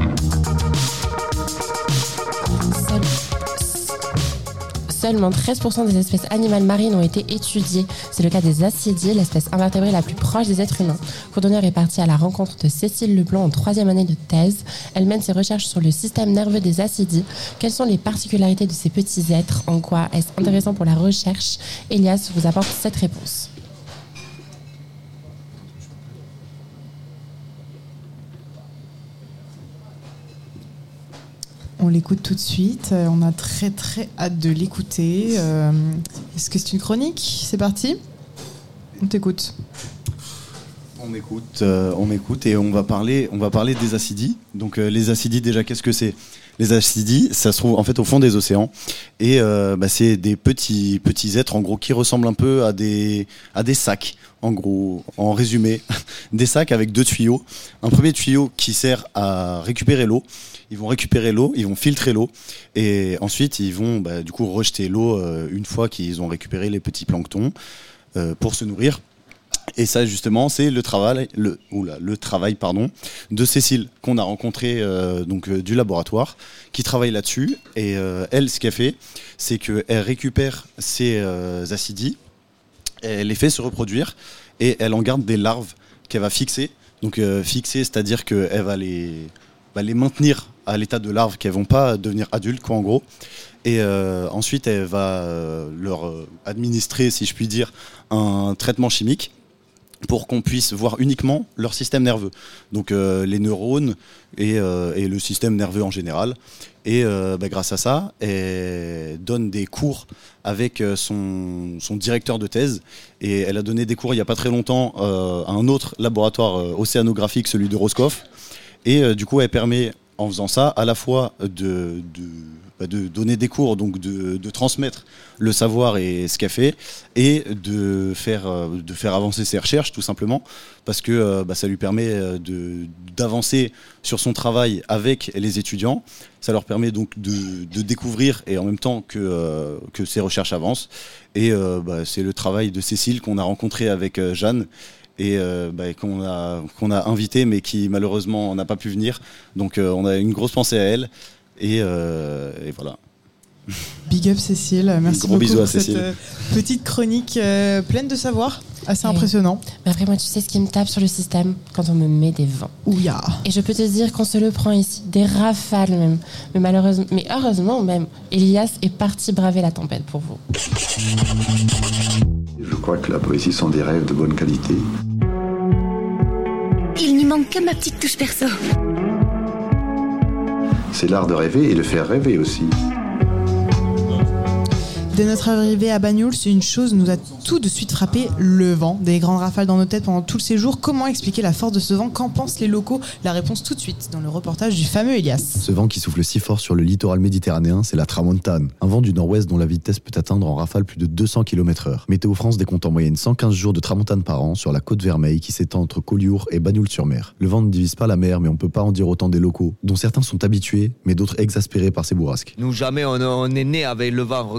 Seulement treize pour cent des espèces animales marines ont été étudiées. C'est le cas des ascidies, l'espèce invertébrée la plus proche des êtres humains. Courdonneur est partie à la rencontre de Cécile Leblanc en troisième année de thèse. Elle mène ses recherches sur le système nerveux des ascidies. Quelles sont les particularités de ces petits êtres? En quoi est-ce intéressant pour la recherche? Elias vous apporte cette réponse. On l'écoute tout de suite, on a très très hâte de l'écouter. Euh, est-ce que c'est une chronique? C'est parti. On t'écoute. On écoute, euh, on écoute et on va parler, on va parler des ascidies. Donc euh, les ascidies, déjà, qu'est-ce que c'est? Les ascidies, ça se trouve en fait au fond des océans et euh, bah, c'est des petits petits êtres en gros qui ressemblent un peu à des à des sacs. En gros, en résumé, des sacs avec deux tuyaux. Un premier tuyau qui sert à récupérer l'eau. Ils vont récupérer l'eau, ils vont filtrer l'eau et ensuite ils vont bah, du coup rejeter l'eau euh, une fois qu'ils ont récupéré les petits planctons euh, pour se nourrir. Et ça justement c'est le travail, le, oula, le travail pardon, de Cécile qu'on a rencontré euh, donc euh, du laboratoire, qui travaille là-dessus. Et euh, elle, ce qu'elle fait, c'est qu'elle récupère ces euh, ascidies, elle les fait se reproduire et elle en garde des larves qu'elle va fixer. Donc euh, fixer, c'est-à-dire qu'elle va les, va les maintenir à l'état de larves, qu'elles vont pas devenir adultes quoi en gros. Et euh, ensuite elle va euh, leur euh, administrer, si je puis dire, un traitement chimique pour qu'on puisse voir uniquement leur système nerveux, donc euh, les neurones et, euh, et le système nerveux en général. Et euh, bah, grâce à ça, elle donne des cours avec son, son directeur de thèse. Et elle a donné des cours il n'y a pas très longtemps euh, à un autre laboratoire euh, océanographique, celui de Roscoff. Et euh, du coup, elle permet, en faisant ça, à la fois de, de, bah, de donner des cours, donc de, de transmettre le savoir et ce qu'elle fait, et de faire, euh, de faire avancer ses recherches, tout simplement, parce que euh, bah, ça lui permet de, d'avancer sur son travail avec les étudiants. Ça leur permet donc de, de découvrir et en même temps que, euh, que ses recherches avancent. Et euh, bah, c'est le travail de Cécile qu'on a rencontré avec euh, Jeanne, et euh, bah, qu'on a, qu'on a invité mais qui malheureusement n'a pas pu venir. Donc euh, on a une grosse pensée à elle et, euh, et voilà. Big up Cécile, merci Gros beaucoup bisous à pour Cécile. cette euh, petite chronique euh, pleine de savoir, assez impressionnant. Mais après moi tu sais ce qui me tape sur le système quand on me met des vents. Ouya. Et je peux te dire qu'on se le prend ici, des rafales même. Mais malheureusement, mais heureusement même, Elias est parti braver la tempête pour vous. Je crois que la poésie sont des rêves de bonne qualité. Il n'y manque que ma petite touche perso. C'est l'art de rêver et de faire rêver aussi. Dès notre arrivée à Banyuls, une chose nous a tout de suite frappé, le vent. Des grandes rafales dans nos têtes pendant tout le séjour. Comment expliquer la force de ce vent? Qu'en pensent les locaux? La réponse tout de suite dans le reportage du fameux Elias. Ce vent qui souffle si fort sur le littoral méditerranéen, c'est la tramontane. Un vent du nord-ouest dont la vitesse peut atteindre en rafale plus de deux cents kilomètres heure. Météo France décompte en moyenne cent quinze jours de tramontane par an sur la côte Vermeille qui s'étend entre Collioure et Banyuls-sur-Mer. Le vent ne divise pas la mer, mais on peut pas en dire autant des locaux, dont certains sont habitués, mais d'autres exaspérés par ces bourrasques. Nous jamais on, on est né avec le vent. Regarde, t'as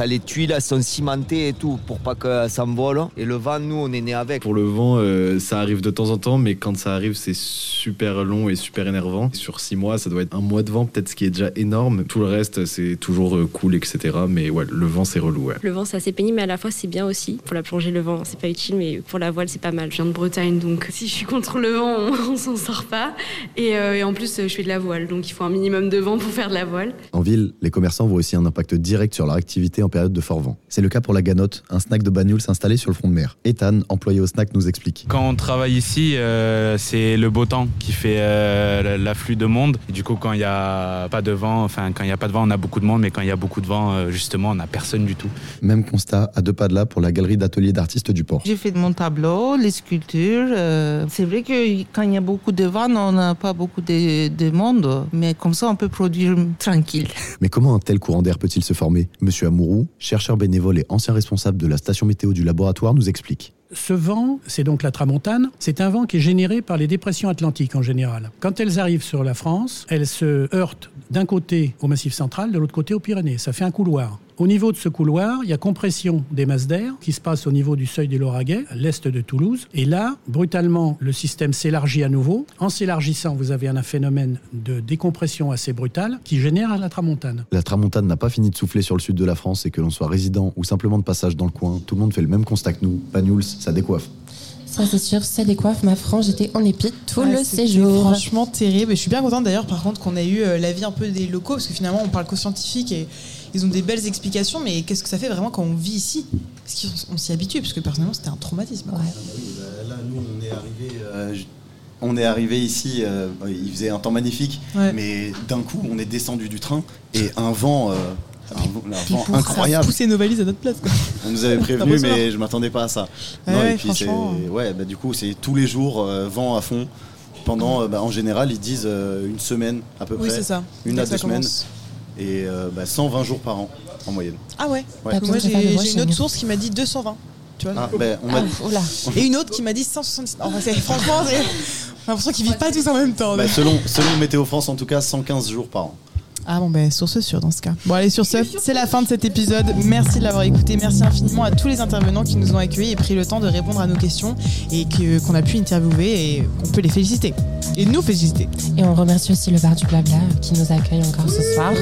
les tuiles elles sont cimentées et tout pour pas que ça s'envole. Et le vent, nous, on est né avec. Pour le vent, euh, ça arrive de temps en temps, mais quand ça arrive, c'est super long et super énervant. Sur six mois, ça doit être un mois de vent, peut-être, ce qui est déjà énorme. Tout le reste, c'est toujours euh, cool, et cetera. Mais ouais, le vent, c'est relou. Ouais. Le vent, c'est assez pénible, mais à la fois, c'est bien aussi. Pour la plongée, le vent, c'est pas utile, mais pour la voile, c'est pas mal. Je viens de Bretagne, donc si je suis contre le vent, on, on s'en sort pas. Et, euh, et en plus, je fais de la voile, donc il faut un minimum de vent pour faire de la voile. En ville, les commerçants voient aussi un impact direct sur leur activité en période de fort vent. C'est le cas pour la Ganotte, un snack de Banyuls installé sur le front de mer. Ethan, employé au snack, nous explique. Quand on travaille ici, euh, c'est le beau temps qui fait euh, l'afflux de monde. Et du coup, quand il n'y a pas de vent, enfin quand il n'y a pas de vent, on a beaucoup de monde, mais quand il y a beaucoup de vent, euh, justement, on n'a personne du tout. Même constat à deux pas de là pour la galerie d'ateliers d'artistes du port. J'ai fait mon tableau, les sculptures. Euh, c'est vrai que quand il y a beaucoup de vent, on n'a pas beaucoup de, de monde, mais comme ça, on peut produire tranquille. Mais comment un tel courant d'air peut-il se former ? Monsieur Amourou, chercheur bénévole et ancien responsable de la station météo du laboratoire, nous explique. Ce vent, c'est donc la tramontane, c'est un vent qui est généré par les dépressions atlantiques en général. Quand elles arrivent sur la France, elles se heurtent d'un côté au Massif central, de l'autre côté aux Pyrénées. Ça fait un couloir. Au niveau de ce couloir, il y a compression des masses d'air qui se passe au niveau du seuil des Lauragais, à l'est de Toulouse. Et là, brutalement, le système s'élargit à nouveau. En s'élargissant, vous avez un phénomène de décompression assez brutal qui génère la tramontane. La tramontane n'a pas fini de souffler sur le sud de la France et que l'on soit résident ou simplement de passage dans le coin, tout le monde fait le même constat que nous. Banyuls, ça décoiffe. Ça c'est sûr, ça décoiffe. Ma frange était en épi tout Ouais, le c'était séjour. Franchement terrible. Et je suis bien contente d'ailleurs par contre qu'on ait eu euh, l'avis un peu des locaux parce que finalement on parle qu'aux scientifiques et ils ont des belles explications, mais qu'est-ce que ça fait vraiment quand on vit ici ? Est-ce qu'on s'y habitue ? Parce que personnellement c'était un traumatisme. Oui, bah, là nous on est arrivé, euh, on est arrivé ici, euh, il faisait un temps magnifique, ouais. mais d'un coup on est descendu du train et un vent. Euh, Un, un vent incroyable. Pousser nos valises à notre place. Quoi. On nous avait prévenu, mais je m'attendais pas à ça. Ouais, non, ouais, et puis c'est, ouais, bah, du coup, c'est tous les jours euh, vent à fond. Pendant, euh, bah, en général, ils disent euh, une semaine à peu oui, près, c'est ça. une Dès à deux semaines, commence. et euh, bah, cent vingt jours par an en moyenne. Ah ouais. ouais. Moi, j'ai, j'ai une autre source qui m'a dit deux cent vingt. Tu vois. Ah, bah, on m'a... ah, et une autre qui m'a dit cent soixante-dix. Enfin, c'est, franchement, c'est... j'ai l'impression qu'ils vivent pas tous en même temps. Bah, selon, selon Météo France, en tout cas, cent quinze jours par an. Ah bon, ben, source sûre dans ce cas. Bon, allez, sur ce, c'est la fin de cet épisode. Merci de l'avoir écouté. Merci infiniment à tous les intervenants qui nous ont accueillis et pris le temps de répondre à nos questions et que, qu'on a pu interviewer et qu'on peut les féliciter. Et nous féliciter. Et on remercie aussi le bar du Blabla qui nous accueille encore ce soir.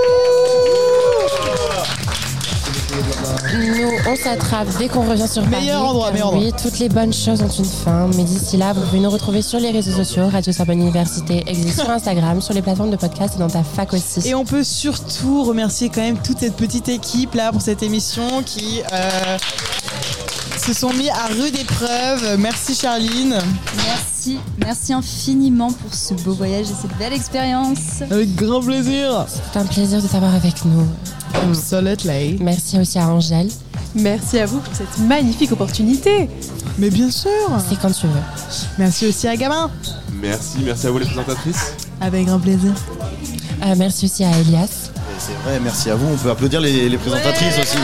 Nous, on s'attrape dès qu'on revient sur Paris. Meilleur endroit, meilleur endroit. Oui, toutes les bonnes choses ont une fin. Mais d'ici là, vous pouvez nous retrouver sur les réseaux sociaux. Radio Sorbonne Université existe sur Instagram, sur les plateformes de podcast et dans ta fac aussi. Et on peut surtout remercier quand même toute cette petite équipe là pour cette émission qui euh, se sont mis à rude épreuve. Merci Charline. Merci, merci infiniment pour ce beau voyage et cette belle expérience. Avec grand plaisir. C'est un plaisir de t'avoir avec nous. Absolutely. Merci aussi à Angèle. Merci à vous pour cette magnifique opportunité. Mais bien sûr. C'est quand tu veux. Merci aussi à Gamin. Merci, merci à vous les présentatrices. Avec grand plaisir. Euh, merci aussi à Elias. Et c'est vrai, merci à vous. On peut applaudir les, les présentatrices ouais. aussi.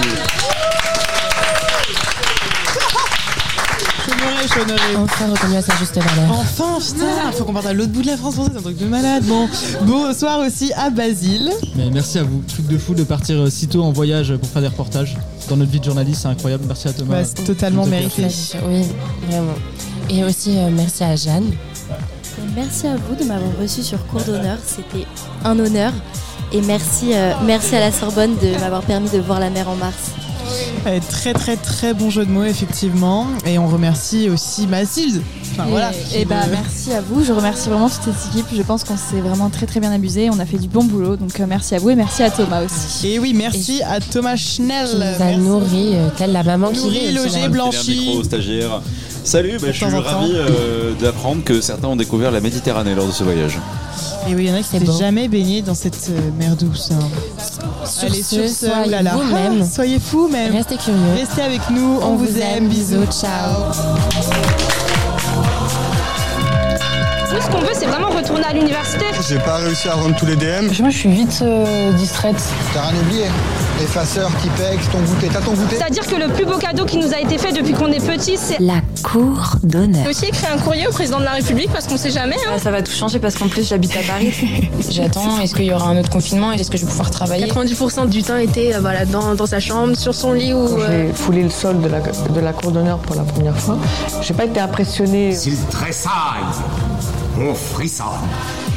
Enfin reconnu à sa juste valeur. Enfin, putain, faut qu'on parte à l'autre bout de la France pour ça, c'est un truc de malade. Bon, bonsoir aussi à Basile. Mais merci à vous, truc de fou de partir si tôt en voyage pour faire des reportages. Dans notre vie de journaliste, c'est incroyable. Merci à Thomas. Ouais, c'est totalement mérité. Oui, vraiment. Et aussi euh, merci à Jeanne. Merci à vous de m'avoir reçu sur cours d'honneur, c'était un honneur. Et merci, euh, merci à la Sorbonne de m'avoir permis de voir la mer en mars. Ouais, très très très bon jeu de mots effectivement, et on remercie aussi Mathilde. Enfin, et voilà. Et bah veut... merci à vous, je remercie vraiment toute cette équipe, je pense qu'on s'est vraiment très très bien amusé, on a fait du bon boulot, donc euh, merci à vous et merci à Thomas aussi. Et oui, merci et à Thomas Schnell. Qui nous a nourri, euh, telle la maman qui nourri, logé, blanchi. Micro, stagiaire. Salut, bah, je suis ravi euh, d'apprendre que certains ont découvert la Méditerranée lors de ce voyage. Et oui, il y en a qui s'étaient jamais baignés dans cette euh, mer douce. Hein. Sur Allez, ce, sur ce, soyez là, là. vous-même. Ah, soyez fous même. Restez curieux. Restez avec nous, on, on vous aime, bisous, ciao. Tout ce qu'on veut, c'est vraiment retourner à l'université. J'ai pas réussi à rendre tous les D M. Moi, je suis vite euh, distraite. T'as rien oublié? Effaceur, Tipex, ton goûter. T'as ton goûter? C'est-à-dire que le plus beau cadeau qui nous a été fait depuis qu'on est petit, c'est la cour d'honneur. J'ai aussi écrit un courrier au président de la République parce qu'on sait jamais. Hein. Ça va tout changer parce qu'en plus j'habite à Paris. J'attends, est-ce qu'il y aura un autre confinement et est-ce que je vais pouvoir travailler? quatre-vingt-dix pour cent du temps était euh, voilà, dans, dans sa chambre, sur son lit. Ou, Quand j'ai foulé le sol de la, de la cour d'honneur pour la première fois, j'ai pas été impressionnée. S'il tressaille, on frissonne.